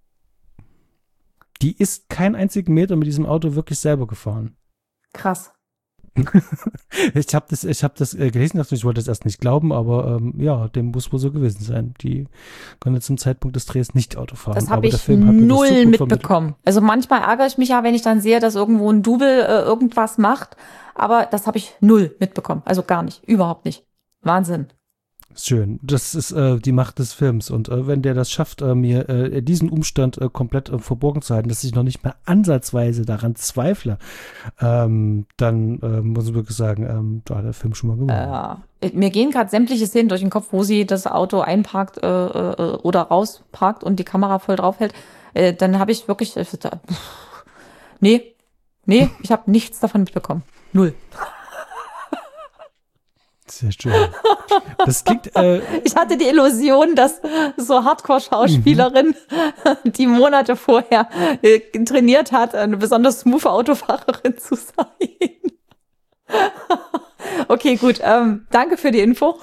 Die ist keinen einzigen Meter mit diesem Auto wirklich selber gefahren. Krass. Ich habe das, ich hab das äh, gelesen, ich wollte das erst nicht glauben, aber ähm, ja, dem muss wohl so gewesen sein. Die konnte zum Zeitpunkt des Drehs nicht Auto fahren. Das aber habe der ich Film hat mir das so null gut vermittelt. mitbekommen. Also manchmal ärgere ich mich ja, wenn ich dann sehe, dass irgendwo ein Double äh, irgendwas macht. Aber das habe ich null mitbekommen. Also gar nicht. Überhaupt nicht. Wahnsinn. Schön. Das ist äh, die Macht des Films. Und äh, wenn der das schafft, äh, mir äh, diesen Umstand äh, komplett äh, verborgen zu halten, dass ich noch nicht mehr ansatzweise daran zweifle, ähm, dann äh, muss ich wirklich sagen, ähm, da hat der Film schon mal gewonnen. Äh, mir gehen gerade sämtliche Szenen durch den Kopf, wo sie das Auto einparkt äh, äh, oder rausparkt und die Kamera voll draufhält. Äh, dann habe ich wirklich, äh, da, pff, nee, nee, ich habe nichts davon mitbekommen. Null. Sehr schön. Das klingt. Äh, ich hatte die Illusion, dass so Hardcore-Schauspielerin, mhm. die Monate vorher äh, trainiert hat, eine besonders smooth Autofahrerin zu sein. Okay, gut. Ähm, danke für die Info.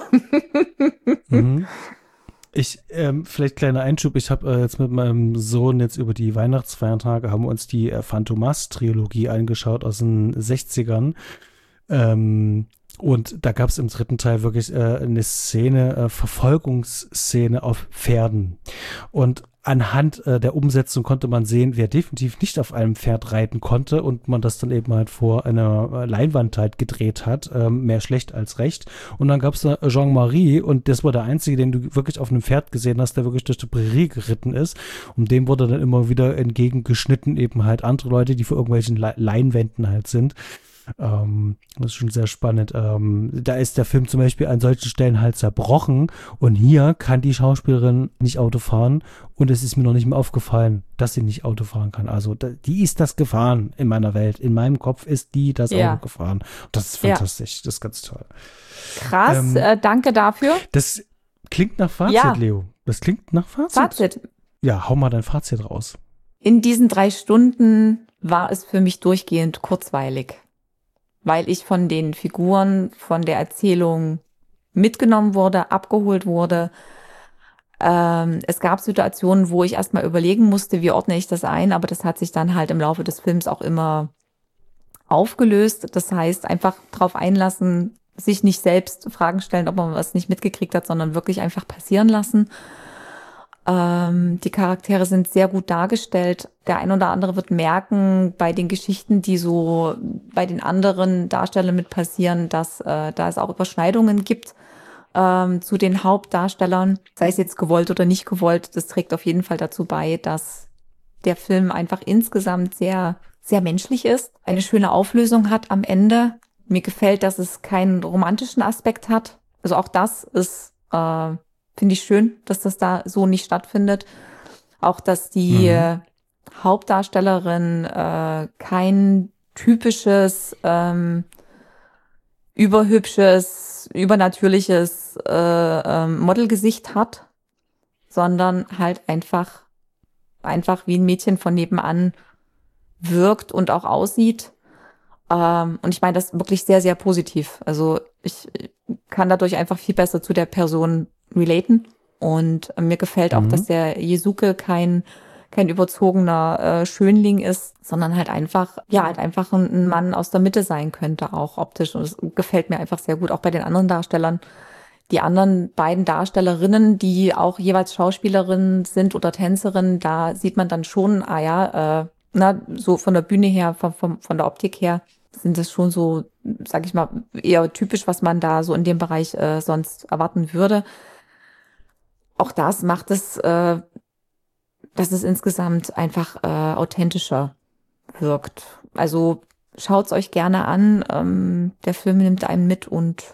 mhm. Ich, ähm, vielleicht kleiner Einschub, ich habe äh, jetzt mit meinem Sohn jetzt über die Weihnachtsfeiertage haben wir uns die äh, Phantomas-Trilogie angeschaut aus den sechzigern. Ähm, und da gab es im dritten Teil wirklich äh, eine Szene, äh, Verfolgungsszene auf Pferden. Und anhand äh, der Umsetzung konnte man sehen, wer definitiv nicht auf einem Pferd reiten konnte und man das dann eben halt vor einer Leinwand halt gedreht hat, ähm, mehr schlecht als recht. Und dann gab es da Jean-Marie und das war der einzige, den du wirklich auf einem Pferd gesehen hast, der wirklich durch die Prärie geritten ist. Und dem wurde dann immer wieder entgegengeschnitten, eben halt andere Leute, die vor irgendwelchen Le- Leinwänden halt sind. Ähm, das ist schon sehr spannend. Ähm, da ist der Film zum Beispiel an solchen Stellen halt zerbrochen und hier kann die Schauspielerin nicht Auto fahren und es ist mir noch nicht mehr aufgefallen, dass sie nicht Auto fahren kann. Also da, die ist das gefahren in meiner Welt. In meinem Kopf ist die das ja. Auto gefahren. Das ist fantastisch. Ja. Das ist ganz toll. Krass, ähm, äh, danke dafür. Das klingt nach Fazit, ja. Leo. Das klingt nach Fazit. Fazit. Ja, hau mal dein Fazit raus. In diesen drei Stunden war es für mich durchgehend kurzweilig, weil ich von den Figuren, von der Erzählung mitgenommen wurde, abgeholt wurde. Ähm, es gab Situationen, wo ich erstmal überlegen musste, wie ordne ich das ein, aber das hat sich dann halt im Laufe des Films auch immer aufgelöst. Das heißt, einfach drauf einlassen, sich nicht selbst Fragen stellen, ob man was nicht mitgekriegt hat, sondern wirklich einfach passieren lassen. Ähm, die Charaktere sind sehr gut dargestellt. Der ein oder andere wird merken, bei den Geschichten, die so bei den anderen Darstellern mit passieren, dass äh, da es auch Überschneidungen gibt ähm, zu den Hauptdarstellern, sei es jetzt gewollt oder nicht gewollt. Das trägt auf jeden Fall dazu bei, dass der Film einfach insgesamt sehr, sehr menschlich ist, eine schöne Auflösung hat am Ende. Mir gefällt, dass es keinen romantischen Aspekt hat. Also auch das ist äh, finde ich schön, dass das da so nicht stattfindet. Auch, dass die mhm. Hauptdarstellerin äh, kein typisches, ähm, überhübsches, übernatürliches äh, ähm, Modelgesicht hat, sondern halt einfach, einfach wie ein Mädchen von nebenan wirkt und auch aussieht. Ähm, und ich meine das wirklich sehr, sehr positiv. Also ich kann dadurch einfach viel besser zu der Person relaten. Und äh, mir gefällt mhm. auch, dass der Jesuke kein kein überzogener äh, Schönling ist, sondern halt einfach, ja, halt einfach ein, ein Mann aus der Mitte sein könnte, auch optisch. Und das gefällt mir einfach sehr gut, auch bei den anderen Darstellern. Die anderen beiden Darstellerinnen, die auch jeweils Schauspielerinnen sind oder Tänzerinnen, da sieht man dann schon, ah ja, äh, na, so von der Bühne her, von, von, von der Optik her, sind das schon so, sag ich mal, eher typisch, was man da so in dem Bereich äh, sonst erwarten würde. Auch das macht es, äh, dass es insgesamt einfach äh, authentischer wirkt. Also schaut's euch gerne an. Ähm, der Film nimmt einen mit und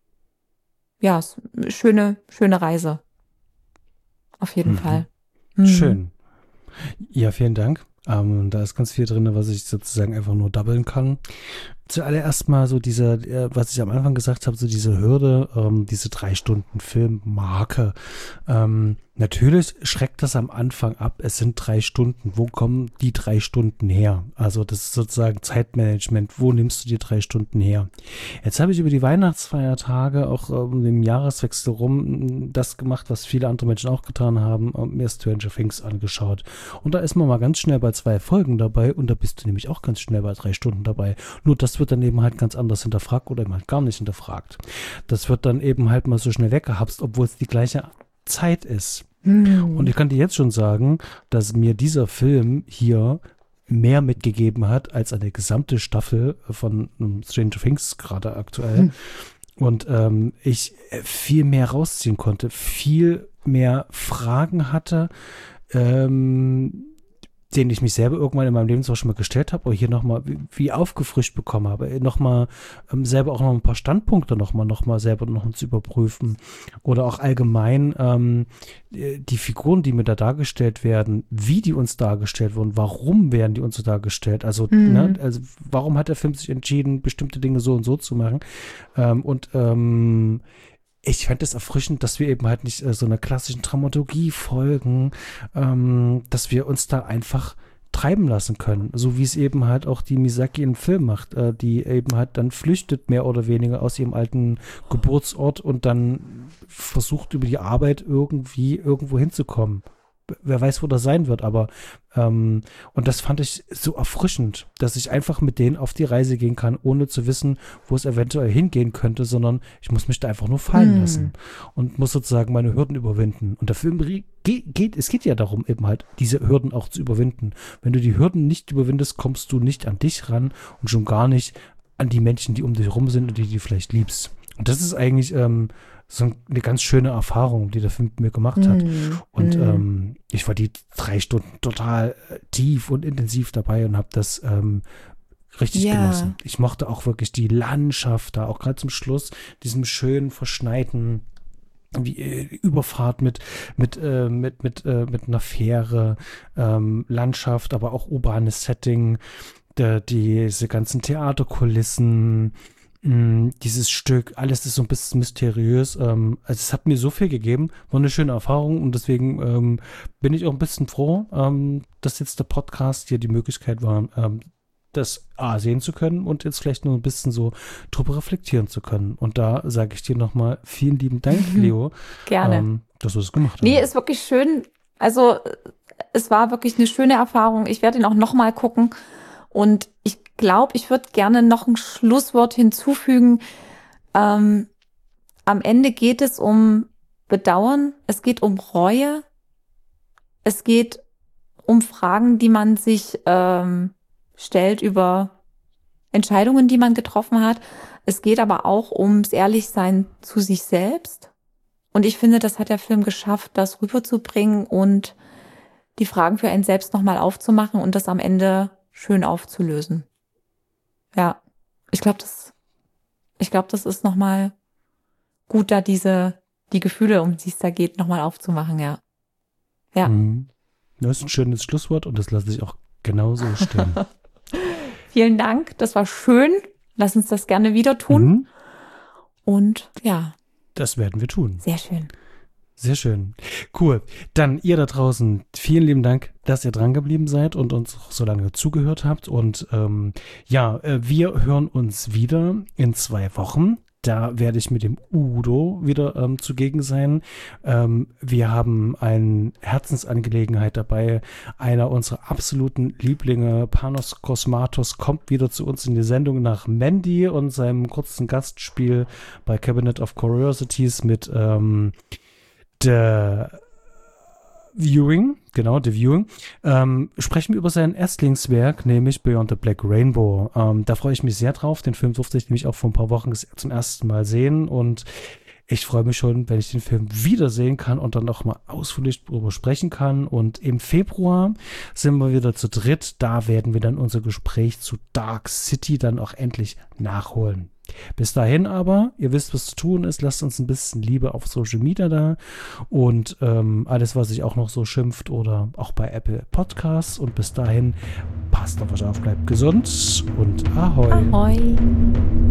ja, es ist eine schöne, schöne Reise. Auf jeden mhm. Fall. Mhm. Schön. Ja, vielen Dank. Ähm, da ist ganz viel drin, was ich sozusagen einfach nur doubeln kann. Zuallererst mal so diese, äh, was ich am Anfang gesagt habe, so diese Hürde, ähm, diese drei Stunden Filmmarke. Ähm, natürlich schreckt das am Anfang ab. Es sind drei Stunden. Wo kommen die drei Stunden her? Also das ist sozusagen Zeitmanagement. Wo nimmst du die drei Stunden her? Jetzt habe ich über die Weihnachtsfeiertage auch um den Jahreswechsel rum das gemacht, was viele andere Menschen auch getan haben, mir Stranger Things angeschaut. Und da ist man mal ganz schnell bei zwei Folgen dabei und da bist du nämlich auch ganz schnell bei drei Stunden dabei. Nur das wird dann eben halt ganz anders hinterfragt oder eben halt gar nicht hinterfragt. Das wird dann eben halt mal so schnell weggehapst, obwohl es die gleiche Zeit ist. Hm. Und ich kann dir jetzt schon sagen, dass mir dieser Film hier mehr mitgegeben hat als eine gesamte Staffel von Stranger Things gerade aktuell. Hm. Und ähm, ich viel mehr rausziehen konnte, viel mehr Fragen hatte, ähm, den ich mich selber irgendwann in meinem Leben zwar schon mal gestellt habe, aber hier nochmal wie, wie aufgefrischt bekommen habe, nochmal ähm, selber auch noch ein paar Standpunkte nochmal noch mal selber noch zu überprüfen oder auch allgemein ähm, die Figuren, die mir da dargestellt werden, wie die uns dargestellt wurden, warum werden die uns so dargestellt, also, mhm. ne, also warum hat der Film sich entschieden, bestimmte Dinge so und so zu machen ähm, und ähm, ich fand es erfrischend, dass wir eben halt nicht äh, so einer klassischen Dramaturgie folgen, ähm, dass wir uns da einfach treiben lassen können, so wie es eben halt auch die Misaki im Film macht, äh, die eben halt dann flüchtet mehr oder weniger aus ihrem alten Geburtsort und dann versucht über die Arbeit irgendwie irgendwo hinzukommen. Wer weiß, wo das sein wird, aber ähm, und das fand ich so erfrischend, dass ich einfach mit denen auf die Reise gehen kann, ohne zu wissen, wo es eventuell hingehen könnte, sondern ich muss mich da einfach nur fallen hm. lassen und muss sozusagen meine Hürden überwinden. Und der Film geht, geht, es geht ja darum, eben halt diese Hürden auch zu überwinden. Wenn du die Hürden nicht überwindest, kommst du nicht an dich ran und schon gar nicht an die Menschen, die um dich herum sind und die du vielleicht liebst. Und das ist eigentlich ähm, so eine ganz schöne Erfahrung, die der Film mit mir gemacht hat. Mm, und mm. ähm, ich war die drei Stunden total tief und intensiv dabei und habe das ähm, richtig ja. genossen. Ich mochte auch wirklich die Landschaft da, auch gerade zum Schluss, diesem schönen, verschneiten wie, äh, Überfahrt mit mit äh, mit mit äh, mit einer Fähre, ähm, Landschaft, aber auch urbanes Setting, der, diese ganzen Theaterkulissen, dieses Stück, alles ist so ein bisschen mysteriös. Ähm, also es hat mir so viel gegeben, war eine schöne Erfahrung und deswegen ähm, bin ich auch ein bisschen froh, ähm, dass jetzt der Podcast hier die Möglichkeit war, ähm, das A sehen zu können und jetzt vielleicht nur ein bisschen so drüber reflektieren zu können. Und da sage ich dir nochmal vielen lieben Dank, Leo. Gerne. Ähm, dass du es gemacht hast. Nee, ist wirklich schön. Also es war wirklich eine schöne Erfahrung. Ich werde ihn auch nochmal gucken und ich glaube, ich würde gerne noch ein Schlusswort hinzufügen. Ähm, am Ende geht es um Bedauern, es geht um Reue, es geht um Fragen, die man sich ähm, stellt über Entscheidungen, die man getroffen hat. Es geht aber auch ums Ehrlichsein zu sich selbst. Und ich finde, das hat der Film geschafft, das rüberzubringen und die Fragen für einen selbst nochmal aufzumachen und das am Ende schön aufzulösen. Ja, ich glaube, das, ich glaube, das ist nochmal gut, da diese, die Gefühle, um die es da geht, nochmal aufzumachen, ja. Ja. Mhm. Das ist ein schönes Schlusswort und das lasse ich auch genauso stehen. Vielen Dank, das war schön. Lass uns das gerne wieder tun. Mhm. Und ja. Das werden wir tun. Sehr schön. Sehr schön. Cool. Dann ihr da draußen, vielen lieben Dank, dass ihr dran geblieben seid und uns so lange zugehört habt. Und ähm, ja, wir hören uns wieder in zwei Wochen. Da werde ich mit dem Udo wieder ähm, zugegen sein. Ähm, wir haben eine Herzensangelegenheit dabei. Einer unserer absoluten Lieblinge, Panos Cosmatos, kommt wieder zu uns in die Sendung nach Mandy und seinem kurzen Gastspiel bei Cabinet of Curiosities mit ähm, The Viewing, genau, The Viewing, ähm, sprechen wir über sein Erstlingswerk, nämlich Beyond the Black Rainbow. Ähm, da freue ich mich sehr drauf. Den Film durfte ich nämlich auch vor ein paar Wochen zum ersten Mal sehen und ich freue mich schon, wenn ich den Film wiedersehen kann und dann auch mal ausführlich darüber sprechen kann. Und im Februar sind wir wieder zu dritt. Da werden wir dann unser Gespräch zu Dark City dann auch endlich nachholen. Bis dahin aber, ihr wisst, was zu tun ist, lasst uns ein bisschen Liebe auf Social Media da und ähm, alles, was sich auch noch so schimpft oder auch bei Apple Podcasts und bis dahin, passt auf euch auf, bleibt gesund und Ahoi. Ahoi.